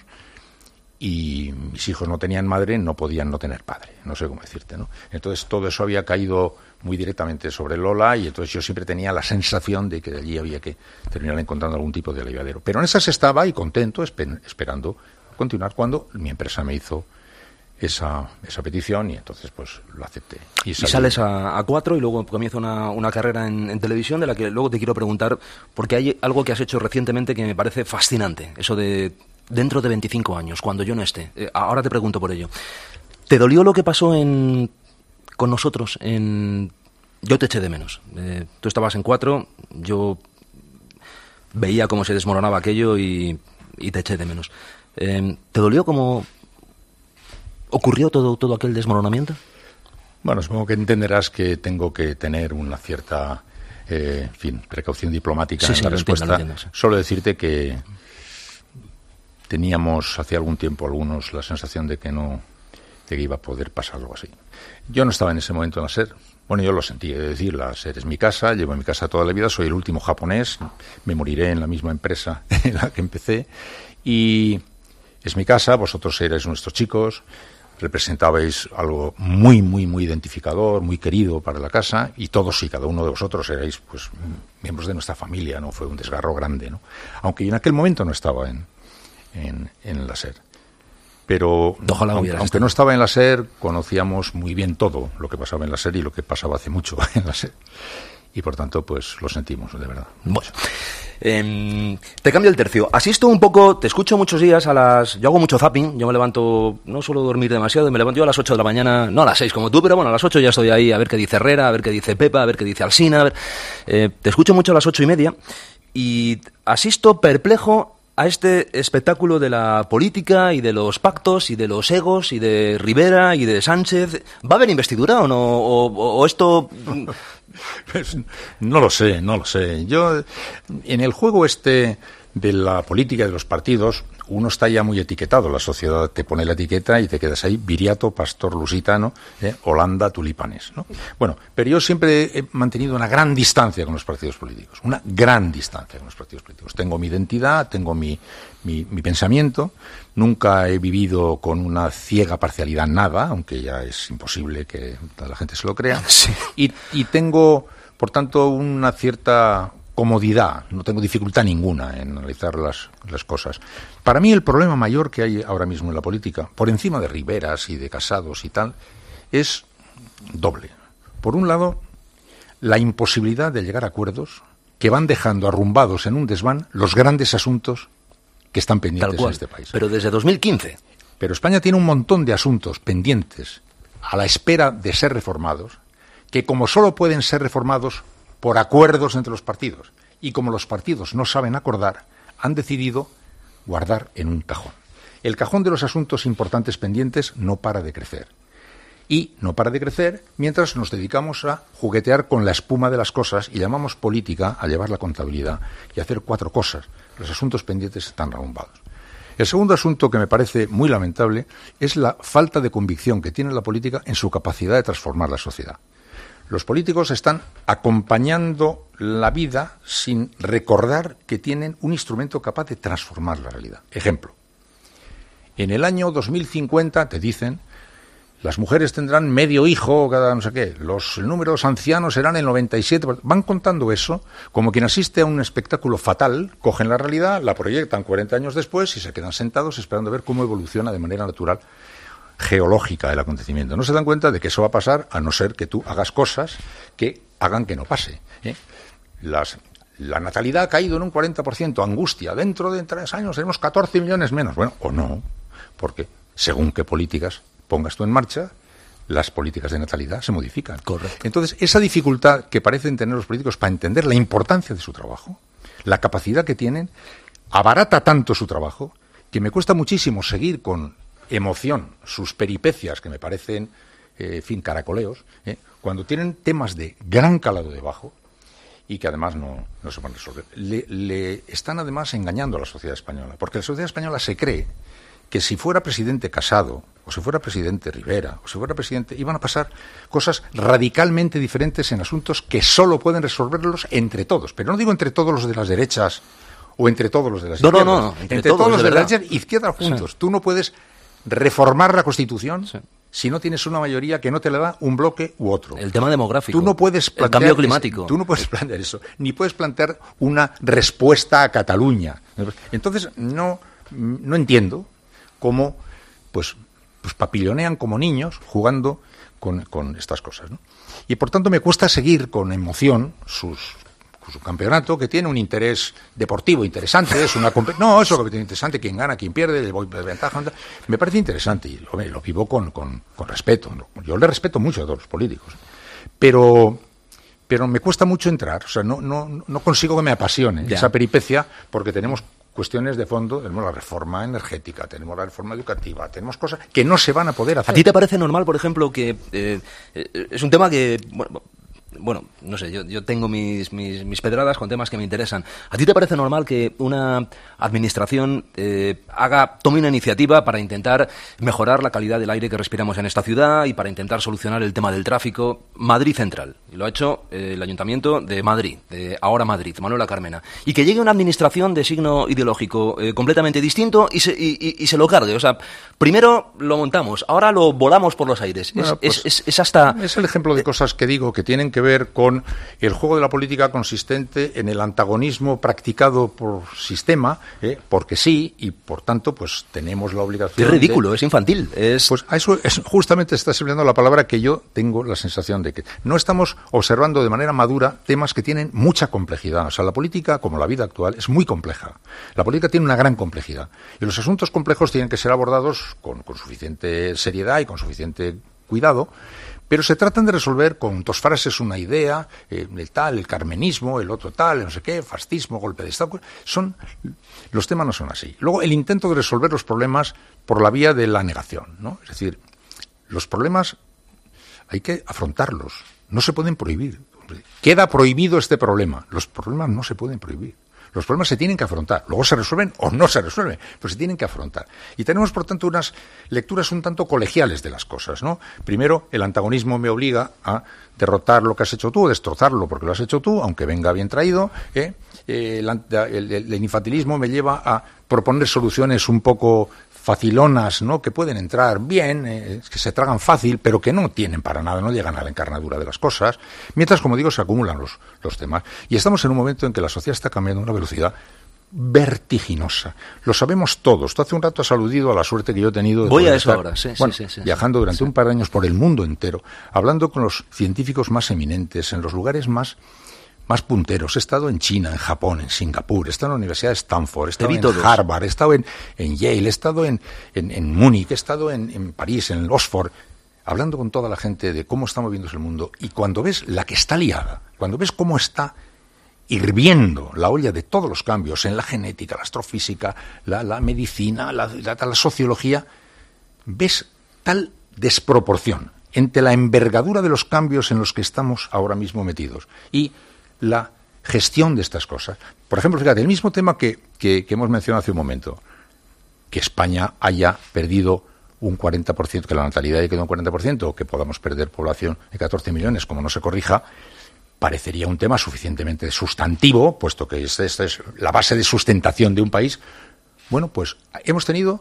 Y mis hijos no tenían madre, no podían no tener padre, no sé cómo decirte, ¿no? Entonces todo eso había caído muy directamente sobre Lola y entonces yo siempre tenía la sensación de que de allí había que terminar encontrando algún tipo de aliviadero. Pero en esas estaba y contento, esperando continuar cuando mi empresa me hizo esa petición y entonces pues lo acepté. Y sales a 4 y luego comienza una carrera en televisión de la que luego te quiero preguntar porque hay algo que has hecho recientemente que me parece fascinante, eso de... Dentro de 25 años, cuando yo no esté. Ahora te pregunto por ello. ¿Te dolió lo que pasó con nosotros? Yo te eché de menos. Tú estabas en 4, yo veía cómo se desmoronaba aquello y te eché de menos. ¿Te dolió cómo ocurrió todo aquel desmoronamiento? Bueno, supongo que entenderás que tengo que tener una cierta precaución diplomática en la respuesta. Lo entiendo, sí. Solo decirte que teníamos hace algún tiempo algunos la sensación de que iba a poder pasar algo así. Yo no estaba en ese momento en la SER. Bueno, yo lo sentí, es decir, la SER es mi casa, llevo en mi casa toda la vida, soy el último japonés, me moriré en la misma empresa en la que empecé y es mi casa, vosotros erais nuestros chicos, representabais algo muy, muy, muy identificador, muy querido para la casa y todos y cada uno de vosotros erais pues miembros de nuestra familia, ¿no? Fue un desgarro grande, ¿no? Aunque en aquel momento no estaba en la SER. Pero aunque no estaba en la SER, conocíamos muy bien todo lo que pasaba en la SER y lo que pasaba hace mucho en la SER. Y por tanto, pues lo sentimos, de verdad. Bueno, te cambio el tercio. Asisto un poco, te escucho muchos días yo hago mucho zapping, yo me levanto, no suelo dormir demasiado, me levanto yo a las 8 de la mañana, no a las 6 como tú, pero bueno, a las 8 ya estoy ahí a ver qué dice Herrera, a ver qué dice Pepa, a ver qué dice Alsina. Te escucho mucho a las 8:30 y asisto perplejo a este espectáculo de la política y de los pactos y de los egos y de Rivera y de Sánchez. ¿Va a haber investidura o no? ¿O esto...? Pues, no lo sé. Yo, en el juego de la política y de los partidos, uno está ya muy etiquetado, la sociedad te pone la etiqueta y te quedas ahí, viriato, pastor lusitano, Holanda, tulipanes, ¿no? Bueno, pero yo siempre he mantenido una gran distancia con los partidos políticos, una gran distancia con los partidos políticos. Tengo mi identidad, tengo mi pensamiento, nunca he vivido con una ciega parcialidad nada, aunque ya es imposible que la gente se lo crea, sí. y tengo, por tanto, una cierta comodidad, no tengo dificultad ninguna en analizar las cosas. Para mí el problema mayor que hay ahora mismo en la política, por encima de Riveras y de Casados y tal, es doble. Por un lado, la imposibilidad de llegar a acuerdos que van dejando arrumbados en un desván los grandes asuntos que están pendientes en este país. Pero desde 2015. Pero España tiene un montón de asuntos pendientes a la espera de ser reformados, que como solo pueden ser reformados por acuerdos entre los partidos, y como los partidos no saben acordar, han decidido guardar en un cajón. El cajón de los asuntos importantes pendientes no para de crecer. Y no para de crecer mientras nos dedicamos a juguetear con la espuma de las cosas y llamamos política a llevar la contabilidad y a hacer 4 cosas. Los asuntos pendientes están arrumbados. El segundo asunto que me parece muy lamentable es la falta de convicción que tiene la política en su capacidad de transformar la sociedad. Los políticos están acompañando la vida sin recordar que tienen un instrumento capaz de transformar la realidad. Ejemplo, en el año 2050 te dicen, las mujeres tendrán medio hijo cada no sé qué, el número de los ancianos serán el 97%. Van contando eso como quien asiste a un espectáculo fatal, cogen la realidad, la proyectan 40 años después y se quedan sentados esperando ver cómo evoluciona de manera natural geológica el acontecimiento. No se dan cuenta de que eso va a pasar a no ser que tú hagas cosas que hagan que no pase. La natalidad ha caído en un 40%, angustia, dentro de 3 años tenemos 14 millones menos. Bueno, o no, porque según qué políticas pongas tú en marcha, las políticas de natalidad se modifican. Correcto. Entonces, esa dificultad que parecen tener los políticos para entender la importancia de su trabajo, la capacidad que tienen, abarata tanto su trabajo, que me cuesta muchísimo seguir con emoción sus peripecias, que me parecen, caracoleos, cuando tienen temas de gran calado debajo y que además no se van a resolver. Le están además engañando a la sociedad española, porque la sociedad española se cree que si fuera presidente Casado, o si fuera presidente Rivera, o si fuera presidente, iban a pasar cosas radicalmente diferentes en asuntos que solo pueden resolverlos entre todos. Pero no digo entre todos los de las derechas o entre todos los de las izquierdas. No, entre todos los de la derecha e izquierda juntos. Sí. Tú no puedes reformar la Constitución si no tienes una mayoría que no te la da un bloque u otro. El tema demográfico. Tú no puedes plantear el cambio climático. Tú no puedes plantear eso. Ni puedes plantear una respuesta a Cataluña. Entonces, no entiendo cómo pues papillonean como niños jugando con estas cosas, ¿no? Y por tanto me cuesta seguir con emoción su campeonato, que tiene un interés deportivo interesante, es una no, eso que tiene interesante, quién gana, quién pierde, el de ventaja, me parece interesante y lo vivo con respeto. Yo le respeto mucho a todos los políticos, pero me cuesta mucho entrar, o sea, no consigo que me apasione esa peripecia, porque tenemos cuestiones de fondo, tenemos la reforma energética, tenemos la reforma educativa, tenemos cosas que no se van a poder hacer. ¿A ti te parece normal, por ejemplo, que es un tema que, bueno, no sé, yo tengo mis pedradas con temas que me interesan. ¿A ti te parece normal que una administración tome una iniciativa para intentar mejorar la calidad del aire que respiramos en esta ciudad y para intentar solucionar el tema del tráfico? Madrid Central, y lo ha hecho el Ayuntamiento de Madrid, de Ahora Madrid, Manuela Carmena, y que llegue una administración de signo ideológico completamente distinto y se lo cargue. O sea, primero lo montamos, ahora lo volamos por los aires. Bueno, es el ejemplo de cosas que digo que tienen que ver con el juego de la política consistente en el antagonismo practicado por sistema, porque sí, y por tanto pues tenemos la obligación. Es ridículo, es infantil. Pues a eso justamente estás empleando la palabra que yo tengo la sensación de que no estamos observando de manera madura temas que tienen mucha complejidad. O sea, la política, como la vida actual, es muy compleja. La política tiene una gran complejidad. Y los asuntos complejos tienen que ser abordados con suficiente seriedad y con suficiente cuidado, pero se tratan de resolver con 2 frases una idea, el carmenismo, el otro tal, no sé qué, fascismo, golpe de Estado. Los temas no son así. Luego, el intento de resolver los problemas por la vía de la negación, ¿no? Es decir, los problemas hay que afrontarlos, no se pueden prohibir. Queda prohibido este problema. Los problemas no se pueden prohibir. Los problemas se tienen que afrontar. Luego se resuelven o no se resuelven, pero se tienen que afrontar. Y tenemos, por tanto, unas lecturas un tanto colegiales de las cosas, ¿no? Primero, el antagonismo me obliga a derrotar lo que has hecho tú, o destrozarlo porque lo has hecho tú, aunque venga bien traído, el infantilismo me lleva a proponer soluciones un poco facilonas, ¿no? Que pueden entrar bien, que se tragan fácil, pero que no tienen para nada, no llegan a la encarnadura de las cosas, mientras, como digo, se acumulan los temas. Y estamos en un momento en que la sociedad está cambiando a una velocidad vertiginosa. Lo sabemos todos. Tú hace un rato has aludido a la suerte que yo he tenido de Voy a eso estar, ahora, sí, viajando durante un par de años por el mundo entero, hablando con los científicos más eminentes, en los lugares más punteros. He estado en China, en Japón, en Singapur, he estado en la Universidad de Stanford, he estado en Harvard, he estado en Yale, he estado en Múnich, he estado en París, en Oxford, hablando con toda la gente de cómo está moviéndose el mundo. Y cuando ves la que está liada, cuando ves cómo está hirviendo la olla de todos los cambios en la genética, la astrofísica, la medicina, la sociología, ves tal desproporción entre la envergadura de los cambios en los que estamos ahora mismo metidos y la gestión de estas cosas. Por ejemplo, fíjate, el mismo tema que hemos mencionado hace un momento, que España haya perdido un 40%, que la natalidad haya quedado un 40%, o que podamos perder población de 14 millones, como no se corrija, parecería un tema suficientemente sustantivo, puesto que esta es la base de sustentación de un país. Bueno, pues hemos tenido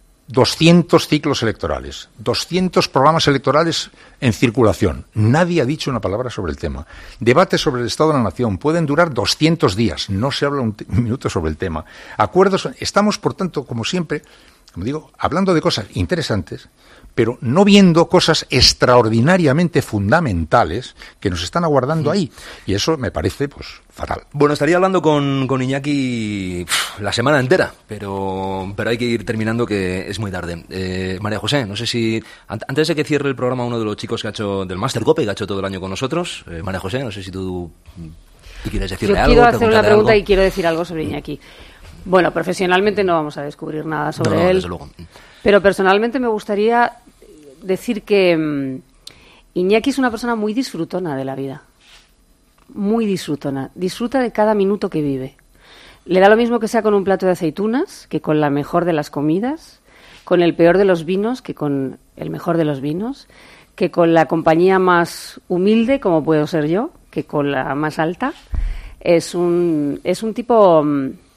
200 ciclos electorales, 200 programas electorales en circulación. Nadie ha dicho una palabra sobre el tema. Debates sobre el Estado de la Nación pueden durar 200 días. No se habla un minuto sobre el tema. Acuerdos. Estamos, por tanto, como siempre, como digo, hablando de cosas interesantes, pero no viendo cosas extraordinariamente fundamentales que nos están aguardando ahí. Y eso me parece, pues, fatal. Bueno, estaría hablando con Iñaki la semana entera, pero hay que ir terminando, que es muy tarde. María José, no sé si... Antes de que cierre el programa, uno de los chicos que ha hecho del Máster Cope, que ha hecho todo el año con nosotros, María José, no sé si tú quieres decirle algo. Yo quiero hacer una pregunta algo. Y quiero decir algo sobre Iñaki. Bueno, profesionalmente no vamos a descubrir nada sobre él, desde luego. Pero personalmente me gustaría decir que Iñaki es una persona muy disfrutona de la vida, muy disfrutona, disfruta de cada minuto que vive. Le da lo mismo que sea con un plato de aceitunas, que con la mejor de las comidas, con el peor de los vinos, que con el mejor de los vinos, que con la compañía más humilde, como puedo ser yo, que con la más alta. Es un tipo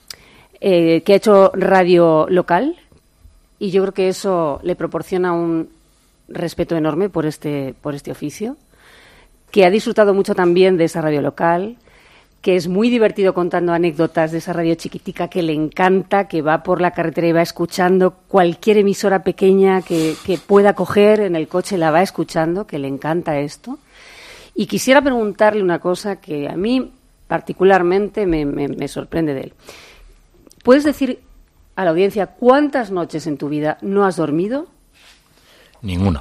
que ha hecho radio local, y yo creo que eso le proporciona un respeto enorme por este oficio, que ha disfrutado mucho también de esa radio local, que es muy divertido contando anécdotas de esa radio chiquitica, que le encanta, que va por la carretera y va escuchando cualquier emisora pequeña que pueda coger en el coche, la va escuchando, que le encanta esto. Y quisiera preguntarle una cosa que a mí particularmente me sorprende de él. ¿Puedes decir a la audiencia cuántas noches en tu vida no has dormido? Ninguna.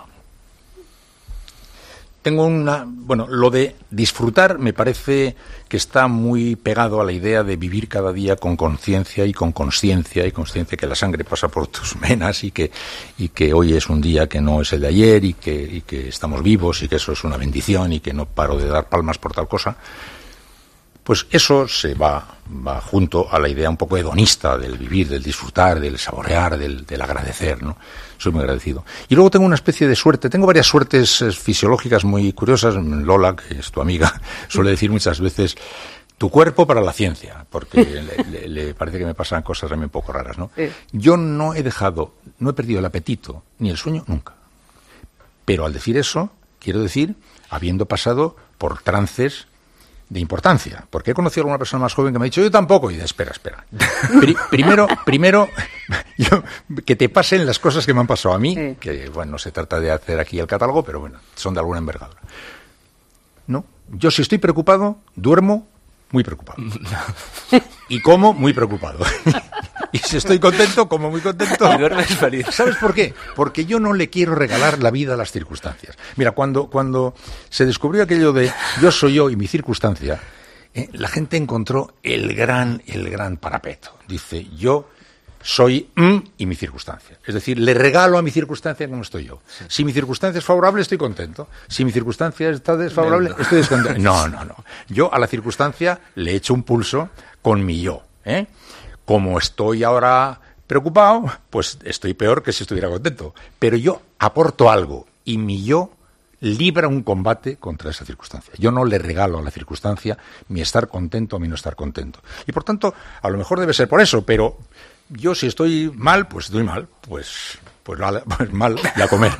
Tengo lo de disfrutar me parece que está muy pegado a la idea de vivir cada día con conciencia y con consciencia, y consciencia que la sangre pasa por tus venas y que hoy es un día que no es el de ayer y que estamos vivos y que eso es una bendición y que no paro de dar palmas por tal cosa. Pues eso se va junto a la idea un poco hedonista del vivir, del disfrutar, del saborear, del agradecer, ¿no? Soy muy agradecido. Y luego tengo una especie de suerte, tengo varias suertes fisiológicas muy curiosas. Lola, que es tu amiga, suele decir muchas veces, tu cuerpo para la ciencia, porque le parece que me pasan cosas también un poco raras, ¿no? Sí. Yo no he perdido el apetito ni el sueño nunca. Pero al decir eso, quiero decir, habiendo pasado por trances de importancia, porque he conocido a alguna persona más joven que me ha dicho, yo tampoco, y de espera. Primero, que te pasen las cosas que me han pasado a mí, sí. Que bueno, no se trata de hacer aquí el catálogo, pero bueno, son de alguna envergadura. No, yo si estoy preocupado, duermo muy preocupado. Y como muy preocupado. Y si estoy contento, como muy contento. Y duermes feliz. ¿Sabes por qué? Porque yo no le quiero regalar la vida a las circunstancias. Mira, cuando se descubrió aquello de yo soy yo y mi circunstancia, la gente encontró el gran parapeto. Dice, yo soy y mi circunstancia. Es decir, le regalo a mi circunstancia como estoy yo. Sí. Si mi circunstancia es favorable, estoy contento. Si mi circunstancia está desfavorable, estoy descontento. No. Yo a la circunstancia le echo un pulso con mi yo. Como estoy ahora preocupado, pues estoy peor que si estuviera contento. Pero yo aporto algo y mi yo libra un combate contra esa circunstancia. Yo no le regalo a la circunstancia mi estar contento o mi no estar contento. Y por tanto, a lo mejor debe ser por eso, pero yo si estoy mal, pues estoy mal, pues mal y a comer.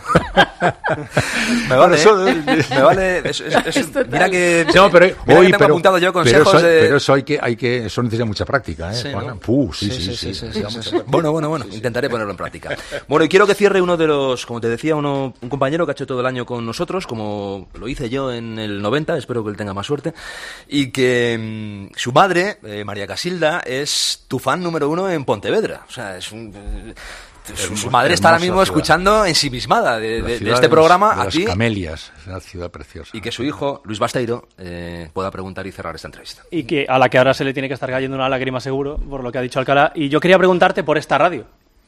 Me vale, me vale. Mira que no, pero hoy tengo apuntado yo consejos pero eso eso necesita mucha práctica, sí, ¿no? Sí. Bueno, intentaré ponerlo en práctica. Bueno, y quiero que cierre uno de los, como te decía, un compañero que ha hecho todo el año con nosotros, como lo hice yo en el 90, espero que él tenga más suerte, y que su madre, María Casilda, es tu fan número 1 en Pontevedra. O sea, su madre está ahora mismo escuchando ensimismada de este programa de a las ti. Camelias, es una ciudad preciosa. Y que su hijo, Luis Basteiro, pueda preguntar y cerrar esta entrevista. Y que a la que ahora se le tiene que estar cayendo una lágrima seguro, por lo que ha dicho Alcalá. Y yo quería preguntarte por esta radio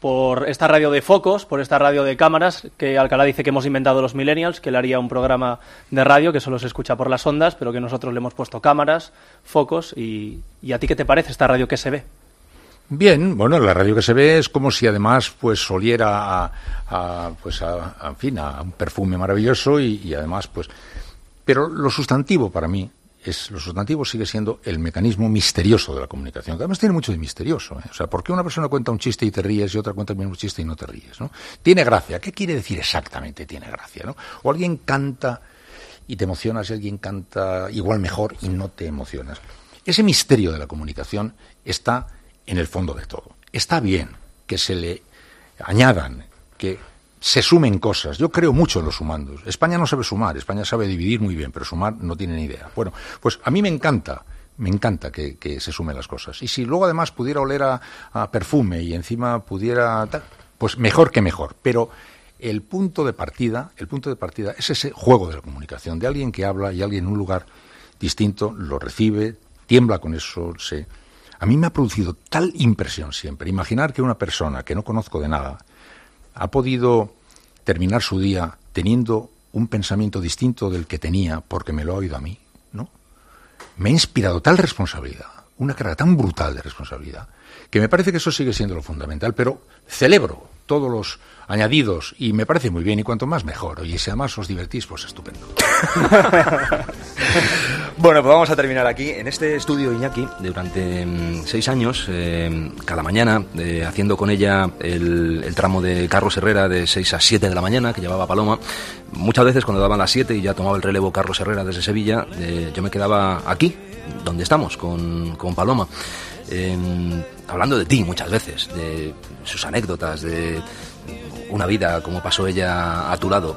de focos, por esta radio de cámaras, que Alcalá dice que hemos inventado los millennials, que él haría un programa de radio que solo se escucha por las ondas, pero que nosotros le hemos puesto cámaras, focos. ¿Y a ti qué te parece esta radio que se ve? Bien, bueno, la radio que se ve es como si además pues oliera a un perfume maravilloso y además pues, pero lo sustantivo para mí lo sustantivo sigue siendo el mecanismo misterioso de la comunicación, que además tiene mucho de misterioso, O sea, ¿por qué una persona cuenta un chiste y te ríes y otra cuenta el mismo chiste y no te ríes, ¿no? Tiene gracia. ¿Qué quiere decir exactamente tiene gracia, no? O alguien canta y te emocionas y alguien canta igual mejor y no te emocionas. Ese misterio de la comunicación está en el fondo de todo. Está bien que se le añadan, que se sumen cosas. Yo creo mucho en los sumandos. España no sabe sumar, España sabe dividir muy bien, pero sumar no tiene ni idea. Bueno, pues a mí me encanta que se sumen las cosas. Y si luego además pudiera oler a perfume y encima pudiera, pues mejor que mejor. Pero el punto de partida es ese juego de la comunicación, de alguien que habla y alguien en un lugar distinto lo recibe, tiembla con eso, A mí me ha producido tal impresión siempre. Imaginar que una persona que no conozco de nada ha podido terminar su día teniendo un pensamiento distinto del que tenía porque me lo ha oído a mí, ¿no? Me ha inspirado tal responsabilidad, una carga tan brutal de responsabilidad, que me parece que eso sigue siendo lo fundamental, pero celebro todos los añadidos y me parece muy bien, y cuanto más mejor. Y si además os divertís, pues estupendo. Bueno, pues vamos a terminar aquí. En este estudio, Iñaki, durante 6 años, cada mañana, haciendo con ella el tramo de Carlos Herrera de 6 a 7 de la mañana, que llevaba Paloma. Muchas veces cuando daban las 7 y ya tomaba el relevo Carlos Herrera desde Sevilla, yo me quedaba aquí, donde estamos, con Paloma. Hablando de ti muchas veces, de sus anécdotas, de una vida como pasó ella a tu lado,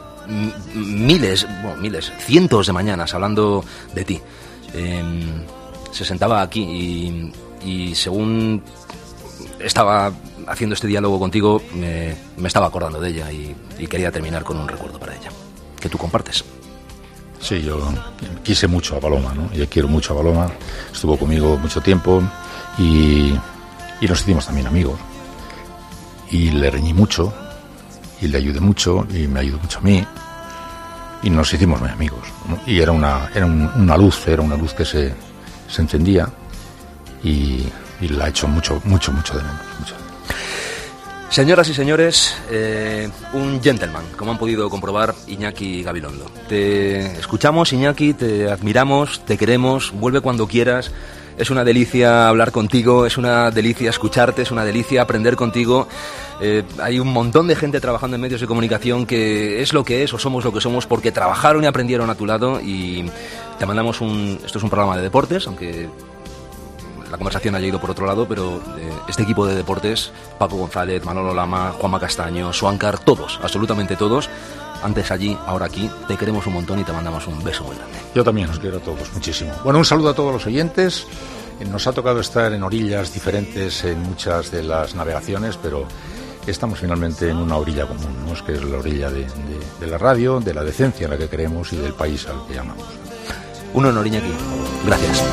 cientos de mañanas hablando de ti. Se sentaba aquí y según estaba haciendo este diálogo contigo me estaba acordando de ella y quería terminar con un recuerdo para ella que tú compartes. Sí, yo quise mucho a Paloma, ¿no? Yo quiero mucho a Paloma, estuvo conmigo mucho tiempo y nos hicimos también amigos y le reñí mucho y le ayudé mucho y me ayudó mucho a mí y nos hicimos muy amigos, ¿no? Y era una luz que se encendía y la he hecho mucho de menos. Señoras y señores, un gentleman, como han podido comprobar Iñaki Gabilondo. Te escuchamos, Iñaki, te admiramos, te queremos, vuelve cuando quieras. Es una delicia hablar contigo, es una delicia escucharte, es una delicia aprender contigo. Hay un montón de gente trabajando en medios de comunicación que es lo que es o somos lo que somos porque trabajaron y aprendieron a tu lado, y te mandamos esto es un programa de deportes, aunque la conversación haya ido por otro lado, pero este equipo de deportes, Paco González, Manolo Lama, Juanma Castaño, Suáncar, todos, absolutamente todos, antes allí, ahora aquí, te queremos un montón y te mandamos un beso muy grande. Yo también os quiero a todos muchísimo. Bueno, un saludo a todos los oyentes. Nos ha tocado estar en orillas diferentes en muchas de las navegaciones, pero estamos finalmente en una orilla común, ¿no? Es que es la orilla de la radio, de la decencia en la que creemos y del país al que llamamos. Un honor, Iñaki. Gracias.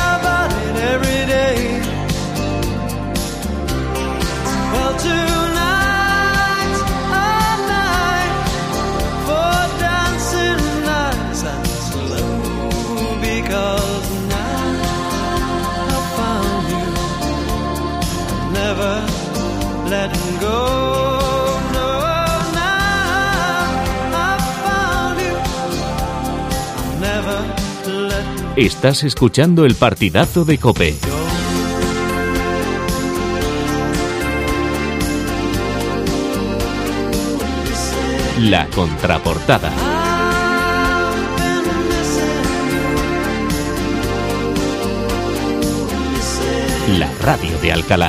Tonight Estás escuchando el partidazo de COPE. La contraportada. La radio de Alcalá.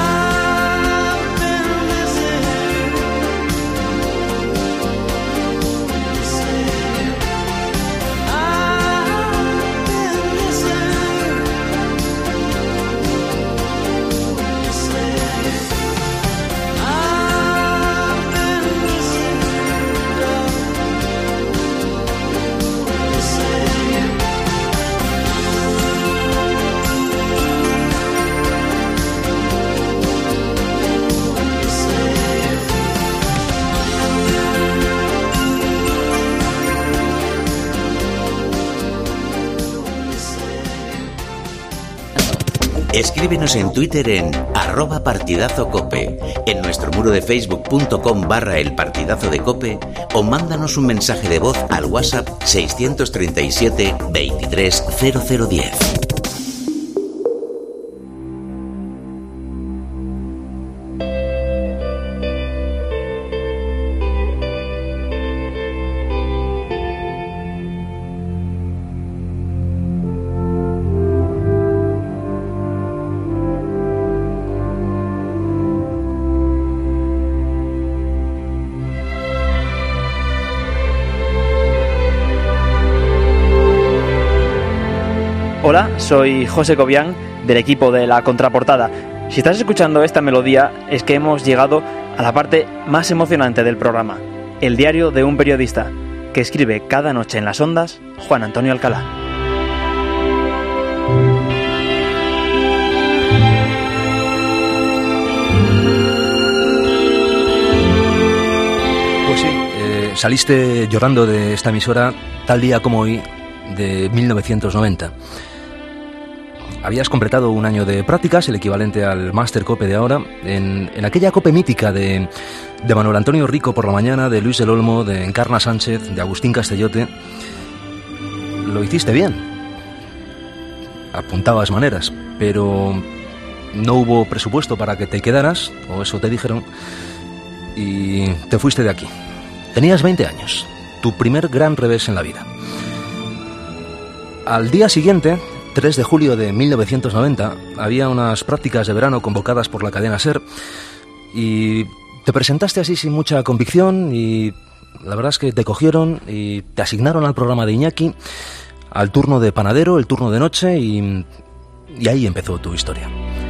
Escríbenos en Twitter en @partidazocope, en nuestro muro de facebook.com/elpartidazodecope o mándanos un mensaje de voz al WhatsApp 637 23 0010. Hola, soy José Cobian, del equipo de La Contraportada. Si estás escuchando esta melodía, es que hemos llegado a la parte más emocionante del programa, el diario de un periodista, que escribe cada noche en las ondas Juan Antonio Alcalá. Pues sí, saliste llorando de esta emisora tal día como hoy de 1990. Habías completado un año de prácticas, el equivalente al Máster Cope de ahora, en aquella Cope mítica de Manuel Antonio Rico por la mañana, de Luis del Olmo, de Encarna Sánchez, de Agustín Castellote. Lo hiciste bien. Apuntabas maneras, pero no hubo presupuesto para que te quedaras, o eso te dijeron, y te fuiste de aquí. Tenías 20 años, tu primer gran revés en la vida. Al día siguiente, 3 de julio de 1990, había unas prácticas de verano convocadas por la cadena SER y te presentaste así sin mucha convicción y la verdad es que te cogieron y te asignaron al programa de Iñaki, al turno de panadero, el turno de noche y ahí empezó tu historia.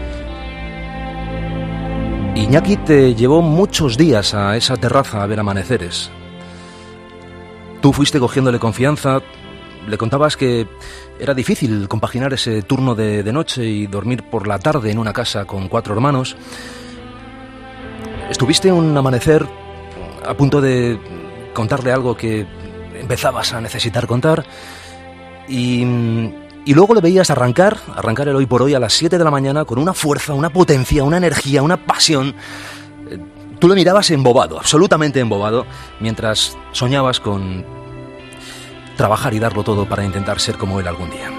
Iñaki te llevó muchos días a esa terraza a ver amaneceres. Tú fuiste cogiéndole confianza. Le contabas que era difícil compaginar ese turno de noche y dormir por la tarde en una casa con 4 hermanos. Estuviste un amanecer a punto de contarle algo que empezabas a necesitar contar y luego le veías arrancar el hoy por hoy a las 7 de la mañana con una fuerza, una potencia, una energía, una pasión. Tú le mirabas embobado, absolutamente embobado, mientras soñabas con trabajar y darlo todo para intentar ser como él algún día.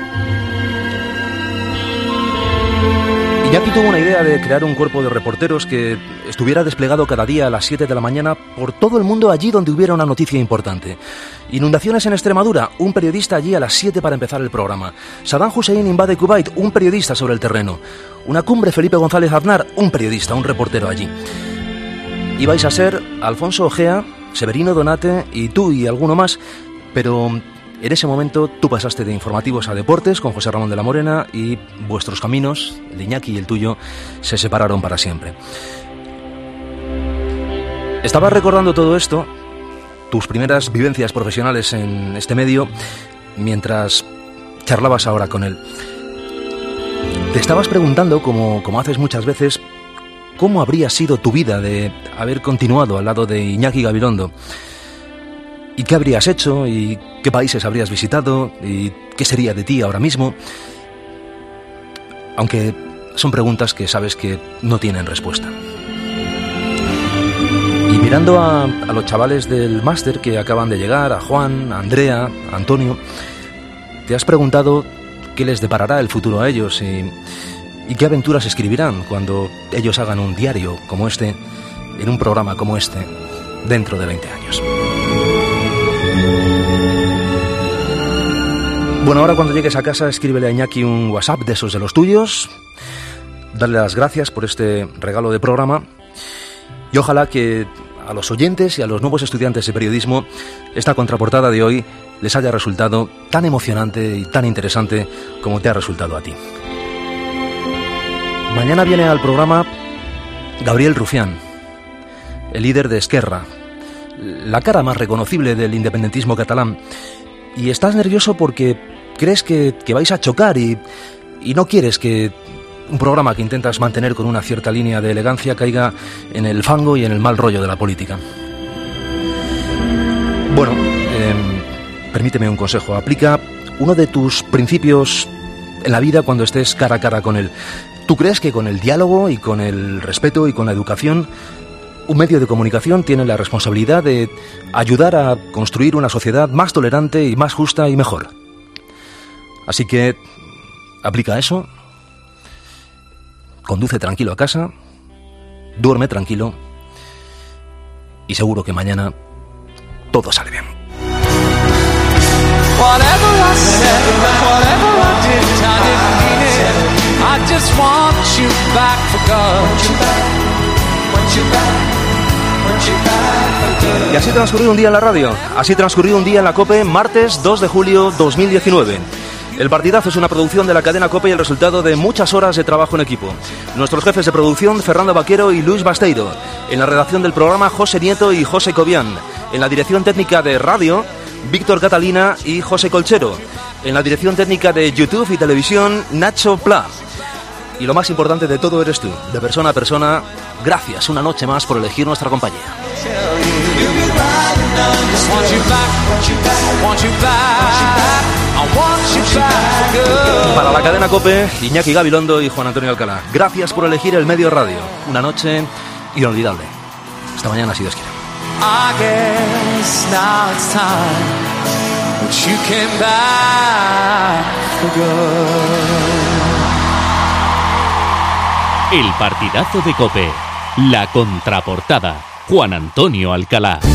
Iñaki tuvo una idea de crear un cuerpo de reporteros que estuviera desplegado cada día a las 7 de la mañana por todo el mundo allí donde hubiera una noticia importante. Inundaciones en Extremadura, un periodista allí a las 7 para empezar el programa. Saddam Hussein invade Kuwait, un periodista sobre el terreno. Una cumbre Felipe González Aznar, un periodista, un reportero allí. Ibais a ser Alfonso Ojea, Severino Donate y tú y alguno más. Pero en ese momento tú pasaste de informativos a deportes con José Ramón de la Morena y vuestros caminos, el de Iñaki y el tuyo, se separaron para siempre. Estabas recordando todo esto, tus primeras vivencias profesionales en este medio, mientras charlabas ahora con él. Te estabas preguntando, como haces muchas veces, cómo habría sido tu vida de haber continuado al lado de Iñaki Gabilondo. ¿Y qué habrías hecho? ¿Y qué países habrías visitado? ¿Y qué sería de ti ahora mismo? Aunque son preguntas que sabes que no tienen respuesta. Y mirando a los chavales del máster que acaban de llegar, a Juan, a Andrea, a Antonio, te has preguntado qué les deparará el futuro a ellos y qué aventuras escribirán cuando ellos hagan un diario como este, en un programa como este, dentro de 20 años. Bueno, ahora cuando llegues a casa, escríbele a Iñaki un WhatsApp de esos de los tuyos, darle las gracias por este regalo de programa y ojalá que a los oyentes y a los nuevos estudiantes de periodismo esta contraportada de hoy les haya resultado tan emocionante y tan interesante como te ha resultado a ti. Mañana viene al programa Gabriel Rufián, el líder de Esquerra, la cara más reconocible del independentismo catalán. Y estás nervioso porque crees que vais a chocar y no quieres que un programa que intentas mantener con una cierta línea de elegancia caiga en el fango y en el mal rollo de la política. Bueno, permíteme un consejo. Aplica uno de tus principios en la vida cuando estés cara a cara con él. ¿Tú crees que con el diálogo y con el respeto y con la educación, un medio de comunicación tiene la responsabilidad de ayudar a construir una sociedad más tolerante y más justa y mejor? Así que aplica eso, conduce tranquilo a casa, duerme tranquilo y seguro que mañana todo sale bien. Y así transcurrió un día en la radio, así transcurrió un día en la COPE, martes 2 de julio 2019. El Partidazo es una producción de la cadena COPE y el resultado de muchas horas de trabajo en equipo. Nuestros jefes de producción, Fernando Vaquero y Luis Basteiro. En la redacción del programa, José Nieto y José Cobian. En la dirección técnica de radio, Víctor Catalina y José Colchero. En la dirección técnica de YouTube y televisión, Nacho Pla. Y lo más importante de todo eres tú, de persona a persona. Gracias una noche más por elegir nuestra compañía. Para la cadena COPE, Iñaki Gabilondo y Juan Antonio Alcalá. Gracias por elegir el medio radio. Una noche inolvidable. Hasta mañana, si Dios quiere. El partidazo de COPE. La contraportada. Juan Antonio Alcalá.